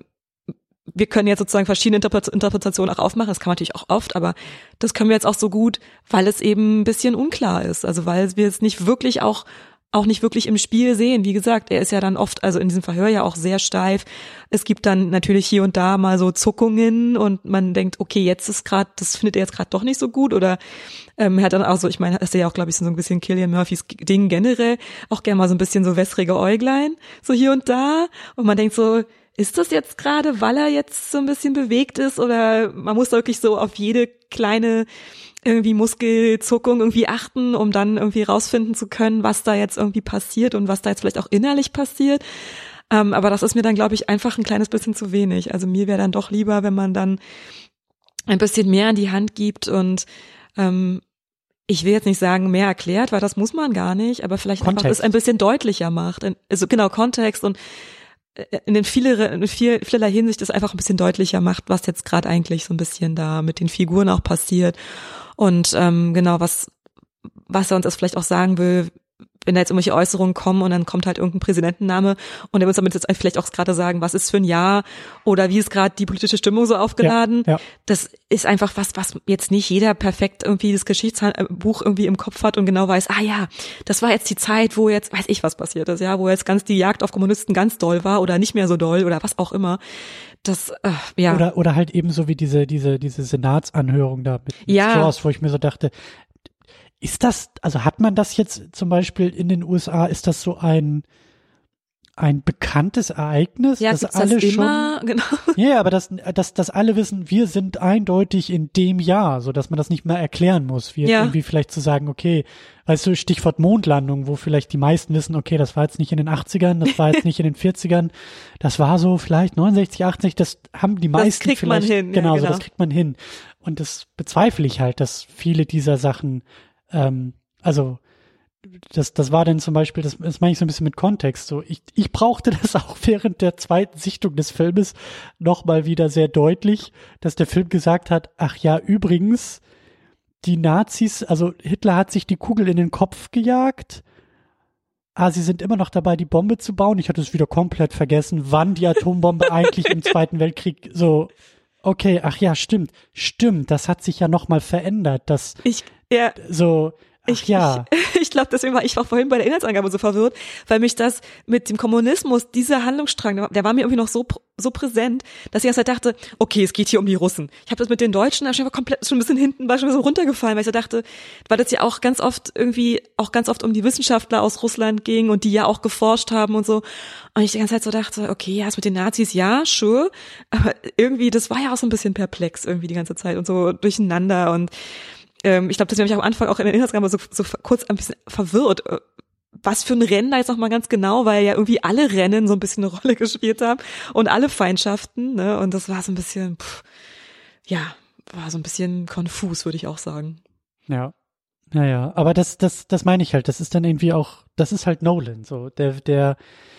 [SPEAKER 2] wir können jetzt sozusagen verschiedene Interpre- Interpretationen auch aufmachen, das kann man natürlich auch oft, aber das können wir jetzt auch so gut, weil es eben ein bisschen unklar ist. Also weil wir es nicht wirklich auch auch nicht wirklich im Spiel sehen. Wie gesagt, er ist ja dann oft, also in diesem Verhör ja auch sehr steif. Es gibt dann natürlich hier und da mal so Zuckungen und man denkt, okay, jetzt ist gerade, das findet er jetzt gerade doch nicht so gut oder ähm, er hat dann auch so, ich meine, das ist ja auch, glaube ich, so ein bisschen Cillian Murphys Ding generell, auch gerne mal so ein bisschen so wässrige Äuglein, so hier und da und man denkt so, ist das jetzt gerade, weil er jetzt so ein bisschen bewegt ist oder man muss wirklich so auf jede kleine irgendwie Muskelzuckung irgendwie achten, um dann irgendwie rausfinden zu können, was da jetzt irgendwie passiert und was da jetzt vielleicht auch innerlich passiert. Ähm, aber das ist mir dann, glaube ich, einfach ein kleines bisschen zu wenig. Also mir wäre dann doch lieber, wenn man dann ein bisschen mehr an die Hand gibt und ähm, ich will jetzt nicht sagen, mehr erklärt, weil das muss man gar nicht, aber vielleicht
[SPEAKER 1] Kontext.
[SPEAKER 2] einfach es ein bisschen deutlicher macht. Also genau, Kontext und in den vieler, in viel, vielerlei Hinsicht es einfach ein bisschen deutlicher macht, was jetzt gerade eigentlich so ein bisschen da mit den Figuren auch passiert. Und ähm, genau, was was er uns das vielleicht auch sagen will, wenn da jetzt irgendwelche Äußerungen kommen und dann kommt halt irgendein Präsidentenname und er will uns damit jetzt vielleicht auch gerade sagen, was ist für ein Jahr oder wie ist gerade die politische Stimmung so aufgeladen.
[SPEAKER 1] Ja, ja.
[SPEAKER 2] Das ist einfach was, was jetzt nicht jeder perfekt irgendwie das Geschichtsbuch irgendwie im Kopf hat und genau weiß, ah ja, das war jetzt die Zeit, wo jetzt, weiß ich was passiert ist, ja, wo jetzt ganz die Jagd auf Kommunisten ganz doll war oder nicht mehr so doll oder was auch immer. Das, äh, ja.
[SPEAKER 1] Oder, oder halt eben so wie diese, diese, diese Senatsanhörung da mit, mit
[SPEAKER 2] Ja.
[SPEAKER 1] Strauss, wo ich mir so dachte, ist das, also hat man das jetzt zum Beispiel in den U S A, ist das so ein, ein bekanntes Ereignis,
[SPEAKER 2] Ja,
[SPEAKER 1] dass
[SPEAKER 2] gibt's
[SPEAKER 1] alle
[SPEAKER 2] das immer,
[SPEAKER 1] schon,
[SPEAKER 2] genau.
[SPEAKER 1] ja, aber dass, dass, dass alle wissen, wir sind eindeutig in dem Jahr, so dass man das nicht mehr erklären muss, wie jetzt
[SPEAKER 2] Ja.
[SPEAKER 1] irgendwie vielleicht zu sagen, okay, weißt du, Stichwort Mondlandung, wo vielleicht die meisten wissen, okay, das war jetzt nicht in den achtzigern, das war jetzt nicht in den vierzigern, das war so vielleicht neunundsechzig, achtundsiebzig, das haben die meisten
[SPEAKER 2] kriegt man
[SPEAKER 1] vielleicht,
[SPEAKER 2] hin, ja,
[SPEAKER 1] genau, so
[SPEAKER 2] genau.
[SPEAKER 1] das kriegt man hin. Und das bezweifle ich halt, dass viele dieser Sachen, ähm, also das, das war dann zum Beispiel, das, das meine ich so ein bisschen mit Kontext. So, ich, ich brauchte das auch während der zweiten Sichtung des Filmes nochmal wieder sehr deutlich, dass der Film gesagt hat, ach ja, übrigens, die Nazis, also Hitler hat sich die Kugel in den Kopf gejagt. Ah, sie sind immer noch dabei, die Bombe zu bauen. Ich hatte es wieder komplett vergessen, wann die Atombombe eigentlich im Zweiten Weltkrieg so, okay, ach ja, stimmt, stimmt, das hat sich ja nochmal verändert, das
[SPEAKER 2] Ich, ja,
[SPEAKER 1] so,
[SPEAKER 2] Ich,
[SPEAKER 1] ja.
[SPEAKER 2] ich, ich glaube, deswegen war ich auch vorhin bei der Inhaltsangabe so verwirrt, weil mich das mit dem Kommunismus, dieser Handlungsstrang, der war mir irgendwie noch so so präsent, dass ich erst halt dachte, okay, es geht hier um die Russen. Ich habe das mit den Deutschen schon komplett schon ein bisschen hinten, war schon so runtergefallen, weil ich so dachte, weil das ja auch ganz oft irgendwie, auch ganz oft um die Wissenschaftler aus Russland ging und die ja auch geforscht haben und so. Und ich die ganze Zeit so dachte, okay, ja, das mit den Nazis, ja, sure, aber irgendwie, das war ja auch so ein bisschen perplex irgendwie die ganze Zeit und so durcheinander und ich glaube, deswegen habe ich am Anfang auch in der Inhaltsangabe so, so kurz ein bisschen verwirrt. Was für ein Rennen da jetzt nochmal ganz genau, weil ja irgendwie alle Rennen so ein bisschen eine Rolle gespielt haben und alle Feindschaften, ne? Und das war so ein bisschen, pff, ja, war so ein bisschen konfus, würde ich auch sagen.
[SPEAKER 1] Ja. Naja, aber das, das, das meine ich halt. Das ist dann irgendwie auch, das ist halt Nolan, so. Der, der,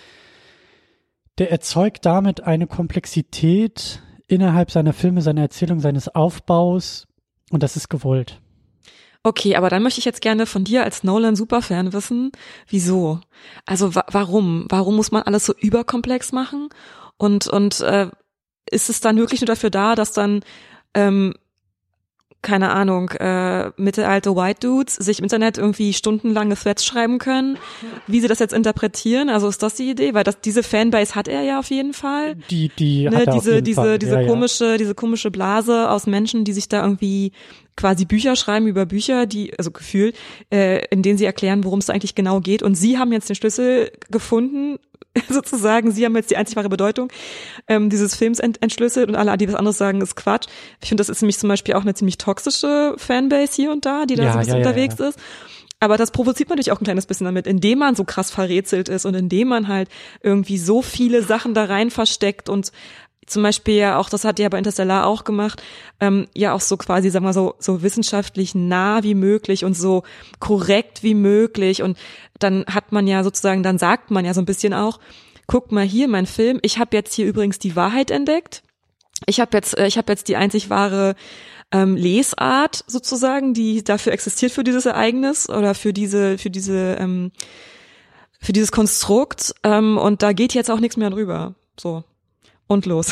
[SPEAKER 1] der erzeugt damit eine Komplexität innerhalb seiner Filme, seiner Erzählung, seines Aufbaus und das ist gewollt.
[SPEAKER 2] Okay, aber dann möchte ich jetzt gerne von dir als Nolan-Superfan wissen, wieso? Also wa- warum? Warum muss man alles so überkomplex machen? Und und äh, ist es dann wirklich nur dafür da, dass dann, ähm, keine Ahnung, äh, mittelalte White Dudes sich im Internet irgendwie stundenlange Threads schreiben können, wie sie das jetzt interpretieren? Also ist das die Idee? Weil das diese Fanbase hat er ja auf jeden Fall.
[SPEAKER 1] Die, die
[SPEAKER 2] ne,
[SPEAKER 1] hat er
[SPEAKER 2] diese
[SPEAKER 1] auf jeden
[SPEAKER 2] diese
[SPEAKER 1] Fall.
[SPEAKER 2] diese
[SPEAKER 1] ja,
[SPEAKER 2] komische
[SPEAKER 1] ja.
[SPEAKER 2] diese komische Blase aus Menschen, die sich da irgendwie quasi Bücher schreiben über Bücher, die, also gefühlt, äh, in denen sie erklären, worum es da eigentlich genau geht. Und sie haben jetzt den Schlüssel gefunden, sozusagen, sie haben jetzt die einzig wahre Bedeutung ähm, dieses Films ent- entschlüsselt und alle, die was anderes sagen, ist Quatsch. Ich finde, das ist nämlich zum Beispiel auch eine ziemlich toxische Fanbase hier und da, die da
[SPEAKER 1] Ja,
[SPEAKER 2] so ein bisschen
[SPEAKER 1] ja, ja,
[SPEAKER 2] unterwegs
[SPEAKER 1] ja.
[SPEAKER 2] ist. Aber das provoziert man natürlich auch ein kleines bisschen damit, indem man so krass verrätselt ist und indem man halt irgendwie so viele Sachen da rein versteckt und zum Beispiel ja auch, das hat ja bei Interstellar auch gemacht, ähm, ja auch so quasi, sagen wir so, so wissenschaftlich nah wie möglich und so korrekt wie möglich und dann hat man ja sozusagen, dann sagt man ja so ein bisschen auch, guck mal hier, mein Film, ich habe jetzt hier übrigens die Wahrheit entdeckt, ich habe jetzt, ich habe jetzt die einzig wahre ähm, Lesart sozusagen, die dafür existiert für dieses Ereignis oder für diese, für diese, ähm, für dieses Konstrukt ähm, und da geht jetzt auch nichts mehr drüber, so. Und los.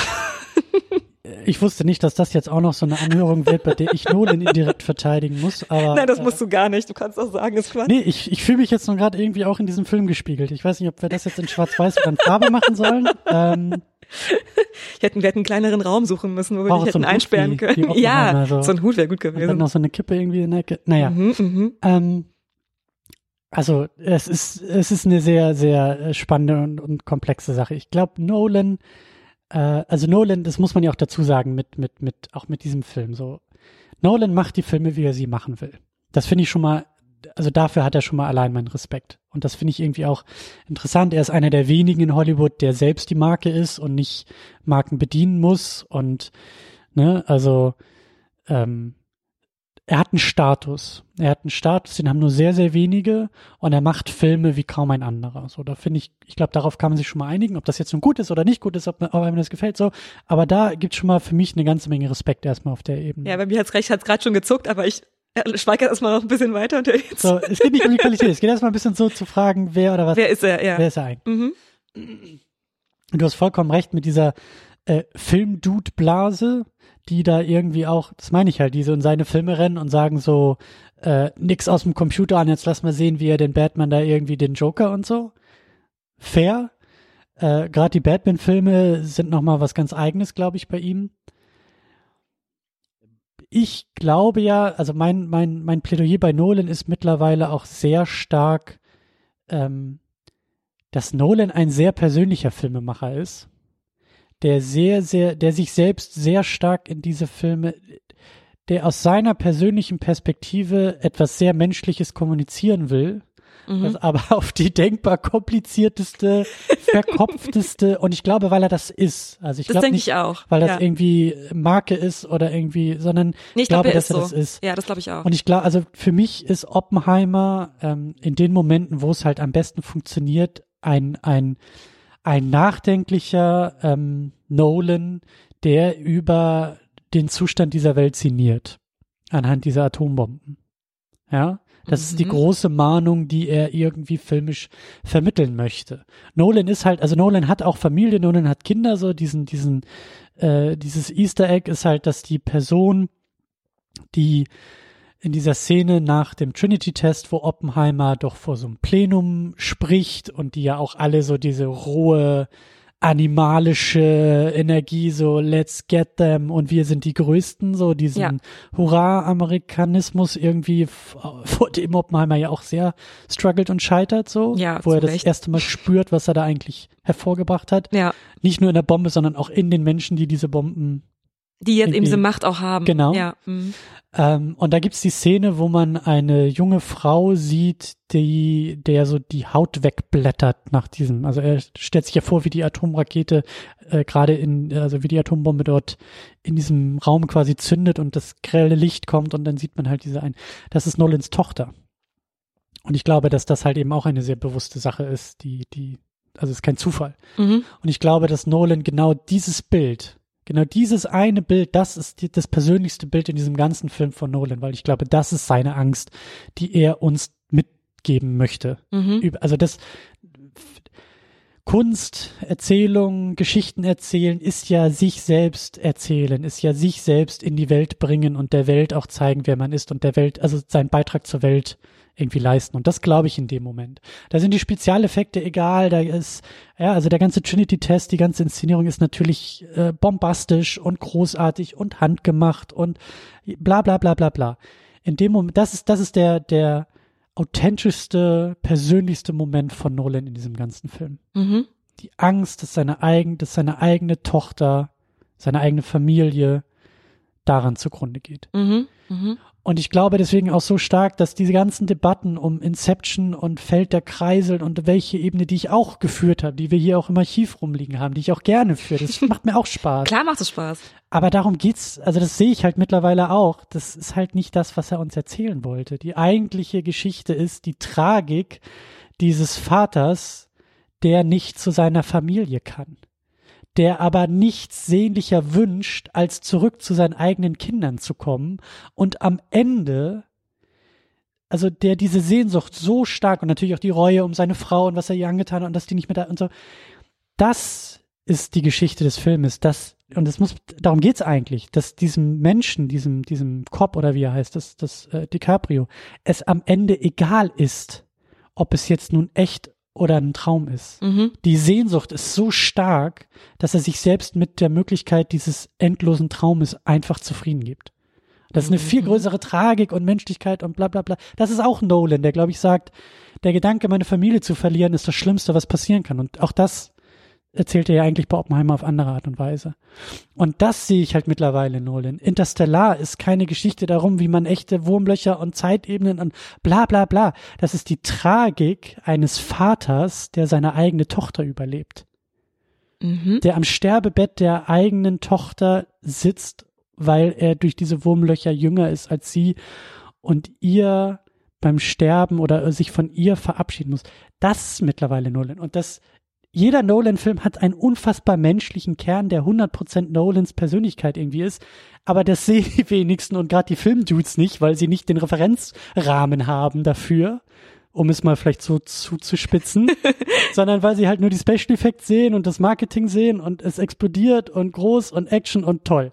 [SPEAKER 1] Ich wusste nicht, dass das jetzt auch noch so eine Anhörung wird, bei der ich Nolan indirekt verteidigen muss. Aber,
[SPEAKER 2] Nein, das musst du gar nicht. Du kannst auch sagen, ist Quatsch.
[SPEAKER 1] Nee, ich, ich fühle mich jetzt noch gerade irgendwie auch in diesem Film gespiegelt. Ich weiß nicht, ob wir das jetzt in Schwarz-Weiß oder in Farbe machen sollen. Ähm,
[SPEAKER 2] hätten, wir hätten einen kleineren Raum suchen müssen, wo wir dich
[SPEAKER 1] so
[SPEAKER 2] hätten einsperren
[SPEAKER 1] wie,
[SPEAKER 2] können.
[SPEAKER 1] wie
[SPEAKER 2] ja,
[SPEAKER 1] so.
[SPEAKER 2] so ein Hut wäre gut gewesen.
[SPEAKER 1] Und dann noch so eine Kippe irgendwie in der Ecke. Naja.
[SPEAKER 2] Mhm, mhm.
[SPEAKER 1] Ähm, also es ist es ist eine sehr, sehr spannende und, und komplexe Sache. Ich glaube, Nolan also Nolan, das muss man ja auch dazu sagen, mit, mit, mit, auch mit diesem Film so. Nolan macht die Filme, wie er sie machen will. Das finde ich schon mal, also dafür hat er schon mal allein meinen Respekt. Und das finde ich irgendwie auch interessant. Er ist einer der wenigen in Hollywood, der selbst die Marke ist und nicht Marken bedienen muss. Und, ne, also, ähm, er hat einen Status. Er hat einen Status, den haben nur sehr, sehr wenige und er macht Filme wie kaum ein anderer. So, da finde ich, ich glaube, darauf kann man sich schon mal einigen, ob das jetzt nun gut ist oder nicht gut ist, ob, ob einem das gefällt, so. Aber da gibt's schon mal für mich eine ganze Menge Respekt erstmal auf der Ebene.
[SPEAKER 2] Ja, bei mir hat's recht, hat's gerade schon gezuckt, aber ich schweige erstmal noch ein bisschen weiter. Und jetzt.
[SPEAKER 1] So, es geht nicht um die Qualität, es geht erstmal ein bisschen so zu fragen, wer oder was.
[SPEAKER 2] Wer ist er, ja.
[SPEAKER 1] Wer ist er eigentlich?
[SPEAKER 2] Mhm.
[SPEAKER 1] Und du hast vollkommen recht mit dieser äh, Film-Dude-Blase, die da irgendwie auch, das meine ich halt, die so in seine Filme rennen und sagen so, äh, nix aus dem Computer an, jetzt lass mal sehen, wie er den Batman da irgendwie, den Joker und so. Fair. Äh, gerade die Batman-Filme sind nochmal was ganz Eigenes, glaube ich, bei ihm. Ich glaube ja, also mein, mein, mein Plädoyer bei Nolan ist mittlerweile auch sehr stark, ähm, dass Nolan ein sehr persönlicher Filmemacher ist, der sehr, sehr, der sich selbst sehr stark in diese Filme, der aus seiner persönlichen Perspektive etwas sehr Menschliches kommunizieren will, mhm. das aber auf die denkbar komplizierteste, verkopfteste, und ich glaube, weil er das ist. Also ich glaube nicht,
[SPEAKER 2] ich auch.
[SPEAKER 1] weil das
[SPEAKER 2] ja.
[SPEAKER 1] irgendwie Marke ist oder irgendwie, sondern
[SPEAKER 2] nee, ich,
[SPEAKER 1] ich glaube,
[SPEAKER 2] glaub, er
[SPEAKER 1] dass er
[SPEAKER 2] so.
[SPEAKER 1] das ist.
[SPEAKER 2] Ja, das glaube ich auch.
[SPEAKER 1] Und ich glaube, also für mich ist Oppenheimer ähm, in den Momenten, wo es halt am besten funktioniert, ein, ein, ein nachdenklicher ähm, Nolan, der über den Zustand dieser Welt sinniert, anhand dieser Atombomben. Ja, das mhm. ist die große Mahnung, die er irgendwie filmisch vermitteln möchte. Nolan ist halt, also Nolan hat auch Familie, Nolan hat Kinder, so diesen, diesen, äh, dieses Easter Egg ist halt, dass die Person, die in dieser Szene nach dem Trinity-Test, wo Oppenheimer doch vor so einem Plenum spricht und die ja auch alle so diese rohe animalische Energie, so let's get them und wir sind die Größten, so diesen
[SPEAKER 2] ja.
[SPEAKER 1] Hurra-Amerikanismus irgendwie, vor dem Oppenheimer ja auch sehr struggelt und scheitert, so,
[SPEAKER 2] ja,
[SPEAKER 1] wo er das
[SPEAKER 2] Recht.
[SPEAKER 1] erste Mal spürt, was er da eigentlich hervorgebracht hat.
[SPEAKER 2] Ja.
[SPEAKER 1] Nicht nur in der Bombe, sondern auch in den Menschen, die diese Bomben
[SPEAKER 2] die jetzt eben diese Macht auch haben.
[SPEAKER 1] Genau.
[SPEAKER 2] Ja. Mhm.
[SPEAKER 1] Ähm, und da gibt's die Szene, wo man eine junge Frau sieht, die der so die Haut wegblättert nach diesem. Also er stellt sich ja vor, wie die Atomrakete äh, gerade in, also wie die Atombombe dort in diesem Raum quasi zündet und das grelle Licht kommt und dann sieht man halt diese ein. Das ist Nolans Tochter. Und ich glaube, dass das halt eben auch eine sehr bewusste Sache ist, die, die, also es ist kein Zufall.
[SPEAKER 2] Mhm.
[SPEAKER 1] Und ich glaube, dass Nolan genau dieses Bild Genau dieses eine Bild, das ist die, das persönlichste Bild in diesem ganzen Film von Nolan, weil ich glaube, das ist seine Angst, die er uns mitgeben möchte.
[SPEAKER 2] Mhm.
[SPEAKER 1] Also das Kunst, Erzählung, Geschichten erzählen ist ja sich selbst erzählen, ist ja sich selbst in die Welt bringen und der Welt auch zeigen, wer man ist und der Welt, also seinen Beitrag zur Welt irgendwie leisten. Und das glaube ich in dem Moment. Da sind die Spezialeffekte egal, da ist, ja, also der ganze Trinity-Test, die ganze Inszenierung ist natürlich äh, bombastisch und großartig und handgemacht und bla bla bla bla bla. In dem Moment, das ist, das ist der, der authentischste, persönlichste Moment von Nolan in diesem ganzen Film.
[SPEAKER 2] Mhm.
[SPEAKER 1] Die Angst, dass seine eigen, dass seine eigene Tochter, seine eigene Familie daran zugrunde geht.
[SPEAKER 2] Mhm. Mhm.
[SPEAKER 1] Und ich glaube deswegen auch so stark, dass diese ganzen Debatten um Inception und Feld der Kreisel und welche Ebene, die ich auch geführt habe, die wir hier auch im Archiv rumliegen haben, die ich auch gerne führe, das macht mir auch Spaß.
[SPEAKER 2] Klar macht es Spaß.
[SPEAKER 1] Aber darum geht's, also das sehe ich halt mittlerweile auch. Das ist halt nicht das, was er uns erzählen wollte. Die eigentliche Geschichte ist die Tragik dieses Vaters, der nicht zu seiner Familie kann. Der aber nichts sehnlicher wünscht, als zurück zu seinen eigenen Kindern zu kommen und am Ende, also der diese Sehnsucht so stark und natürlich auch die Reue um seine Frau und was er ihr angetan hat und dass die nicht mehr da und so, das ist die Geschichte des Filmes, das, und es muss, darum geht's eigentlich, dass diesem Menschen, diesem, diesem Cop oder wie er heißt, das, das äh, DiCaprio, es am Ende egal ist, ob es jetzt nun echt oder ein Traum ist.
[SPEAKER 2] Mhm.
[SPEAKER 1] Die Sehnsucht ist so stark, dass er sich selbst mit der Möglichkeit dieses endlosen Traumes einfach zufrieden gibt. Das ist eine viel größere Tragik und Menschlichkeit und bla bla bla. Das ist auch Nolan, der, glaube ich, sagt, der Gedanke, meine Familie zu verlieren, ist das Schlimmste, was passieren kann. Und auch das erzählt er ja eigentlich bei Oppenheimer auf andere Art und Weise. Und das sehe ich halt mittlerweile in Nolan. Interstellar ist keine Geschichte darum, wie man echte Wurmlöcher und Zeitebenen und bla bla bla. Das ist die Tragik eines Vaters, der seine eigene Tochter überlebt.
[SPEAKER 2] Mhm.
[SPEAKER 1] Der am Sterbebett der eigenen Tochter sitzt, weil er durch diese Wurmlöcher jünger ist als sie und ihr beim Sterben oder sich von ihr verabschieden muss. Das ist mittlerweile Nolan. Und das Jeder Nolan-Film hat einen unfassbar menschlichen Kern, der hundert Prozent Nolans Persönlichkeit irgendwie ist. Aber das sehen die wenigsten und gerade die Filmdudes nicht, weil sie nicht den Referenzrahmen haben dafür, um es mal vielleicht so zuzuspitzen, sondern weil sie halt nur die Special Effects sehen und das Marketing sehen und es explodiert und groß und Action und toll.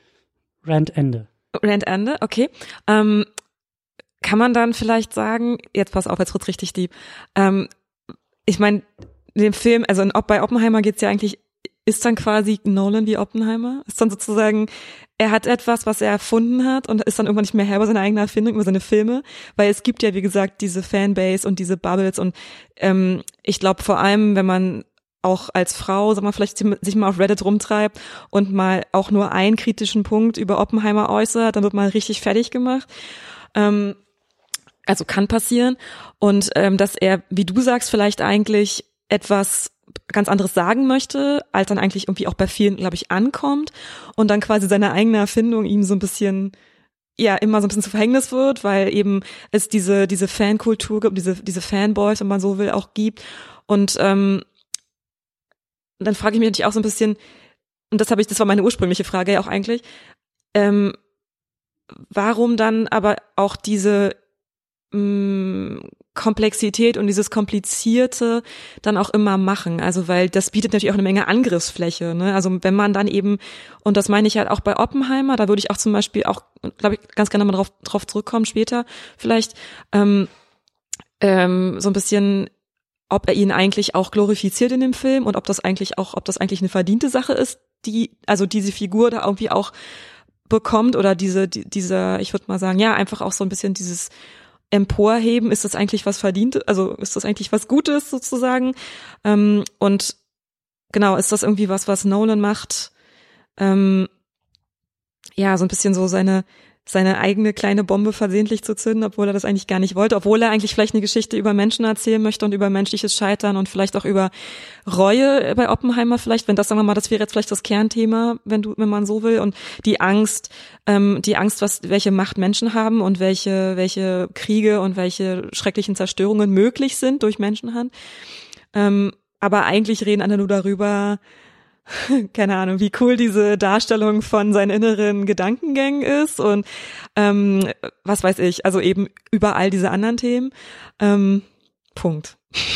[SPEAKER 1] Rant Ende.
[SPEAKER 2] Rant Ende, okay. Ähm, kann man dann vielleicht sagen, jetzt pass auf, jetzt wird's richtig deep. Ähm, ich meine, in dem Film, also in, bei Oppenheimer geht's ja eigentlich, ist dann quasi Nolan wie Oppenheimer? Ist dann sozusagen, er hat etwas, was er erfunden hat und ist dann irgendwann nicht mehr Herr über seine eigene Erfindung, über seine Filme, weil es gibt ja, wie gesagt, diese Fanbase und diese Bubbles und ähm, ich glaube vor allem, wenn man auch als Frau, sag mal, vielleicht sich mal auf Reddit rumtreibt und mal auch nur einen kritischen Punkt über Oppenheimer äußert, dann wird man richtig fertig gemacht. Ähm, also kann passieren. Und ähm, dass er, wie du sagst, vielleicht eigentlich etwas ganz anderes sagen möchte, als dann eigentlich irgendwie auch bei vielen, glaube ich, ankommt und dann quasi seine eigene Erfindung ihm so ein bisschen, ja, immer so ein bisschen zu Verhängnis wird, weil eben es diese diese Fankultur gibt, diese diese Fanboys, wenn man so will, auch gibt. Und ähm, dann frage ich mich natürlich auch so ein bisschen, und das habe ich, das war meine ursprüngliche Frage ja auch eigentlich, ähm, warum dann aber auch diese mh, Komplexität und dieses Komplizierte dann auch immer machen. Also weil das bietet natürlich auch eine Menge Angriffsfläche. Ne? Also wenn man dann eben, und das meine ich halt auch bei Oppenheimer, da würde ich auch zum Beispiel auch, glaube ich, ganz gerne mal drauf, drauf zurückkommen später vielleicht, ähm, ähm, so ein bisschen, ob er ihn eigentlich auch glorifiziert in dem Film und ob das eigentlich auch, ob das eigentlich eine verdiente Sache ist, die, also diese Figur da irgendwie auch bekommt oder diese, die, diese, ich würde mal sagen, ja, einfach auch so ein bisschen dieses Emporheben, ist das eigentlich was Verdientes, also ist das eigentlich was Gutes sozusagen? Ähm, und genau, ist das irgendwie was, was Nolan macht? Ähm, ja, so ein bisschen so seine seine eigene kleine Bombe versehentlich zu zünden, obwohl er das eigentlich gar nicht wollte, obwohl er eigentlich vielleicht eine Geschichte über Menschen erzählen möchte und über menschliches Scheitern und vielleicht auch über Reue bei Oppenheimer vielleicht, wenn das, sagen wir mal, das wäre jetzt vielleicht das Kernthema, wenn du, wenn man so will, und die Angst, ähm, die Angst, was, welche Macht Menschen haben und welche, welche Kriege und welche schrecklichen Zerstörungen möglich sind durch Menschenhand. Ähm, aber eigentlich reden alle nur darüber, keine Ahnung, wie cool diese Darstellung von seinen inneren Gedankengängen ist und ähm, was weiß ich, also eben über all diese anderen Themen. Ähm, Punkt.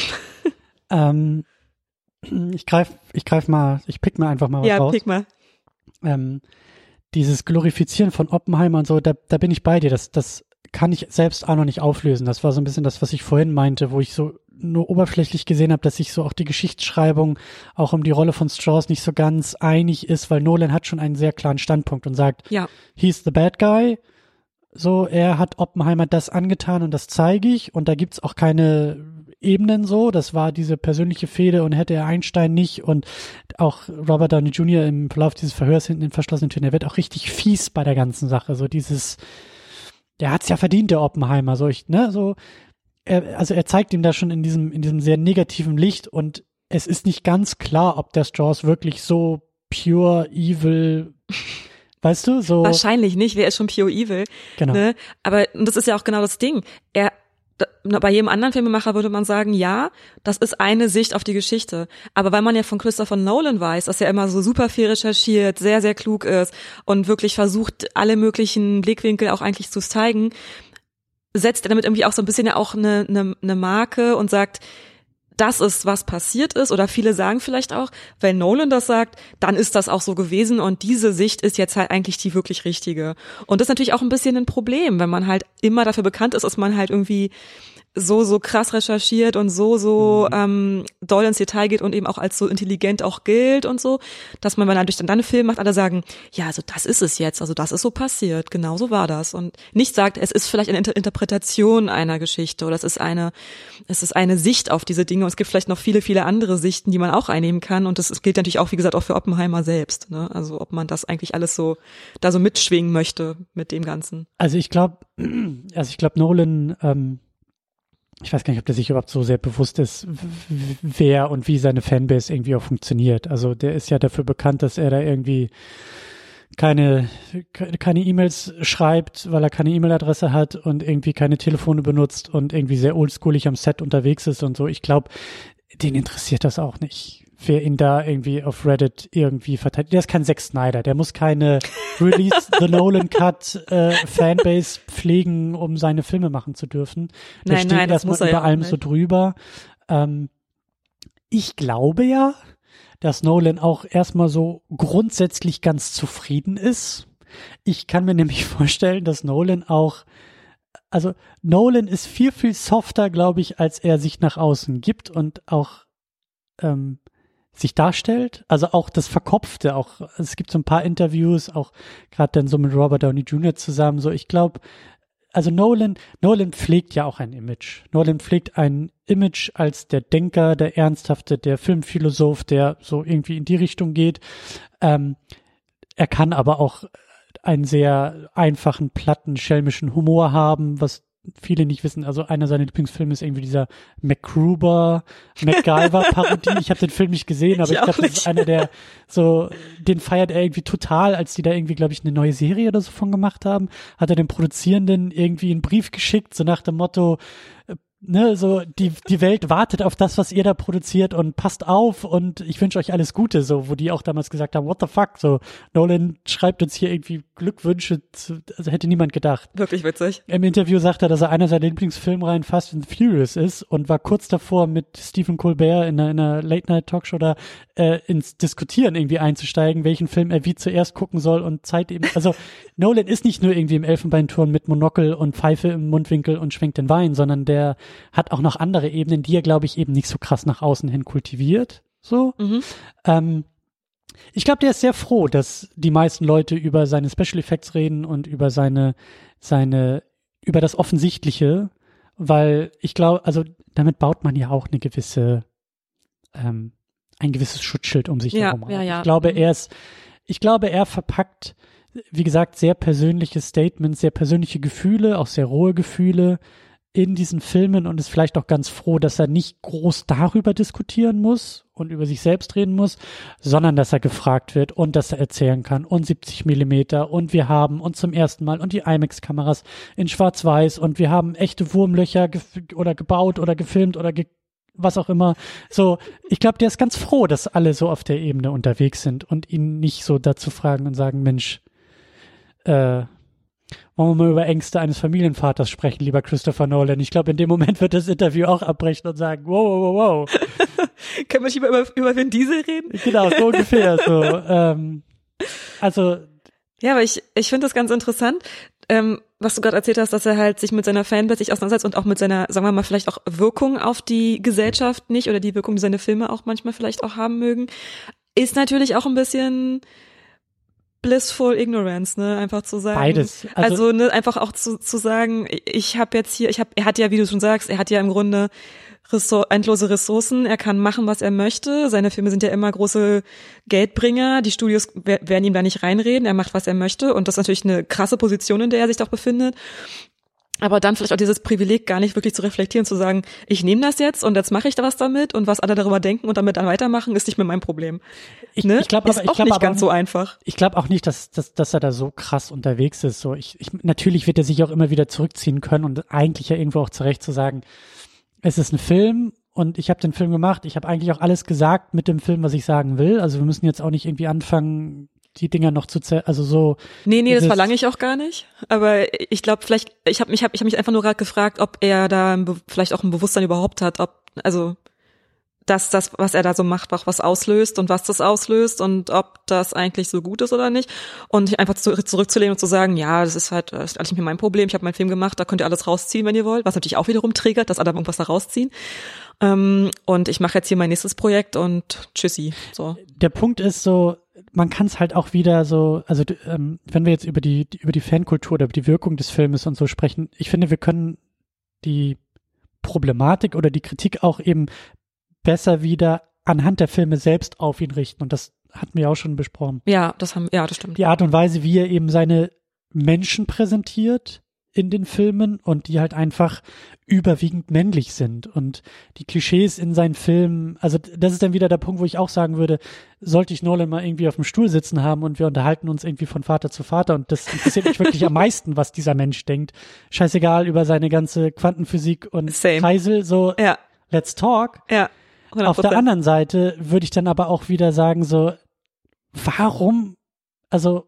[SPEAKER 1] ähm, ich greif, ich greif mal, ich pick mir einfach mal was
[SPEAKER 2] ja,
[SPEAKER 1] raus.
[SPEAKER 2] Ja, pick mal.
[SPEAKER 1] Ähm, dieses Glorifizieren von Oppenheimer und so, da, da bin ich bei dir, das, das kann ich selbst auch noch nicht auflösen. Das war so ein bisschen das, was ich vorhin meinte, wo ich so nur oberflächlich gesehen habe, dass sich so auch die Geschichtsschreibung auch um die Rolle von Strauss nicht so ganz einig ist, weil Nolan hat schon einen sehr klaren Standpunkt und sagt,
[SPEAKER 2] ja.
[SPEAKER 1] he's the bad guy. So, er hat Oppenheimer das angetan und das zeige ich, und da gibt's auch keine Ebenen so. Das war diese persönliche Fehde, und hätte er Einstein nicht, und auch Robert Downey Junior im Verlauf dieses Verhörs hinten in verschlossenen Türen, der wird auch richtig fies bei der ganzen Sache. So dieses, der hat's ja verdient, der Oppenheimer. So ich, ne, so, er, also er zeigt ihm da schon in diesem, in diesem sehr negativen Licht, und es ist nicht ganz klar, ob der Strauss wirklich so pure evil, weißt du, so.
[SPEAKER 2] Wahrscheinlich nicht, wer ist schon pure evil.
[SPEAKER 1] Genau.
[SPEAKER 2] Ne? Aber das ist ja auch genau das Ding. Er, bei jedem anderen Filmemacher würde man sagen, ja, das ist eine Sicht auf die Geschichte. Aber weil man ja von Christopher Nolan weiß, dass er immer so super viel recherchiert, sehr, sehr klug ist und wirklich versucht, alle möglichen Blickwinkel auch eigentlich zu zeigen, setzt er damit irgendwie auch so ein bisschen ja auch eine, eine, eine Marke und sagt, das ist, was passiert ist, oder viele sagen vielleicht auch, wenn Nolan das sagt, dann ist das auch so gewesen, und diese Sicht ist jetzt halt eigentlich die wirklich richtige. Und das ist natürlich auch ein bisschen ein Problem, wenn man halt immer dafür bekannt ist, dass man halt irgendwie so, so krass recherchiert und so, so mhm. ähm, doll ins Detail geht und eben auch als so intelligent auch gilt und so, dass man, wenn man dann einen Film macht, alle sagen, ja, also das ist es jetzt, also das ist so passiert, genau so war das. Und nicht sagt, es ist vielleicht eine Inter- Interpretation einer Geschichte, oder es ist eine, es ist eine Sicht auf diese Dinge, und es gibt vielleicht noch viele, viele andere Sichten, die man auch einnehmen kann, und das gilt natürlich auch, wie gesagt, auch für Oppenheimer selbst, ne? Also ob man das eigentlich alles so, da so mitschwingen möchte mit dem Ganzen.
[SPEAKER 1] Also ich glaube, also ich glaube, Nolan, ähm, ich weiß gar nicht, ob der sich überhaupt so sehr bewusst ist, wer und wie seine Fanbase irgendwie auch funktioniert. Also der ist ja dafür bekannt, dass er da irgendwie keine keine E-Mails schreibt, weil er keine E-Mail-Adresse hat und irgendwie keine Telefone benutzt und irgendwie sehr oldschoolig am Set unterwegs ist und so. Ich glaube, den interessiert das auch nicht, wer ihn da irgendwie auf Reddit irgendwie verteidigt. Der ist kein Zack Snyder, der muss keine Release the Nolan Cut äh, Fanbase pflegen, um seine Filme machen zu dürfen. Der
[SPEAKER 2] nein,
[SPEAKER 1] steht
[SPEAKER 2] nein, das muss er
[SPEAKER 1] über
[SPEAKER 2] ja
[SPEAKER 1] allem
[SPEAKER 2] nicht.
[SPEAKER 1] so drüber. Ähm, ich glaube ja, dass Nolan auch erstmal so grundsätzlich ganz zufrieden ist. Ich kann mir nämlich vorstellen, dass Nolan auch, also Nolan ist viel, viel softer, glaube ich, als er sich nach außen gibt und auch ähm, sich darstellt, also auch das Verkopfte, auch es gibt so ein paar Interviews, auch gerade dann so mit Robert Downey Junior zusammen, so ich glaube, also Nolan, Nolan pflegt ja auch ein Image. Nolan pflegt ein Image als der Denker, der Ernsthafte, der Filmphilosoph, der so irgendwie in die Richtung geht. Ähm, er kann aber auch einen sehr einfachen, platten, schelmischen Humor haben, was viele nicht wissen. Also einer seiner Lieblingsfilme ist irgendwie dieser MacGruber, MacGyver-Parodie. Ich habe den Film nicht gesehen, aber ich, ich glaube, das ist einer der so, den feiert er irgendwie total, als die da irgendwie, glaube ich, eine neue Serie oder so von gemacht haben. Hat er dem Produzierenden irgendwie einen Brief geschickt, so nach dem Motto, ne, so die die Welt wartet auf das, was ihr da produziert und passt auf und ich wünsche euch alles Gute, so, wo die auch damals gesagt haben, what the fuck, so, Nolan schreibt uns hier irgendwie Glückwünsche, zu, also hätte niemand gedacht.
[SPEAKER 2] Wirklich witzig.
[SPEAKER 1] Im Interview sagt er, dass er einer seiner Lieblingsfilmreihen Fast and Furious ist und war kurz davor, mit Stephen Colbert in einer, in einer Late-Night-Talkshow da äh, ins Diskutieren irgendwie einzusteigen, welchen Film er wie zuerst gucken soll und Zeit eben, also Nolan ist nicht nur irgendwie im Elfenbeinturm mit Monokel und Pfeife im Mundwinkel und schwenkt den Wein, sondern der hat auch noch andere Ebenen, die er, glaube ich, eben nicht so krass nach außen hin kultiviert, so.
[SPEAKER 2] Mhm.
[SPEAKER 1] Ähm, Ich glaube, der ist sehr froh, dass die meisten Leute über seine Special Effects reden und über seine, seine, über das Offensichtliche, weil ich glaube, also damit baut man ja auch eine gewisse, ähm, ein gewisses Schutzschild um sich
[SPEAKER 2] Ja,
[SPEAKER 1] herum.
[SPEAKER 2] ja, ja.
[SPEAKER 1] Ich glaube,
[SPEAKER 2] Mhm.
[SPEAKER 1] er ist, ich glaube, er verpackt, wie gesagt, sehr persönliche Statements, sehr persönliche Gefühle, auch sehr rohe Gefühle in diesen Filmen und ist vielleicht auch ganz froh, dass er nicht groß darüber diskutieren muss und über sich selbst reden muss, sondern dass er gefragt wird und dass er erzählen kann und siebzig Millimeter und wir haben und zum ersten Mal und die IMAX-Kameras in Schwarz-Weiß und wir haben echte Wurmlöcher gef- oder gebaut oder gefilmt oder ge- was auch immer. So, ich glaube, der ist ganz froh, dass alle so auf der Ebene unterwegs sind und ihn nicht so dazu fragen und sagen, Mensch, äh, wollen wir mal über Ängste eines Familienvaters sprechen, lieber Christopher Nolan. Ich glaube, in dem Moment wird das Interview auch abbrechen und sagen, wow, wow, wow, wow.
[SPEAKER 2] Können wir nicht über, über, über Vin Diesel reden?
[SPEAKER 1] Genau, so ungefähr. So, ähm, also,
[SPEAKER 2] Ja, aber ich, ich finde das ganz interessant, ähm, was du gerade erzählt hast, dass er halt sich mit seiner Fanbase sich auseinandersetzt und auch mit seiner, sagen wir mal, vielleicht auch Wirkung auf die Gesellschaft nicht oder die Wirkung, die seine Filme auch manchmal vielleicht auch haben mögen, ist natürlich auch ein bisschen blissful ignorance, ne, einfach zu sagen.
[SPEAKER 1] Beides.
[SPEAKER 2] Also, also ne, einfach auch zu, zu sagen, ich habe jetzt hier, ich habe, er hat ja, wie du schon sagst, er hat ja im Grunde Ressour- endlose Ressourcen, er kann machen, was er möchte. Seine Filme sind ja immer große Geldbringer, die Studios wer- werden ihm da nicht reinreden, er macht, was er möchte und das ist natürlich eine krasse Position, in der er sich doch befindet. Aber dann vielleicht auch dieses Privileg gar nicht wirklich zu reflektieren, zu sagen, ich nehme das jetzt und jetzt mache ich da was damit und was alle darüber denken und damit dann weitermachen, ist nicht mehr mein Problem.
[SPEAKER 1] ich,
[SPEAKER 2] Ne?
[SPEAKER 1] ich glaube,
[SPEAKER 2] ist
[SPEAKER 1] aber ich
[SPEAKER 2] auch
[SPEAKER 1] glaube
[SPEAKER 2] nicht
[SPEAKER 1] aber
[SPEAKER 2] ganz so einfach.
[SPEAKER 1] Ich glaube auch nicht, dass, dass, dass er da so krass unterwegs ist. So, ich, ich, natürlich wird er sich auch immer wieder zurückziehen können und eigentlich ja irgendwo auch zurecht zu sagen, es ist ein Film und ich habe den Film gemacht. Ich habe eigentlich auch alles gesagt mit dem Film, was ich sagen will. Also wir müssen jetzt auch nicht irgendwie anfangen, die Dinger noch zu zer- also so.
[SPEAKER 2] Nee, nee, das
[SPEAKER 1] dieses-
[SPEAKER 2] verlange ich auch gar nicht. Aber ich glaube, vielleicht, ich habe mich, hab, ich hab mich einfach nur gerade gefragt, ob er da ein Be- vielleicht auch ein Bewusstsein überhaupt hat, ob, also, dass das, was er da so macht, auch was auslöst und was das auslöst und ob das eigentlich so gut ist oder nicht. Und sich einfach zu, zurückzulehnen und zu sagen, ja, das ist halt, das ist alles nicht mehr mein Problem, ich habe meinen Film gemacht, da könnt ihr alles rausziehen, wenn ihr wollt, was natürlich auch wiederum triggert, dass alle irgendwas da rausziehen. Ähm, und ich mache jetzt hier mein nächstes Projekt und tschüssi. So.
[SPEAKER 1] Der Punkt ist so, man kann es halt auch wieder so, also ähm, wenn wir jetzt über die, die über die Fankultur oder über die Wirkung des Filmes und so sprechen, ich finde, wir können die Problematik oder die Kritik auch eben besser wieder anhand der Filme selbst auf ihn richten. Und das hatten wir auch schon besprochen.
[SPEAKER 2] Ja, das haben, ja, das stimmt.
[SPEAKER 1] Die Art und Weise, wie er eben seine Menschen präsentiert in den Filmen und die halt einfach überwiegend männlich sind und die Klischees in seinen Filmen, also das ist dann wieder der Punkt, wo ich auch sagen würde, sollte ich Nolan mal irgendwie auf dem Stuhl sitzen haben und wir unterhalten uns irgendwie von Vater zu Vater und das interessiert mich wirklich am meisten, was dieser Mensch denkt. Scheißegal über seine ganze Quantenphysik und
[SPEAKER 2] Same.
[SPEAKER 1] Kreisel, so
[SPEAKER 2] Ja,
[SPEAKER 1] let's talk.
[SPEAKER 2] ja. hundert
[SPEAKER 1] Auf der
[SPEAKER 2] Prozent.
[SPEAKER 1] anderen Seite würde ich dann aber auch wieder sagen so, warum, also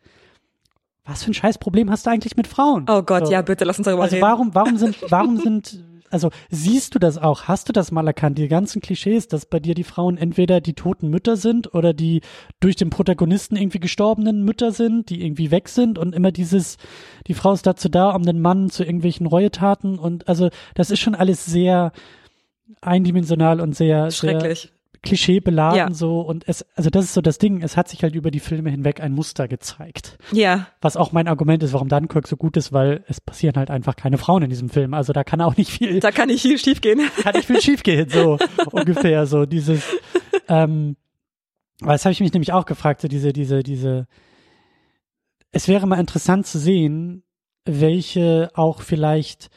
[SPEAKER 1] was für ein Scheißproblem hast du eigentlich mit Frauen?
[SPEAKER 2] Oh Gott,
[SPEAKER 1] so.
[SPEAKER 2] ja, bitte, lass uns darüber
[SPEAKER 1] Also
[SPEAKER 2] reden.
[SPEAKER 1] warum, warum sind, warum sind, also siehst du das auch? Hast du das mal erkannt? Die ganzen Klischees, dass bei dir die Frauen entweder die toten Mütter sind oder die durch den Protagonisten irgendwie gestorbenen Mütter sind, die irgendwie weg sind und immer dieses, die Frau ist dazu da, um den Mann zu irgendwelchen Reuetaten und also das ist schon alles sehr eindimensional und sehr, sehr
[SPEAKER 2] Schrecklich.
[SPEAKER 1] klischeebeladen
[SPEAKER 2] Ja.
[SPEAKER 1] so und es, also das ist so das Ding, es hat sich halt über die Filme hinweg ein Muster gezeigt.
[SPEAKER 2] Ja,
[SPEAKER 1] Was auch mein Argument ist, warum Dunkirk so gut ist, weil es passieren halt einfach keine Frauen in diesem Film. Also da kann auch nicht viel,
[SPEAKER 2] da kann nicht viel schief gehen.
[SPEAKER 1] kann nicht viel schief gehen, so ungefähr, so dieses, ähm, weil das habe ich mich nämlich auch gefragt, so diese, diese, diese, es wäre mal interessant zu sehen, welche auch vielleicht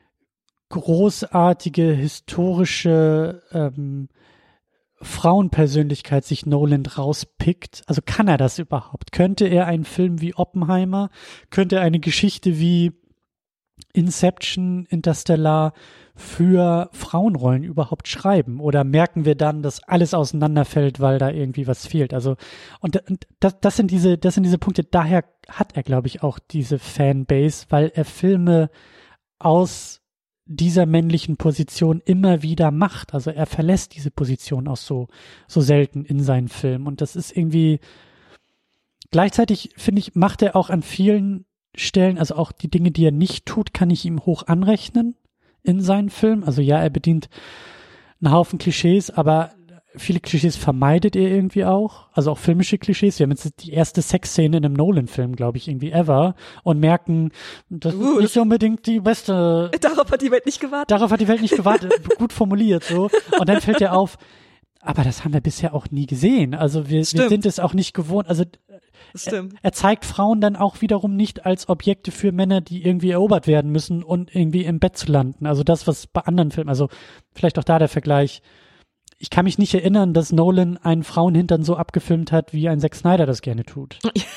[SPEAKER 1] großartige historische ähm, Frauenpersönlichkeit sich Nolan rauspickt. Also kann er das überhaupt? Könnte er einen Film wie Oppenheimer, könnte er eine Geschichte wie Inception, Interstellar für Frauenrollen überhaupt schreiben? Oder merken wir dann, dass alles auseinanderfällt, weil da irgendwie was fehlt? Also, und, und das, das sind diese, das sind diese Punkte, daher hat er, glaube ich, auch diese Fanbase, weil er Filme aus dieser männlichen Position immer wieder macht. Also er verlässt diese Position auch so, so selten in seinen Filmen. Und das ist irgendwie, gleichzeitig, finde ich, macht er auch an vielen Stellen, also auch die Dinge, die er nicht tut, kann ich ihm hoch anrechnen in seinen Filmen. Also ja, er bedient einen Haufen Klischees, aber viele Klischees vermeidet er irgendwie auch. Also auch filmische Klischees. Wir haben jetzt die erste Sexszene in einem Nolan-Film, glaube ich, irgendwie ever und merken, das
[SPEAKER 2] Uh,
[SPEAKER 1] ist nicht unbedingt die beste.
[SPEAKER 2] Darauf hat die Welt nicht gewartet.
[SPEAKER 1] Darauf hat die Welt nicht gewartet. Gut formuliert so. Und dann fällt er auf, aber das haben wir bisher auch nie gesehen. Also wir, wir sind es auch nicht gewohnt. Also er, er zeigt Frauen dann auch wiederum nicht als Objekte für Männer, die irgendwie erobert werden müssen und irgendwie im Bett zu landen. Also das, was bei anderen Filmen, also vielleicht auch da der Vergleich. Ich kann mich nicht erinnern, dass Nolan einen Frauenhintern so abgefilmt hat, wie ein Zack Snyder das gerne tut.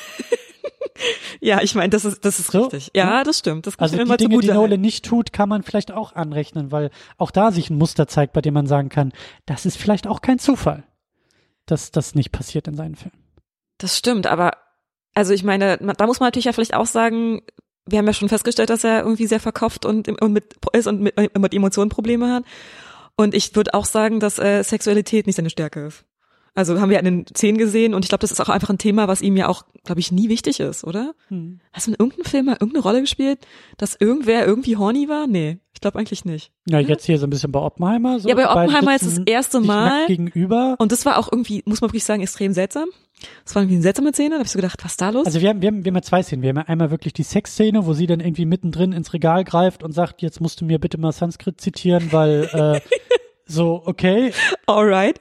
[SPEAKER 2] Ja, ich meine, das ist das ist so, richtig. Ja, das stimmt. Das
[SPEAKER 1] also die
[SPEAKER 2] immer
[SPEAKER 1] Dinge, die Nolan nicht tut, kann man vielleicht auch anrechnen, weil auch da sich ein Muster zeigt, bei dem man sagen kann, das ist vielleicht auch kein Zufall, dass das nicht passiert in seinen Filmen.
[SPEAKER 2] Das stimmt, aber also ich meine, da muss man natürlich ja vielleicht auch sagen, wir haben ja schon festgestellt, dass er irgendwie sehr verkopft und, und mit ist und mit, mit Emotionen Probleme hat. Und ich würde auch sagen, dass äh, Sexualität nicht seine Stärke ist. Also haben wir in den Szenen gesehen und ich glaube, das ist auch einfach ein Thema, was ihm ja auch, glaube ich, nie wichtig ist, oder? Hm. Hast du in irgendeinem Film mal irgendeine Rolle gespielt, dass irgendwer irgendwie horny war? Nee, ich glaube eigentlich nicht.
[SPEAKER 1] Ja, jetzt hier so ein bisschen bei Oppenheimer. So.
[SPEAKER 2] Ja, bei Oppenheimer ist das erste Mal.
[SPEAKER 1] Gegenüber.
[SPEAKER 2] Und das war auch irgendwie, muss man wirklich sagen, extrem seltsam. Das war irgendwie eine seltsame Szene, da hab ich so gedacht, was ist da los?
[SPEAKER 1] Also wir haben, wir haben, wir haben ja zwei Szenen. Wir haben ja einmal wirklich die Sexszene, wo sie dann irgendwie mittendrin ins Regal greift und sagt, jetzt musst du mir bitte mal Sanskrit zitieren, weil äh, so, okay.
[SPEAKER 2] Alright.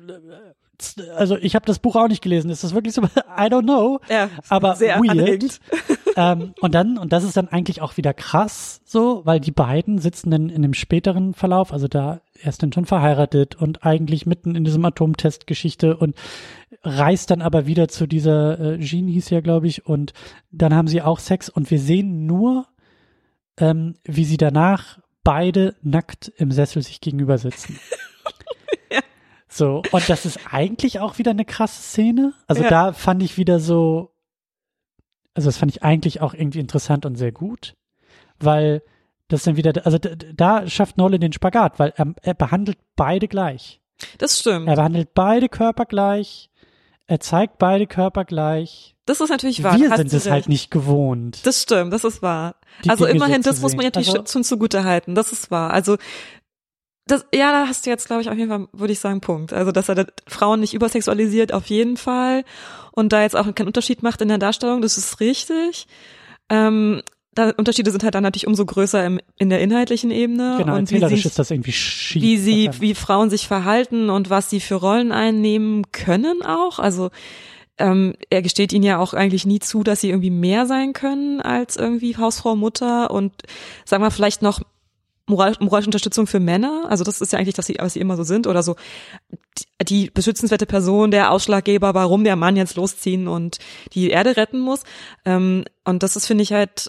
[SPEAKER 1] Also ich habe das Buch auch nicht gelesen. Ist das wirklich so? I don't know.
[SPEAKER 2] Ja,
[SPEAKER 1] aber
[SPEAKER 2] sehr
[SPEAKER 1] weird. ähm, und dann, und das ist dann eigentlich auch wieder krass so, weil die beiden sitzen dann in dem späteren Verlauf, also da er ist dann schon verheiratet und eigentlich mitten in diesem Atomtestgeschichte und reist dann aber wieder zu dieser, äh, Jean hieß ja, glaube ich, und dann haben sie auch Sex und wir sehen nur, ähm, wie sie danach beide nackt im Sessel sich gegenüber sitzen.
[SPEAKER 2] Ja.
[SPEAKER 1] So, und das ist eigentlich auch wieder eine krasse Szene. Also ja. Da fand ich wieder so, also das fand ich eigentlich auch irgendwie interessant und sehr gut, weil das dann wieder, also da, da schafft Nolan den Spagat, weil er, er behandelt beide gleich.
[SPEAKER 2] Das stimmt.
[SPEAKER 1] Er behandelt beide Körper gleich, er zeigt beide Körper gleich.
[SPEAKER 2] Das ist natürlich wahr.
[SPEAKER 1] Wir sind es halt nicht gewohnt.
[SPEAKER 2] Das stimmt, das ist wahr. Also Dinge immerhin, so das muss man natürlich also, schon zugute halten, das ist wahr. Also das, ja, da hast du jetzt, glaube ich, auf jeden Fall, würde ich sagen, Punkt. Also, dass er das Frauen nicht übersexualisiert, auf jeden Fall. Und da jetzt auch keinen Unterschied macht in der Darstellung, das ist richtig. Ähm, da, Unterschiede sind halt dann natürlich umso größer im, in der inhaltlichen Ebene.
[SPEAKER 1] Genau,
[SPEAKER 2] und
[SPEAKER 1] erzählerisch
[SPEAKER 2] wie sie,
[SPEAKER 1] ist das irgendwie schief.
[SPEAKER 2] Wie sie, wie Frauen sich verhalten und was sie für Rollen einnehmen können auch. Also, ähm, er gesteht ihnen ja auch eigentlich nie zu, dass sie irgendwie mehr sein können als irgendwie Hausfrau, Mutter und, sagen wir, vielleicht noch moralische Unterstützung für Männer, also das ist ja eigentlich, dass sie, was sie immer so sind, oder so die, die beschützenswerte Person, der Ausschlaggeber, warum der Mann jetzt losziehen und die Erde retten muss. Ähm, und das ist, finde ich halt,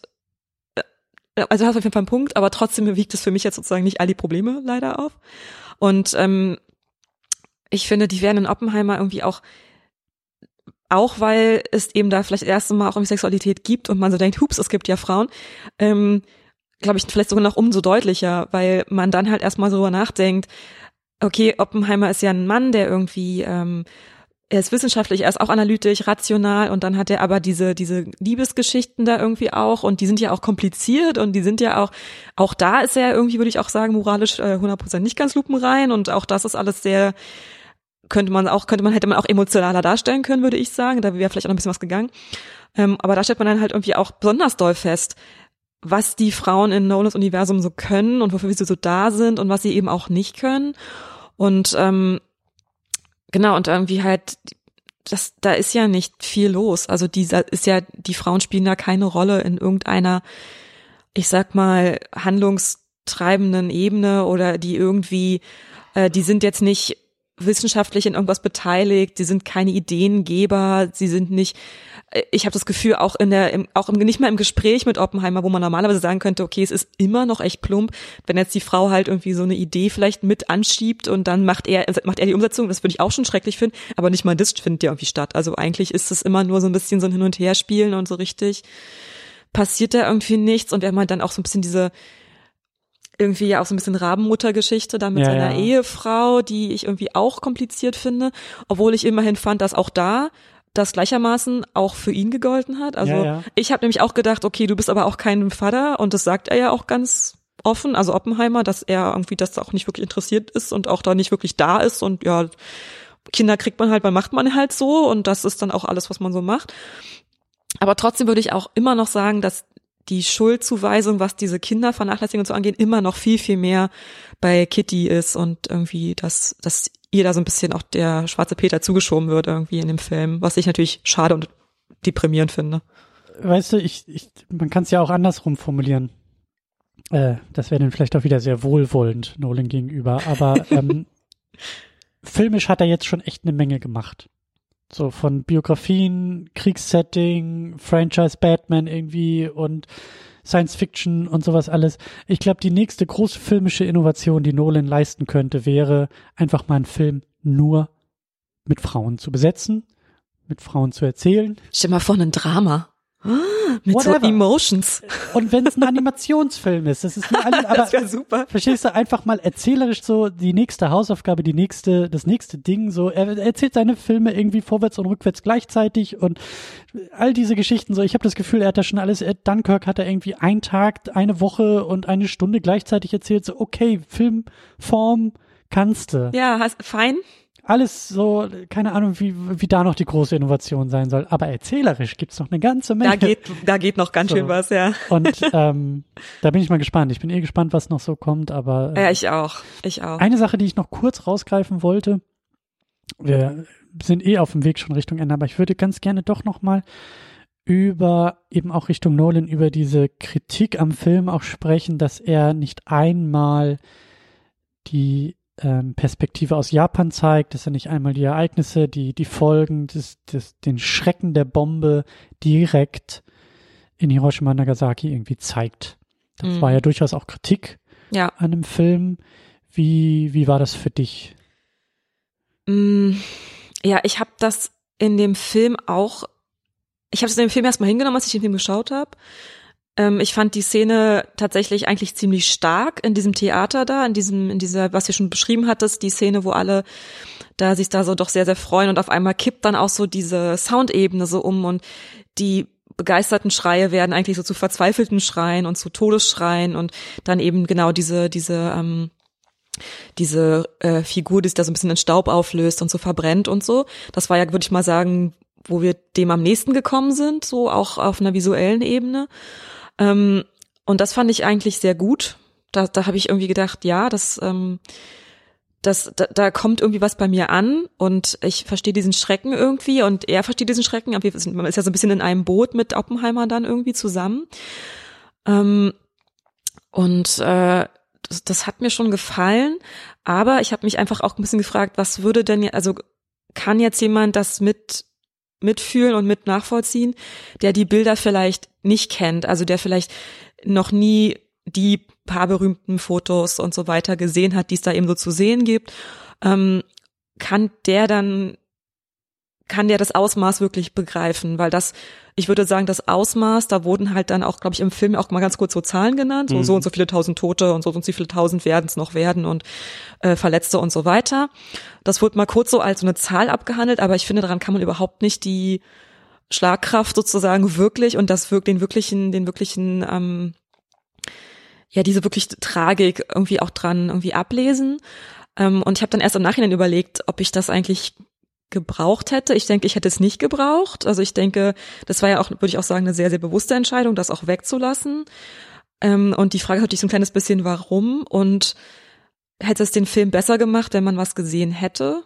[SPEAKER 2] also hast auf jeden Fall einen Punkt, aber trotzdem wiegt es für mich jetzt sozusagen nicht all die Probleme leider auf. Und ähm, ich finde, die werden in Oppenheimer irgendwie auch, auch weil es eben da vielleicht das erste Mal auch irgendwie Sexualität gibt und man so denkt, hups, es gibt ja Frauen, ähm, glaube ich, vielleicht sogar noch umso deutlicher, weil man dann halt erstmal darüber nachdenkt, okay, Oppenheimer ist ja ein Mann, der irgendwie, ähm, er ist wissenschaftlich, er ist auch analytisch, rational und dann hat er aber diese diese Liebesgeschichten da irgendwie auch und die sind ja auch kompliziert und die sind ja auch, auch da ist er irgendwie, würde ich auch sagen, moralisch äh, hundert Prozent nicht ganz lupenrein und auch das ist alles sehr, könnte man auch, könnte man, hätte man auch emotionaler darstellen können, würde ich sagen, da wäre vielleicht auch noch ein bisschen was gegangen. Ähm, aber da stellt man dann halt irgendwie auch besonders doll fest, was die Frauen in Nolans Universum so können und wofür sie so da sind und was sie eben auch nicht können. Und ähm, genau, und irgendwie halt, das, da ist ja nicht viel los. Also dieser ist ja, die Frauen spielen da keine Rolle in irgendeiner, ich sag mal, handlungstreibenden Ebene oder die irgendwie, äh, die sind jetzt nicht wissenschaftlich in irgendwas beteiligt, sie sind keine Ideengeber, sie sind nicht, ich habe das Gefühl, auch in der, im, auch im, nicht mal im Gespräch mit Oppenheimer, wo man normalerweise sagen könnte, okay, es ist immer noch echt plump, wenn jetzt die Frau halt irgendwie so eine Idee vielleicht mit anschiebt und dann macht er, macht er die Umsetzung, das würde ich auch schon schrecklich finden, aber nicht mal das findet ja irgendwie statt. Also eigentlich ist es immer nur so ein bisschen so ein Hin- und Herspielen und so richtig passiert da irgendwie nichts. Und wir haben halt dann auch so ein bisschen diese, irgendwie ja auch so ein bisschen Rabenmutter-Geschichte da mit
[SPEAKER 1] ja,
[SPEAKER 2] seiner
[SPEAKER 1] ja.
[SPEAKER 2] Ehefrau, die ich irgendwie auch kompliziert finde, obwohl ich immerhin fand, dass auch da das gleichermaßen auch für ihn gegolten hat. Also
[SPEAKER 1] ja, ja.
[SPEAKER 2] ich habe nämlich auch gedacht, okay, du bist aber auch kein Vater, und das sagt er ja auch ganz offen, also Oppenheimer, dass er irgendwie das auch nicht wirklich interessiert ist und auch da nicht wirklich da ist, und ja, Kinder kriegt man halt, weil macht man halt so, und das ist dann auch alles, was man so macht. Aber trotzdem würde ich auch immer noch sagen, dass die Schuldzuweisung, was diese Kindervernachlässigung und so angeht, immer noch viel, viel mehr bei Kitty ist, und irgendwie, dass, dass ihr da so ein bisschen auch der schwarze Peter zugeschoben wird irgendwie in dem Film, was ich natürlich schade und deprimierend finde.
[SPEAKER 1] Weißt du, ich, ich man kann es ja auch andersrum formulieren. Äh, das wäre dann vielleicht auch wieder sehr wohlwollend Nolan gegenüber, aber ähm, filmisch hat er jetzt schon echt eine Menge gemacht. So von Biografien, Kriegssetting, Franchise Batman irgendwie und Science Fiction und sowas alles. Ich glaube, die nächste große filmische Innovation, die Nolan leisten könnte, wäre einfach mal einen Film nur mit Frauen zu besetzen, mit Frauen zu erzählen.
[SPEAKER 2] Stell mal vor, ein Drama. Mit
[SPEAKER 1] Whatever.
[SPEAKER 2] so Emotions.
[SPEAKER 1] Und wenn es ein Animationsfilm ist, das ist mir alles, aber
[SPEAKER 2] das wäre super.
[SPEAKER 1] Verstehst du, einfach mal erzählerisch so die nächste Hausaufgabe, die nächste, das nächste Ding, so, er erzählt seine Filme irgendwie vorwärts und rückwärts gleichzeitig und all diese Geschichten, so, ich habe das Gefühl, er hat da schon alles, er, Dunkirk hat er irgendwie einen Tag, eine Woche und eine Stunde gleichzeitig erzählt, so, okay, Filmform kannst du.
[SPEAKER 2] Ja, hast, fein.
[SPEAKER 1] Alles so, keine Ahnung, wie, wie da noch die große Innovation sein soll. Aber erzählerisch gibt's noch eine ganze Menge.
[SPEAKER 2] Da geht, da geht noch ganz
[SPEAKER 1] so.
[SPEAKER 2] schön was, ja.
[SPEAKER 1] Und ähm, da bin ich mal gespannt. Ich bin eh gespannt, was noch so kommt. Aber äh,
[SPEAKER 2] ja, ich auch. Ich auch.
[SPEAKER 1] Eine Sache, die ich noch kurz rausgreifen wollte, wir sind eh auf dem Weg schon Richtung Ende, aber ich würde ganz gerne doch noch mal über, eben auch Richtung Nolan, über diese Kritik am Film auch sprechen, dass er nicht einmal die Perspektive aus Japan zeigt, dass er nicht einmal die Ereignisse, die die Folgen, des, des, den Schrecken der Bombe direkt in Hiroshima und Nagasaki irgendwie zeigt. Das
[SPEAKER 2] mhm.
[SPEAKER 1] war ja durchaus auch Kritik
[SPEAKER 2] ja.
[SPEAKER 1] an dem Film. Wie, wie war das für dich?
[SPEAKER 2] Mm, ja, ich habe das in dem Film auch, ich habe es in dem Film erstmal hingenommen, als ich den Film geschaut habe. Ähm, ich fand die Szene tatsächlich eigentlich ziemlich stark in diesem Theater da, in diesem, in dieser, was du schon beschrieben hattest, die Szene, wo alle da sich da so doch sehr, sehr freuen, und auf einmal kippt dann auch so diese Soundebene so um, und die begeisterten Schreie werden eigentlich so zu verzweifelten Schreien und zu Todesschreien, und dann eben genau diese, diese, ähm, diese äh, Figur, die sich da so ein bisschen in Staub auflöst und so verbrennt und so. Das war ja, würde ich mal sagen, wo wir dem am nächsten gekommen sind, so auch auf einer visuellen Ebene. Ähm, und das fand ich eigentlich sehr gut. Da, da habe ich irgendwie gedacht, ja, das, ähm, das, da, da kommt irgendwie was bei mir an, und ich verstehe diesen Schrecken irgendwie, und er versteht diesen Schrecken. Wir sind, man ist ja so ein bisschen in einem Boot mit Oppenheimer dann irgendwie zusammen. Ähm, und äh, das, das hat mir schon gefallen, aber ich habe mich einfach auch ein bisschen gefragt, was würde denn, also kann jetzt jemand das mit mitfühlen und mit nachvollziehen, der die Bilder vielleicht nicht kennt, also der vielleicht noch nie die paar berühmten Fotos und so weiter gesehen hat, die es da eben so zu sehen gibt, ähm, kann der dann, kann der das Ausmaß wirklich begreifen, weil das, ich würde sagen, das Ausmaß, da wurden halt dann auch, glaube ich, im Film auch mal ganz kurz so Zahlen genannt, so, mhm. so und so viele tausend Tote und so und so viele tausend werden es noch werden und äh, Verletzte und so weiter. Das wurde mal kurz so als so eine Zahl abgehandelt, aber ich finde, daran kann man überhaupt nicht die Schlagkraft sozusagen wirklich und das wirkt den wirklichen, den wirklichen, ähm, ja, diese wirklich Tragik irgendwie auch dran irgendwie ablesen. Ähm, und ich habe dann erst im Nachhinein überlegt, ob ich das eigentlich gebraucht hätte. Ich denke, ich hätte es nicht gebraucht. Also ich denke, das war ja auch, würde ich auch sagen, eine sehr, sehr bewusste Entscheidung, das auch wegzulassen. Ähm, und die Frage ist natürlich so ein kleines bisschen, warum? Und hätte es den Film besser gemacht, wenn man was gesehen hätte?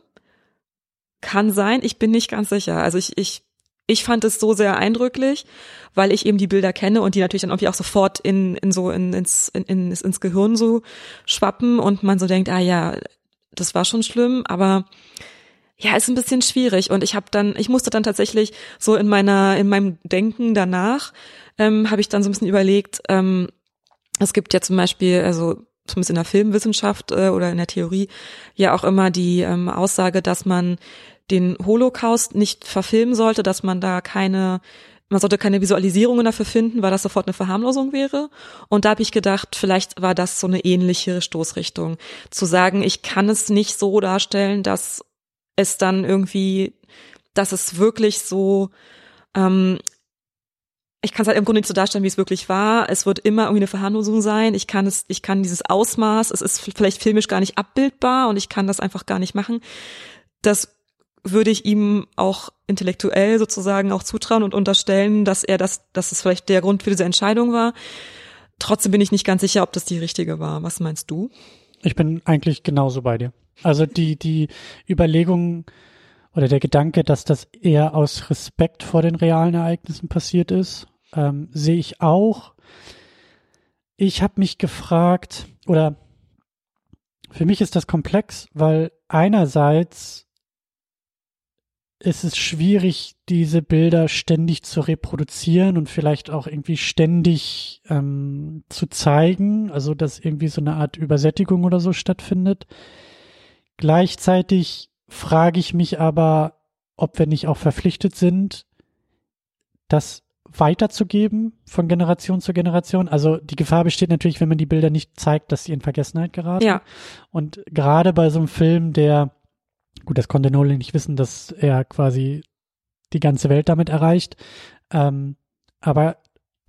[SPEAKER 2] Kann sein, ich bin nicht ganz sicher. Also ich, ich, ich fand es so sehr eindrücklich, weil ich eben die Bilder kenne und die natürlich dann irgendwie auch sofort in, in so, in, ins, in, ins, ins Gehirn so schwappen und man so denkt, ah ja, das war schon schlimm, aber ja, ist ein bisschen schwierig. Und ich habe dann, ich musste dann tatsächlich so in meiner, in meinem Denken danach, ähm, habe ich dann so ein bisschen überlegt, ähm, es gibt ja zum Beispiel, also zumindest in der Filmwissenschaft äh, oder in der Theorie, ja auch immer die ähm, Aussage, dass man den Holocaust nicht verfilmen sollte, dass man da keine, man sollte keine Visualisierungen dafür finden, weil das sofort eine Verharmlosung wäre. Und da habe ich gedacht, vielleicht war das so eine ähnliche Stoßrichtung, zu sagen, ich kann es nicht so darstellen, dass es dann irgendwie, dass es wirklich so, ähm, ich kann es halt im Grunde nicht so darstellen, wie es wirklich war. Es wird immer irgendwie eine Verharmlosung sein. Ich kann es, ich kann dieses Ausmaß, es ist vielleicht filmisch gar nicht abbildbar und ich kann das einfach gar nicht machen. Das würde ich ihm auch intellektuell sozusagen auch zutrauen und unterstellen, dass er das, dass es vielleicht der Grund für diese Entscheidung war. Trotzdem bin ich nicht ganz sicher, ob das die richtige war. Was meinst du?
[SPEAKER 1] Ich bin eigentlich genauso bei dir. Also die, die Überlegung oder der Gedanke, dass das eher aus Respekt vor den realen Ereignissen passiert ist, ähm, sehe ich auch. Ich habe mich gefragt, oder für mich ist das komplex, weil einerseits ist es schwierig, diese Bilder ständig zu reproduzieren und vielleicht auch irgendwie ständig ähm, zu zeigen, also dass irgendwie so eine Art Übersättigung oder so stattfindet. Gleichzeitig frage ich mich aber, ob wir nicht auch verpflichtet sind, das weiterzugeben von Generation zu Generation. Also die Gefahr besteht natürlich, wenn man die Bilder nicht zeigt, dass sie in Vergessenheit geraten.
[SPEAKER 2] Ja.
[SPEAKER 1] Und gerade bei so einem Film, der, gut, das konnte Nolan nicht wissen, dass er quasi die ganze Welt damit erreicht. Ähm, aber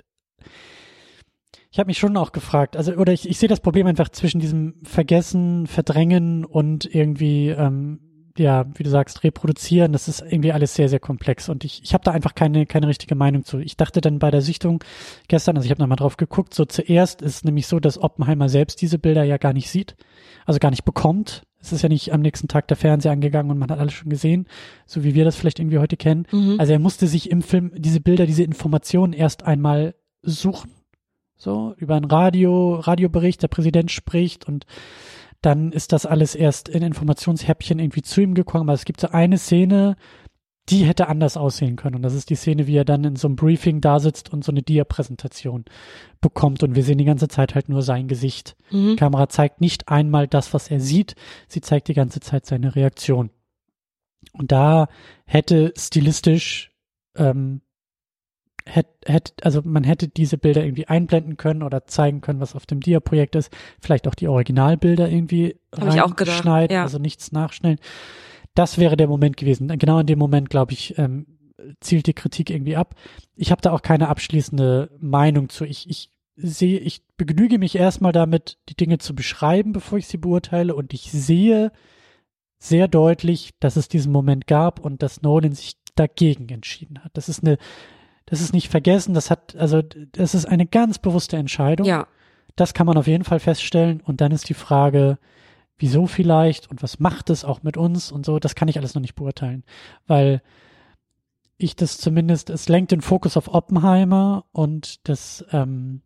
[SPEAKER 1] ich habe mich schon auch gefragt, also oder ich, ich sehe das Problem einfach zwischen diesem Vergessen, Verdrängen und irgendwie, ähm, ja, wie du sagst, reproduzieren. Das ist irgendwie alles sehr, sehr komplex und ich, ich habe da einfach keine keine richtige Meinung zu. Ich dachte dann bei der Sichtung gestern, also ich habe nochmal drauf geguckt, so zuerst ist nämlich so, dass Oppenheimer selbst diese Bilder ja gar nicht sieht, also gar nicht bekommt. Es ist ja nicht am nächsten Tag der Fernseher angegangen und man hat alles schon gesehen, so wie wir das vielleicht irgendwie heute kennen.
[SPEAKER 2] Mhm.
[SPEAKER 1] Also er musste sich im Film diese Bilder, diese Informationen erst einmal suchen. So, über ein Radio, Radiobericht, der Präsident spricht und dann ist das alles erst in Informationshäppchen irgendwie zu ihm gekommen. Aber es gibt so eine Szene, die hätte anders aussehen können. Und das ist die Szene, wie er dann in so einem Briefing da sitzt und so eine Dia-Präsentation bekommt. Und wir sehen die ganze Zeit halt nur sein Gesicht.
[SPEAKER 2] Mhm.
[SPEAKER 1] Die Kamera zeigt nicht einmal das, was er sieht. Sie zeigt die ganze Zeit seine Reaktion. Und da hätte stilistisch ähm, Hätte, hätte, also man hätte diese Bilder irgendwie einblenden können oder zeigen können, was auf dem Dia-Projekt ist. Vielleicht auch die Originalbilder irgendwie reinschneiden, ja. Also nichts nachschnellen. Das wäre der Moment gewesen. Genau in dem Moment, glaube ich, ähm, zielt die Kritik irgendwie ab. Ich habe da auch keine abschließende Meinung zu. Ich, ich sehe, ich begnüge mich erstmal damit, die Dinge zu beschreiben, bevor ich sie beurteile. Und ich sehe sehr deutlich, dass es diesen Moment gab und dass Nolan sich dagegen entschieden hat. Das ist eine Das ist nicht vergessen, das hat, also das ist eine ganz bewusste Entscheidung.
[SPEAKER 2] Ja.
[SPEAKER 1] Das kann man auf jeden Fall feststellen. Und dann ist die Frage, wieso vielleicht und was macht es auch mit uns und so, das kann ich alles noch nicht beurteilen. Weil ich das zumindest, es lenkt den Fokus auf Oppenheimer und das ähm,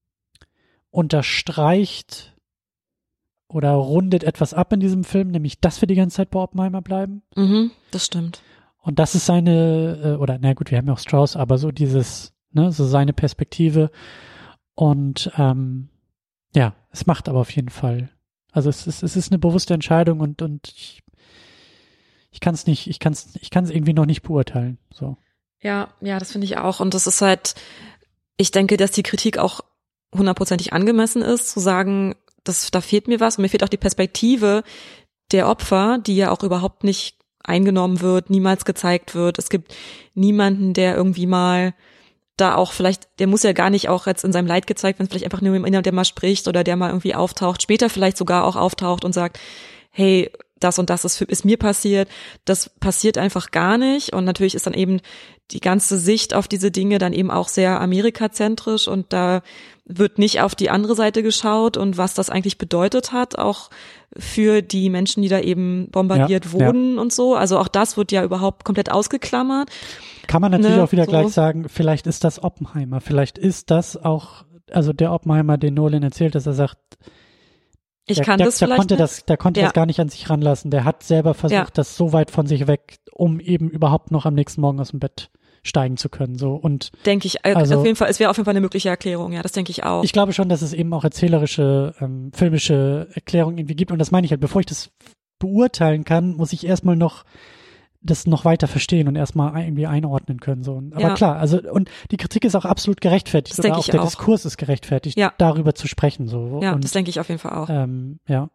[SPEAKER 1] unterstreicht oder rundet etwas ab in diesem Film, nämlich, dass wir die ganze Zeit bei Oppenheimer bleiben.
[SPEAKER 2] Mhm, das stimmt.
[SPEAKER 1] Und das ist seine, oder na gut, wir haben ja auch Strauss, aber so dieses, ne, so seine Perspektive. Und ähm, ja, es macht aber auf jeden Fall, also es ist, es ist eine bewusste Entscheidung und und ich, ich kann es nicht, ich kann es, ich kann es irgendwie noch nicht beurteilen. So.
[SPEAKER 2] Ja, ja, das finde ich auch. Und das ist halt, ich denke, dass die Kritik auch hundertprozentig angemessen ist, zu sagen, das, da fehlt mir was und mir fehlt auch die Perspektive der Opfer, die ja auch überhaupt nicht eingenommen wird, niemals gezeigt wird. Es gibt niemanden, der irgendwie mal da auch vielleicht, der muss ja gar nicht auch jetzt in seinem Leid gezeigt werden, vielleicht einfach nur jemand, der mal spricht oder der mal irgendwie auftaucht, später vielleicht sogar auch auftaucht und sagt, hey, das und das ist, ist mir passiert. Das passiert einfach gar nicht. Und natürlich ist dann eben die ganze Sicht auf diese Dinge dann eben auch sehr amerikazentrisch und da wird nicht auf die andere Seite geschaut und was das eigentlich bedeutet hat, auch für die Menschen, die da eben bombardiert ja, wurden ja. und so. Also auch das wird ja überhaupt komplett ausgeklammert.
[SPEAKER 1] Kann man natürlich
[SPEAKER 2] ne,
[SPEAKER 1] auch wieder
[SPEAKER 2] so.
[SPEAKER 1] gleich sagen, vielleicht ist das Oppenheimer, vielleicht ist das auch, also der Oppenheimer, den Nolan erzählt, dass er sagt,
[SPEAKER 2] Ich
[SPEAKER 1] der,
[SPEAKER 2] kann
[SPEAKER 1] der,
[SPEAKER 2] das
[SPEAKER 1] der
[SPEAKER 2] vielleicht
[SPEAKER 1] konnte
[SPEAKER 2] nicht.
[SPEAKER 1] das, der konnte
[SPEAKER 2] Ja.
[SPEAKER 1] das gar nicht an sich ranlassen. Der hat selber versucht,
[SPEAKER 2] Ja.
[SPEAKER 1] das so weit von sich weg, um eben überhaupt noch am nächsten Morgen aus dem Bett steigen zu können. So und
[SPEAKER 2] Denke ich, äh,
[SPEAKER 1] Also-
[SPEAKER 2] auf jeden Fall, es wäre auf jeden Fall eine mögliche Erklärung, ja, das denke ich auch.
[SPEAKER 1] ich glaube schon, dass es eben auch erzählerische, ähm, filmische Erklärungen irgendwie gibt. Und das meine ich halt, bevor ich das beurteilen kann, muss ich erstmal noch das noch weiter verstehen und erstmal irgendwie einordnen können. So. Aber
[SPEAKER 2] Ja.
[SPEAKER 1] klar, also und die Kritik ist auch absolut gerechtfertigt.
[SPEAKER 2] Das
[SPEAKER 1] Oder
[SPEAKER 2] denke
[SPEAKER 1] auch
[SPEAKER 2] ich
[SPEAKER 1] der
[SPEAKER 2] auch.
[SPEAKER 1] Diskurs ist gerechtfertigt,
[SPEAKER 2] Ja.
[SPEAKER 1] darüber zu sprechen. So.
[SPEAKER 2] Ja,
[SPEAKER 1] und,
[SPEAKER 2] das denke ich auf jeden Fall auch.
[SPEAKER 1] ähm, ja.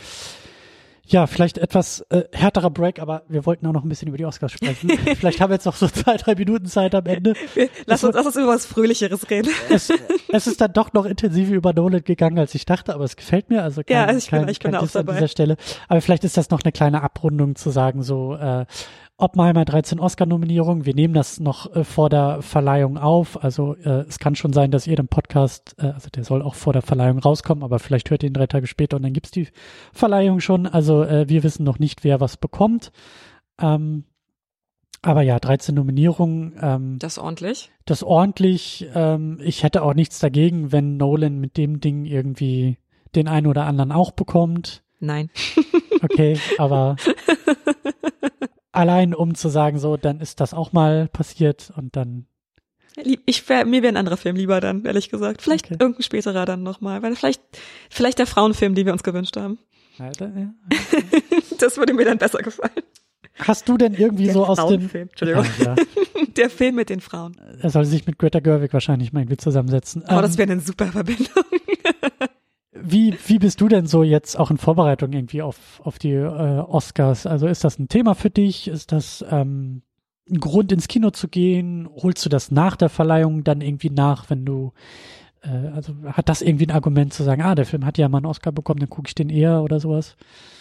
[SPEAKER 1] Ja, vielleicht etwas äh, härterer Break, aber wir wollten auch noch ein bisschen über die Oscars sprechen. Vielleicht haben wir jetzt noch so zwei, drei Minuten Zeit am Ende.
[SPEAKER 2] Lass uns, lass uns über was Fröhlicheres reden.
[SPEAKER 1] Es, es ist dann doch noch intensiver über Nolan gegangen, als ich dachte, aber es gefällt mir. Also kein,
[SPEAKER 2] Ja, also ich bin-
[SPEAKER 1] kein,
[SPEAKER 2] ich bin
[SPEAKER 1] kein
[SPEAKER 2] auch
[SPEAKER 1] Diss an
[SPEAKER 2] dabei.
[SPEAKER 1] dieser Stelle. Aber vielleicht ist das noch eine kleine Abrundung zu sagen, so äh, Oppenheimer dreizehn Oscar-Nominierungen. Wir nehmen das noch äh, vor der Verleihung auf. Also äh, es kann schon sein, dass ihr den Podcast, äh, also der soll auch vor der Verleihung rauskommen, aber vielleicht hört ihr ihn drei Tage später und dann gibt's die Verleihung schon. Also äh, wir wissen noch nicht, wer was bekommt. Ähm, aber ja, dreizehn Nominierungen. Ähm,
[SPEAKER 2] Das ist ordentlich.
[SPEAKER 1] das ordentlich. Ähm, ich hätte auch nichts dagegen, wenn Nolan mit dem Ding irgendwie den einen oder anderen auch bekommt.
[SPEAKER 2] Nein.
[SPEAKER 1] Okay, aber allein um zu sagen, so, dann ist das auch mal passiert und dann,
[SPEAKER 2] Lieb- Ich wär, mir wäre ein anderer Film lieber dann, ehrlich gesagt. Vielleicht
[SPEAKER 1] Okay.
[SPEAKER 2] irgendein späterer dann nochmal, weil vielleicht, vielleicht der Frauenfilm, den wir uns gewünscht haben.
[SPEAKER 1] Alter, ja.
[SPEAKER 2] Das würde mir dann besser gefallen.
[SPEAKER 1] Hast du denn irgendwie
[SPEAKER 2] Der
[SPEAKER 1] so aus dem,
[SPEAKER 2] Frauenfilm, Entschuldigung.
[SPEAKER 1] ja, ja.
[SPEAKER 2] Der Film mit den Frauen.
[SPEAKER 1] Er soll sich mit Greta Gerwig wahrscheinlich mal irgendwie zusammensetzen.
[SPEAKER 2] Aber
[SPEAKER 1] Ähm,
[SPEAKER 2] das wäre eine super Verbindung.
[SPEAKER 1] Wie, wie bist du denn so jetzt auch in Vorbereitung irgendwie auf, auf die äh, Oscars? Also ist das ein Thema für dich? Ist das ähm, ein Grund ins Kino zu gehen? Holst du das nach der Verleihung dann irgendwie nach, wenn du, äh, also hat das irgendwie ein Argument zu sagen, ah, der Film hat ja mal einen Oscar bekommen, dann gucke ich den eher oder sowas?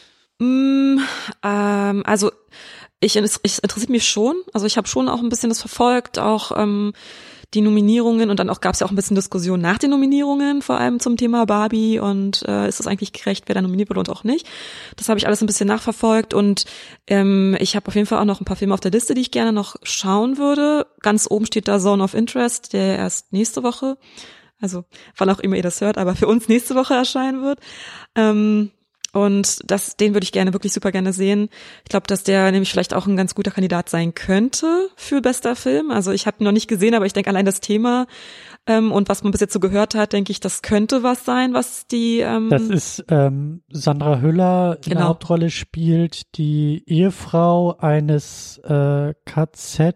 [SPEAKER 2] Mm, ähm, also ich, es ich, interessiert mich schon. Also ich habe schon auch ein bisschen das verfolgt, auch ähm, die Nominierungen und dann auch gab es ja auch ein bisschen Diskussion nach den Nominierungen, vor allem zum Thema Barbie und äh, ist es eigentlich gerecht, wer da nominiert wurde und auch nicht. Das habe ich alles ein bisschen nachverfolgt und ähm, ich habe auf jeden Fall auch noch ein paar Filme auf der Liste, die ich gerne noch schauen würde. Ganz oben steht da Zone of Interest, der erst nächste Woche, also wann auch immer ihr das hört, aber für uns nächste Woche erscheinen wird. Ähm, Und das, den würde ich gerne, wirklich super gerne sehen. Ich glaube, dass der nämlich vielleicht auch ein ganz guter Kandidat sein könnte für bester Film. Also ich habe ihn noch nicht gesehen, aber ich denke allein das Thema ähm, und was man bis jetzt so gehört hat, denke ich, das könnte was sein, was die ähm,
[SPEAKER 1] Das ist ähm, Sandra Hüller in der
[SPEAKER 2] Genau.
[SPEAKER 1] Hauptrolle spielt die Ehefrau eines äh, K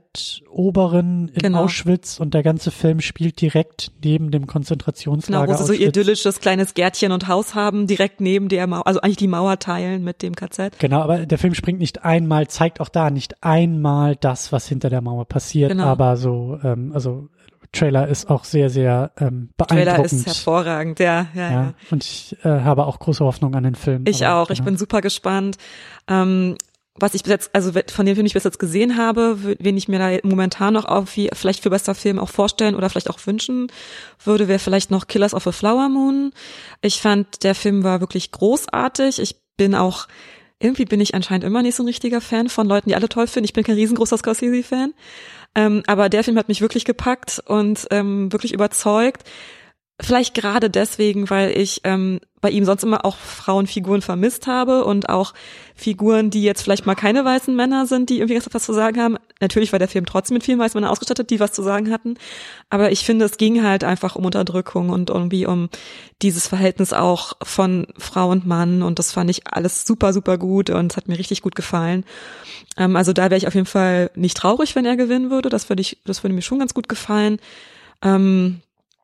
[SPEAKER 1] Z-Oberen in
[SPEAKER 2] Genau.
[SPEAKER 1] Auschwitz und der ganze Film spielt direkt neben dem
[SPEAKER 2] genau,
[SPEAKER 1] Konzentrationslager
[SPEAKER 2] wo sie so
[SPEAKER 1] Auschwitz.
[SPEAKER 2] idyllisches kleines Gärtchen und Haus haben, direkt neben der Mauer, also eigentlich die Mauer teilen mit dem K Z.
[SPEAKER 1] Genau, aber der Film springt nicht einmal, zeigt auch da nicht einmal das, was hinter der Mauer passiert,
[SPEAKER 2] Genau.
[SPEAKER 1] aber so, ähm, also Trailer ist auch sehr, sehr ähm, beeindruckend.
[SPEAKER 2] Trailer ist hervorragend, ja, ja, ja.
[SPEAKER 1] ja, und ich äh, habe auch große Hoffnung an den Film.
[SPEAKER 2] Ich
[SPEAKER 1] aber,
[SPEAKER 2] auch, ich
[SPEAKER 1] genau.
[SPEAKER 2] bin super gespannt. Ähm, was ich bis jetzt, also von dem Film, den ich bis jetzt gesehen habe, w- wen ich mir da momentan noch auf, wie, vielleicht für bester Film auch vorstellen oder vielleicht auch wünschen würde, wäre vielleicht noch Killers of a Flower Moon. Ich fand, der Film war wirklich großartig. Ich bin auch, irgendwie bin ich anscheinend immer nicht so ein richtiger Fan von Leuten, die alle toll finden. Ich bin kein riesengroßer Scorsese-Fan. Ähm, aber der Film hat mich wirklich gepackt und ähm, wirklich überzeugt. Vielleicht gerade deswegen, weil ich ähm, bei ihm sonst immer auch Frauenfiguren vermisst habe und auch Figuren, die jetzt vielleicht mal keine weißen Männer sind, die irgendwie was zu sagen haben. Natürlich war der Film trotzdem mit vielen weißen Männern ausgestattet, die was zu sagen hatten. Aber ich finde, es ging halt einfach um Unterdrückung und irgendwie um dieses Verhältnis auch von Frau und Mann. Und das fand ich alles super, super gut und es hat mir richtig gut gefallen. Ähm, also da wäre ich auf jeden Fall nicht traurig, wenn er gewinnen würde. Das würde ich, das würde mir schon ganz gut gefallen. Ähm,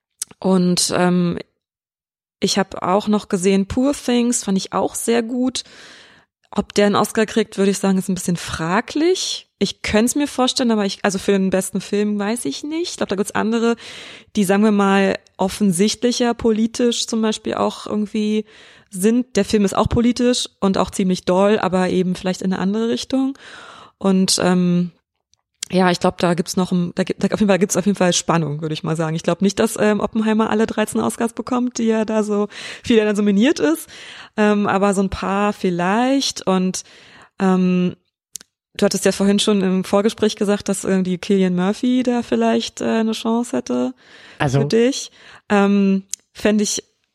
[SPEAKER 2] Und ähm, ich habe auch noch gesehen Poor Things, fand ich auch sehr gut. Ob der einen Oscar kriegt, würde ich sagen, ist ein bisschen fraglich. Ich könnte es mir vorstellen, aber ich, also für den besten Film weiß ich nicht. Ich glaube, da gibt's andere, die, sagen wir mal, offensichtlicher politisch zum Beispiel auch irgendwie sind. Der Film ist auch politisch und auch ziemlich doll, aber eben vielleicht in eine andere Richtung. Und ähm, ja, ich glaube, da gibt's noch, ein, da gibt, da auf jeden Fall gibt's auf jeden Fall Spannung, würde ich mal sagen. Ich glaube nicht, dass ähm, Oppenheimer alle dreizehn Oscars bekommt, die er da so, viel er dann so nominiert ist, ähm, aber so ein paar vielleicht. Und ähm, du hattest ja vorhin schon im Vorgespräch gesagt, dass irgendwie Cillian Murphy da vielleicht äh, eine Chance hätte
[SPEAKER 1] Also
[SPEAKER 2] für dich. Ähm, fände ich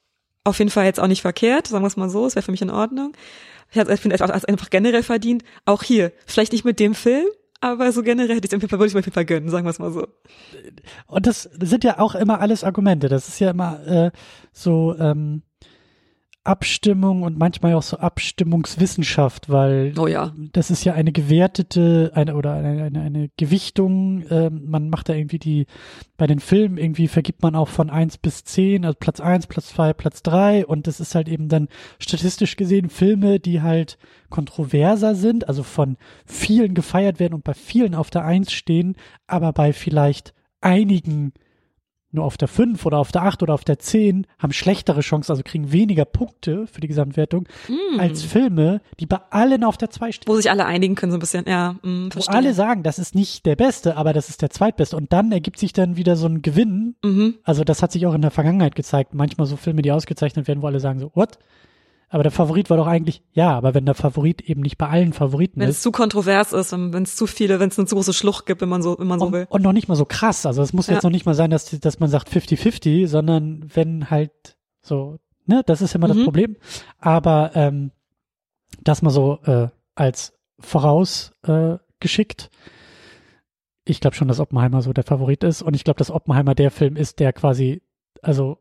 [SPEAKER 2] auf jeden Fall jetzt auch nicht verkehrt, sagen wir es mal so, es wäre für mich in Ordnung. Ich finde es einfach generell verdient. Auch hier, vielleicht nicht mit dem Film, aber so generell hätte ich es auf jeden Fall, würde ich mir auf jeden Fall gönnen, sagen wir es mal so.
[SPEAKER 1] Und das sind ja auch immer alles Argumente. Das ist ja immer äh, so ähm, Abstimmung und manchmal auch so Abstimmungswissenschaft, weil
[SPEAKER 2] oh ja.
[SPEAKER 1] das ist ja eine gewertete eine oder eine, eine, eine Gewichtung. Ähm, man macht da irgendwie die, bei den Filmen irgendwie vergibt man auch von eins bis zehn, also Platz eins, Platz zwei, Platz drei, und das ist halt eben dann statistisch gesehen Filme, die halt kontroverser sind, also von vielen gefeiert werden und bei vielen auf der eins stehen, aber bei vielleicht einigen nur auf der fünf oder auf der acht oder auf der zehn haben schlechtere Chancen, also kriegen weniger Punkte für die Gesamtwertung, mm. als Filme, die bei allen auf der zwei stehen.
[SPEAKER 2] Wo sich alle einigen können so ein bisschen, ja, mm,
[SPEAKER 1] verstehe. Wo alle sagen, das ist nicht der Beste, aber das ist der Zweitbeste. Und dann ergibt sich dann wieder so ein Gewinn. Mhm. Also das hat sich auch in der Vergangenheit gezeigt. Manchmal so Filme, die ausgezeichnet werden, wo alle sagen so, what? Aber der Favorit war doch eigentlich, ja, aber wenn der Favorit eben nicht bei allen Favoriten
[SPEAKER 2] wenn
[SPEAKER 1] ist.
[SPEAKER 2] Wenn es zu kontrovers ist, wenn es zu viele, wenn es eine zu große Schlucht gibt, wenn man so, wenn man so
[SPEAKER 1] und,
[SPEAKER 2] will.
[SPEAKER 1] Und noch nicht mal so krass. Also es muss ja. jetzt noch nicht mal sein, dass, dass man sagt fifty fifty, sondern wenn halt so, ne, das ist immer mhm. das Problem. Aber ähm, das mal so äh, als vorausgeschickt. Äh, ich glaube schon, dass Oppenheimer so der Favorit ist. Und ich glaube, dass Oppenheimer der Film ist, der quasi, also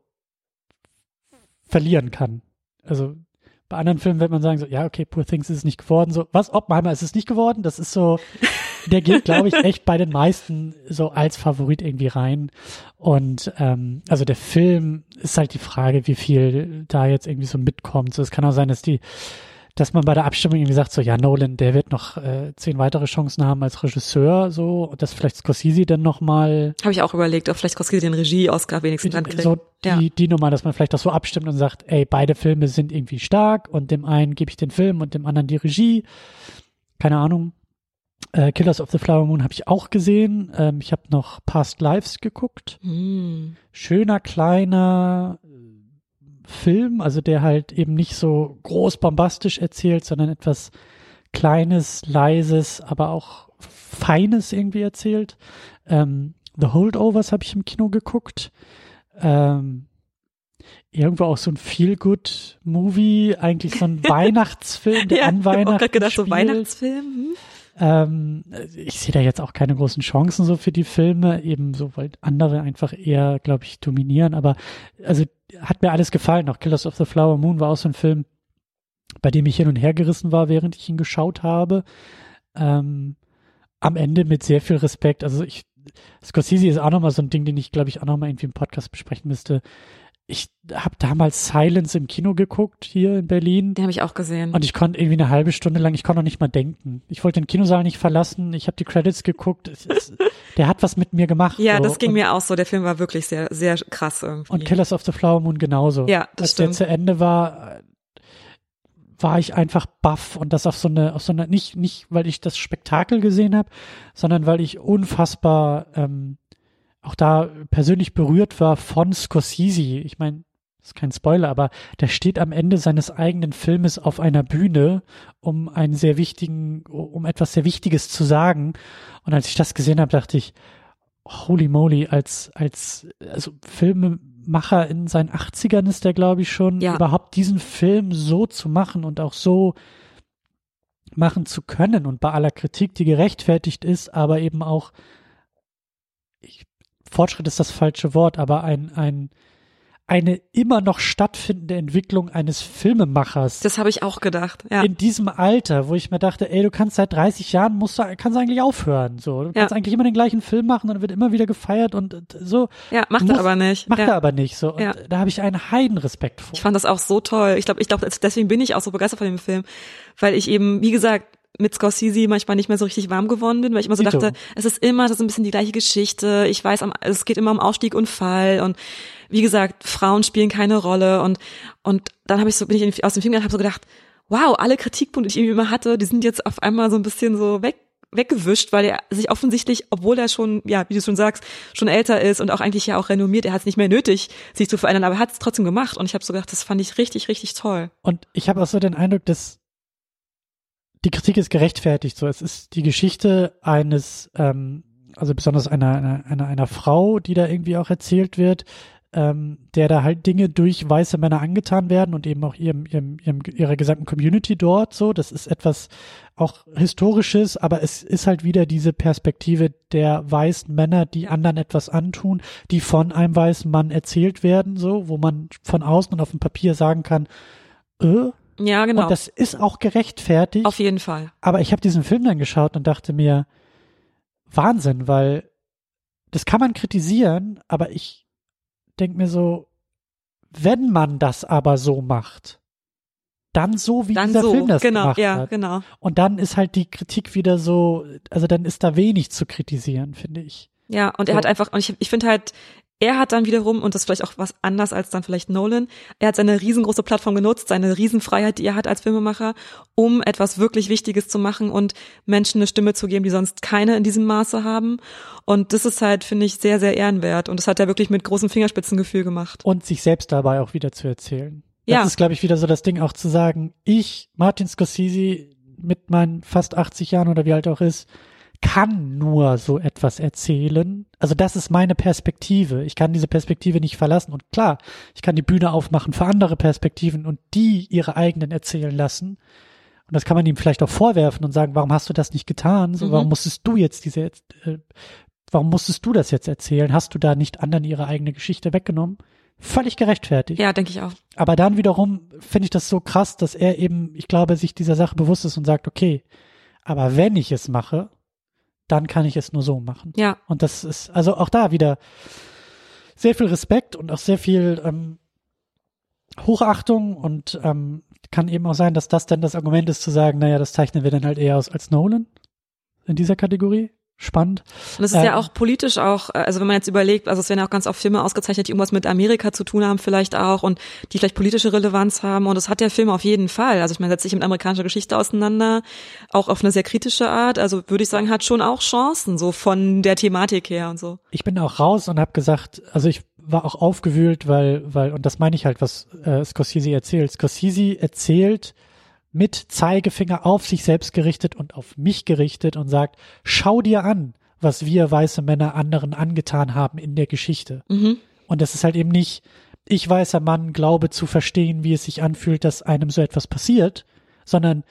[SPEAKER 1] verlieren kann. Also bei anderen Filmen wird man sagen so, ja, okay, Poor Things ist es nicht geworden. So, was, Oppenheimer ist es nicht geworden? Das ist so, der geht, glaube ich, echt bei den meisten so als Favorit irgendwie rein. Und ähm, also der Film ist halt die Frage, wie viel da jetzt irgendwie so mitkommt. So, es kann auch sein, dass die, dass man bei der Abstimmung irgendwie sagt so, ja, Nolan, der wird noch äh, zehn weitere Chancen haben als Regisseur, so, dass vielleicht Scorsese dann nochmal.
[SPEAKER 2] Habe ich auch überlegt, ob vielleicht Scorsese den Regie-Oscar wenigstens dann kriegt.
[SPEAKER 1] So die,
[SPEAKER 2] ja.
[SPEAKER 1] die Nummer, dass man vielleicht auch so abstimmt und sagt, ey, beide Filme sind irgendwie stark und dem einen gebe ich den Film und dem anderen die Regie. Keine Ahnung. Äh, Killers of the Flower Moon habe ich auch gesehen. Ähm, ich habe noch Past Lives geguckt. Mm. Schöner, kleiner Film, also der halt eben nicht so groß bombastisch erzählt, sondern etwas Kleines, Leises, aber auch Feines irgendwie erzählt. Ähm, The Holdovers habe ich im Kino geguckt. Ähm, irgendwo auch so ein Feel-Good-Movie, eigentlich so ein Weihnachtsfilm, der
[SPEAKER 2] ja,
[SPEAKER 1] an Weihnachten
[SPEAKER 2] ich hab auch gedacht,
[SPEAKER 1] spielt.
[SPEAKER 2] so Weihnachtsfilm. Hm?
[SPEAKER 1] Ähm, ich sehe da jetzt auch keine großen Chancen so für die Filme, eben so, weil andere einfach eher, glaube ich, dominieren, aber also hat mir alles gefallen. Auch Killers of the Flower Moon war auch so ein Film, bei dem ich hin und her gerissen war, während ich ihn geschaut habe. Ähm, am Ende mit sehr viel Respekt. Also ich, Scorsese ist auch nochmal so ein Ding, den ich, glaube ich, auch nochmal irgendwie im Podcast besprechen müsste. Ich habe damals Silence im Kino geguckt, hier in Berlin.
[SPEAKER 2] Den habe ich auch gesehen.
[SPEAKER 1] Und ich konnte irgendwie eine halbe Stunde lang, ich konnte noch nicht mal denken. Ich wollte den Kinosaal nicht verlassen, ich habe die Credits geguckt. Es, es, der hat was mit mir gemacht.
[SPEAKER 2] Ja,
[SPEAKER 1] so.
[SPEAKER 2] das ging
[SPEAKER 1] und,
[SPEAKER 2] mir auch so. Der Film war wirklich sehr, sehr krass irgendwie.
[SPEAKER 1] Und Killers of the Flower Moon genauso.
[SPEAKER 2] Ja, das
[SPEAKER 1] Als
[SPEAKER 2] stimmt.
[SPEAKER 1] der zu Ende war, war ich einfach baff. Und das auf so eine, auf so eine, nicht, nicht, weil ich das Spektakel gesehen habe, sondern weil ich unfassbar ähm, auch da persönlich berührt war von Scorsese. Ich meine, das ist kein Spoiler, aber der steht am Ende seines eigenen Filmes auf einer Bühne, um einen sehr wichtigen, um etwas sehr Wichtiges zu sagen. Und als ich das gesehen habe, dachte ich, holy moly, als, als, also Filmemacher in seinen achtzigern ist der, glaube ich, schon,
[SPEAKER 2] ja.
[SPEAKER 1] überhaupt diesen Film so zu machen und auch so machen zu können und bei aller Kritik, die gerechtfertigt ist, aber eben auch, ich, Fortschritt ist das falsche Wort, aber ein, ein, eine immer noch stattfindende Entwicklung eines Filmemachers.
[SPEAKER 2] Das habe ich auch gedacht, ja.
[SPEAKER 1] In diesem Alter, wo ich mir dachte, ey, du kannst seit dreißig Jahren, musst du, kannst du eigentlich aufhören, so. Du kannst
[SPEAKER 2] ja.
[SPEAKER 1] eigentlich immer den gleichen Film machen und wird immer wieder gefeiert und so.
[SPEAKER 2] Ja, macht er aber nicht.
[SPEAKER 1] Macht
[SPEAKER 2] ja.
[SPEAKER 1] er aber nicht, so. Und
[SPEAKER 2] ja.
[SPEAKER 1] da habe ich einen Heidenrespekt vor.
[SPEAKER 2] Ich fand das auch so toll. Ich glaube, ich glaube, deswegen bin ich auch so begeistert von dem Film, weil ich eben, wie gesagt, mit Scorsese manchmal nicht mehr so richtig warm geworden bin, weil ich immer so
[SPEAKER 1] Dito.
[SPEAKER 2] dachte, es ist immer, das ist ein bisschen die gleiche Geschichte. Ich weiß, es geht immer um Aufstieg und Fall und wie gesagt, Frauen spielen keine Rolle und und dann habe ich so bin ich aus dem Film gegangen, habe so gedacht, wow, alle Kritikpunkte, die ich immer hatte, die sind jetzt auf einmal so ein bisschen so weg weggewischt, weil er sich offensichtlich, obwohl er schon, ja, wie du schon sagst, schon älter ist und auch eigentlich ja auch renommiert, er hat es nicht mehr nötig, sich zu verändern, aber er hat es trotzdem gemacht und ich habe so gedacht, das fand ich richtig, richtig toll.
[SPEAKER 1] Und ich habe auch so den Eindruck, dass die Kritik ist gerechtfertigt. So, es ist die Geschichte eines, ähm, also besonders einer, einer, einer, einer Frau, die da irgendwie auch erzählt wird, ähm, der da halt Dinge durch weiße Männer angetan werden und eben auch ihrem, ihrem, ihrem, ihrer gesamten Community dort so. Das ist etwas auch Historisches, aber es ist halt wieder diese Perspektive der weißen Männer, die anderen etwas antun, die von einem weißen Mann erzählt werden, so, wo man von außen und auf dem Papier sagen kann, äh,
[SPEAKER 2] ja, genau.
[SPEAKER 1] Und das ist auch gerechtfertigt.
[SPEAKER 2] Auf jeden Fall.
[SPEAKER 1] Aber ich habe diesen Film dann geschaut und dachte mir, Wahnsinn, weil das kann man kritisieren, aber ich denke mir so, wenn man das aber so macht, dann so, wie
[SPEAKER 2] dann
[SPEAKER 1] dieser
[SPEAKER 2] so,
[SPEAKER 1] Film das
[SPEAKER 2] genau,
[SPEAKER 1] gemacht
[SPEAKER 2] ja,
[SPEAKER 1] hat.
[SPEAKER 2] Genau.
[SPEAKER 1] Und dann ist halt die Kritik wieder so, also dann ist da wenig zu kritisieren, finde ich.
[SPEAKER 2] Ja, und er
[SPEAKER 1] so.
[SPEAKER 2] hat einfach, und ich, ich finde halt, er hat dann wiederum, und das ist vielleicht auch was anders als dann vielleicht Nolan, er hat seine riesengroße Plattform genutzt, seine Riesenfreiheit, die er hat als Filmemacher, um etwas wirklich Wichtiges zu machen und Menschen eine Stimme zu geben, die sonst keine in diesem Maße haben. Und das ist halt, finde ich, sehr, sehr ehrenwert. Und das hat er wirklich mit großem Fingerspitzengefühl gemacht.
[SPEAKER 1] Und sich selbst dabei auch wieder zu erzählen. Das
[SPEAKER 2] ja.
[SPEAKER 1] ist, glaube ich, wieder so das Ding, auch zu sagen, ich, Martin Scorsese, mit meinen fast achtzig Jahren oder wie alt auch ist, kann nur so etwas erzählen. Also das ist meine Perspektive. Ich kann diese Perspektive nicht verlassen. Und klar, ich kann die Bühne aufmachen für andere Perspektiven und die ihre eigenen erzählen lassen. Und das kann man ihm vielleicht auch vorwerfen und sagen, warum hast du das nicht getan? So, mhm. Warum musstest du jetzt diese, äh, warum musstest du das jetzt erzählen? Hast du da nicht anderen ihre eigene Geschichte weggenommen? Völlig gerechtfertigt.
[SPEAKER 2] Ja, denke ich auch.
[SPEAKER 1] Aber dann wiederum finde ich das so krass, dass er eben, ich glaube, sich dieser Sache bewusst ist und sagt, okay, aber wenn ich es mache, dann kann ich es nur so machen.
[SPEAKER 2] Ja.
[SPEAKER 1] Und das ist, also auch da wieder sehr viel Respekt und auch sehr viel ähm, Hochachtung und ähm, kann eben auch sein, dass das dann das Argument ist zu sagen, naja, das zeichnen wir dann halt eher aus als Nolan in dieser Kategorie. Spannend.
[SPEAKER 2] Und es ist ähm, ja auch politisch auch, also wenn man jetzt überlegt, also es werden ja auch ganz oft Filme ausgezeichnet, die irgendwas mit Amerika zu tun haben vielleicht auch und die vielleicht politische Relevanz haben und das hat der Film auf jeden Fall. Also ich meine, setzt sich mit amerikanischer Geschichte auseinander, auch auf eine sehr kritische Art, also würde ich sagen, hat schon auch Chancen, so von der Thematik her und so.
[SPEAKER 1] Ich bin auch raus und habe gesagt, also ich war auch aufgewühlt, weil, weil, und das meine ich halt, was äh, Scorsese erzählt. Scorsese erzählt mit Zeigefinger auf sich selbst gerichtet und auf mich gerichtet und sagt, schau dir an, was wir weiße Männer anderen angetan haben in der Geschichte.
[SPEAKER 2] Mhm.
[SPEAKER 1] Und das ist halt eben nicht, ich weißer Mann glaube zu verstehen, wie es sich anfühlt, dass einem so etwas passiert, sondern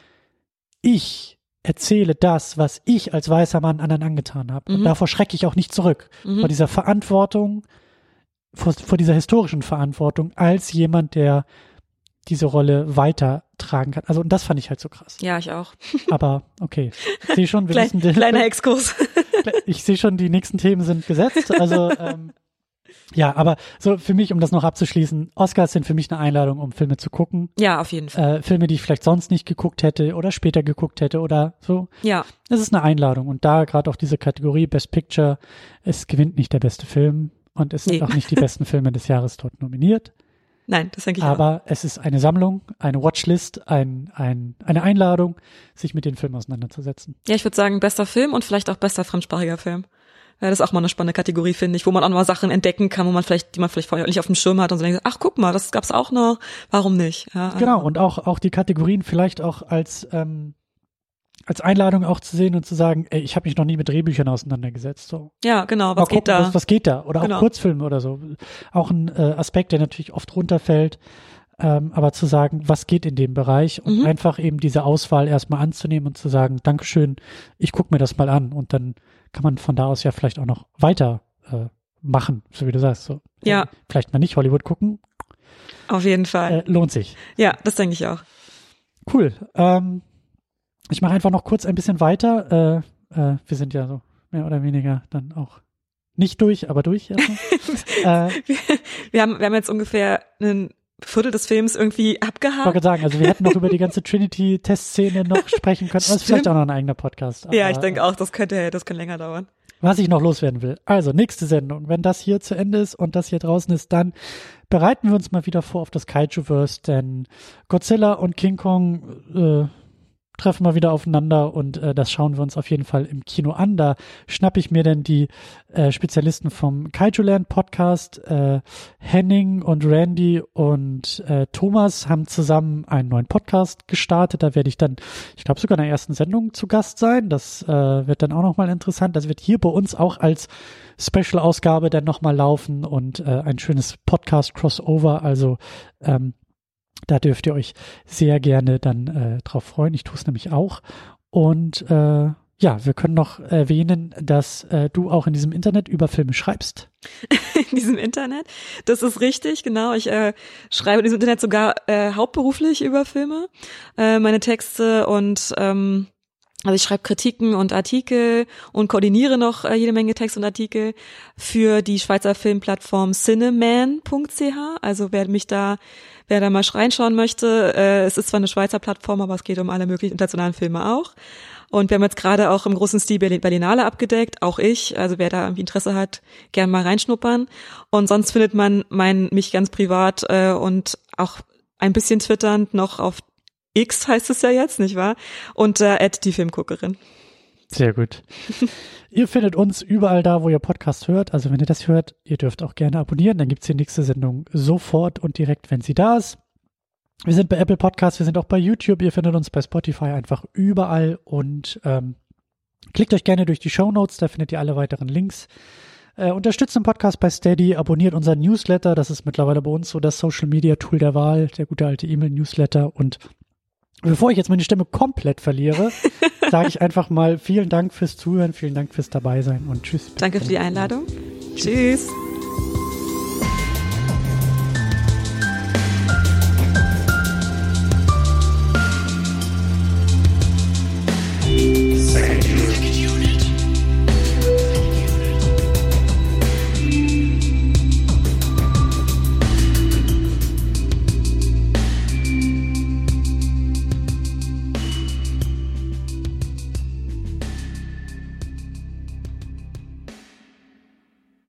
[SPEAKER 1] ich erzähle das, was ich als weißer Mann anderen angetan habe. Mhm. Und davor schrecke ich auch nicht zurück. Mhm. Vor dieser Verantwortung, vor, vor dieser historischen Verantwortung als jemand, der diese Rolle weitertragen kann. Also und das fand ich halt so krass.
[SPEAKER 2] Ja, ich auch.
[SPEAKER 1] Aber okay, ich sehe schon, wir
[SPEAKER 2] Klein,
[SPEAKER 1] müssen
[SPEAKER 2] kleiner Exkurs.
[SPEAKER 1] Ich sehe schon, die nächsten Themen sind gesetzt. Also ähm, ja, aber so für mich, um das noch abzuschließen, Oscars sind für mich eine Einladung, um Filme zu gucken.
[SPEAKER 2] Ja, auf jeden Fall.
[SPEAKER 1] Äh, Filme, die ich vielleicht sonst nicht geguckt hätte oder später geguckt hätte oder so.
[SPEAKER 2] Ja.
[SPEAKER 1] Es ist eine Einladung und da gerade auch diese Kategorie Best Picture, es gewinnt nicht der beste Film und es sind nee. auch nicht die besten Filme des Jahres dort nominiert.
[SPEAKER 2] Nein, das denke ich
[SPEAKER 1] Aber
[SPEAKER 2] auch.
[SPEAKER 1] es ist eine Sammlung, eine Watchlist, ein, ein, eine Einladung, sich mit den Filmen auseinanderzusetzen.
[SPEAKER 2] Ja, ich würde sagen, bester Film und vielleicht auch bester fremdsprachiger Film. Ja, das ist auch mal eine spannende Kategorie, finde ich, wo man auch mal Sachen entdecken kann, wo man vielleicht, die man vielleicht vorher nicht auf dem Schirm hat und so denkt, ach, guck mal, das gab's auch noch, warum nicht? Ja,
[SPEAKER 1] genau, und auch, auch die Kategorien vielleicht auch als, ähm, als Einladung auch zu sehen und zu sagen, ey, ich habe mich noch nie mit Drehbüchern auseinandergesetzt. So.
[SPEAKER 2] Ja, genau, was
[SPEAKER 1] gucken,
[SPEAKER 2] geht da?
[SPEAKER 1] Was, was geht da? Oder
[SPEAKER 2] genau.
[SPEAKER 1] auch Kurzfilme oder so. Auch ein äh, Aspekt, der natürlich oft runterfällt, ähm, aber zu sagen, was geht in dem Bereich und
[SPEAKER 2] mhm.
[SPEAKER 1] einfach eben diese Auswahl erstmal anzunehmen und zu sagen, Dankeschön, ich gucke mir das mal an und dann kann man von da aus ja vielleicht auch noch weiter äh, machen, so wie du sagst. So.
[SPEAKER 2] Ja.
[SPEAKER 1] Äh, vielleicht mal nicht Hollywood gucken.
[SPEAKER 2] Auf jeden Fall.
[SPEAKER 1] Äh, lohnt sich.
[SPEAKER 2] Ja, das denke ich auch.
[SPEAKER 1] Cool. Ähm, Ich mache einfach noch kurz ein bisschen weiter. Äh, äh, wir sind ja so mehr oder weniger dann auch nicht durch, aber durch. äh,
[SPEAKER 2] wir, wir, haben, wir haben jetzt ungefähr ein Viertel des Films irgendwie abgehakt.
[SPEAKER 1] Ich wollte sagen, also wir hätten noch über die ganze Trinity-Testszene noch sprechen können. Das ist vielleicht auch noch ein eigener Podcast.
[SPEAKER 2] Aber, ja, ich denke auch, das könnte, das kann länger dauern.
[SPEAKER 1] Was ich noch loswerden will. Also, nächste Sendung. Wenn das hier zu Ende ist und das hier draußen ist, dann bereiten wir uns mal wieder vor auf das Kaiju-Verse, denn Godzilla und King Kong, äh, treffen wir wieder aufeinander und äh, das schauen wir uns auf jeden Fall im Kino an. Da schnappe ich mir dann die äh, Spezialisten vom Kaijuland Podcast. Äh, Henning und Randy und äh, Thomas haben zusammen einen neuen Podcast gestartet. Da werde ich dann, ich glaube, sogar in der ersten Sendung zu Gast sein. Das äh, wird dann auch nochmal interessant. Das wird hier bei uns auch als Special-Ausgabe dann nochmal laufen und äh, ein schönes Podcast-Crossover. Also ähm, da dürft ihr euch sehr gerne dann äh, drauf freuen. Ich tue es nämlich auch. Und äh, ja, wir können noch erwähnen, dass äh, du auch in diesem Internet über Filme schreibst.
[SPEAKER 2] In diesem Internet? Das ist richtig, genau. Ich äh, schreibe in diesem Internet sogar äh, hauptberuflich über Filme, äh, meine Texte und ähm, also ich schreibe Kritiken und Artikel und koordiniere noch äh, jede Menge Texte und Artikel für die Schweizer Filmplattform cineman punkt c h. Also wer mich da, wer da mal reinschauen möchte, äh, es ist zwar eine Schweizer Plattform, aber es geht um alle möglichen internationalen Filme auch. Und wir haben jetzt gerade auch im großen Stil Berlinale abgedeckt, auch ich. Also wer da irgendwie Interesse hat, gern mal reinschnuppern. Und sonst findet man mein mich ganz privat äh, und auch ein bisschen twitternd noch auf X heißt es ja jetzt, nicht wahr? Unter äh, die Filmguckerin.
[SPEAKER 1] Sehr gut. Ihr findet uns überall da, wo ihr Podcast hört. Also wenn ihr das hört, ihr dürft auch gerne abonnieren. Dann gibt's die nächste Sendung sofort und direkt, wenn sie da ist. Wir sind bei Apple Podcasts, wir sind auch bei YouTube. Ihr findet uns bei Spotify einfach überall. Und ähm, klickt euch gerne durch die Shownotes, da findet ihr alle weiteren Links. Äh, unterstützt den Podcast bei Steady, abonniert unseren Newsletter. Das ist mittlerweile bei uns so das Social-Media-Tool der Wahl, der gute alte E-Mail-Newsletter. Und bevor ich jetzt meine Stimme komplett verliere, sage ich einfach mal vielen Dank fürs Zuhören, vielen Dank fürs Dabeisein und tschüss.
[SPEAKER 2] Danke für die Einladung. Tschüss. tschüss.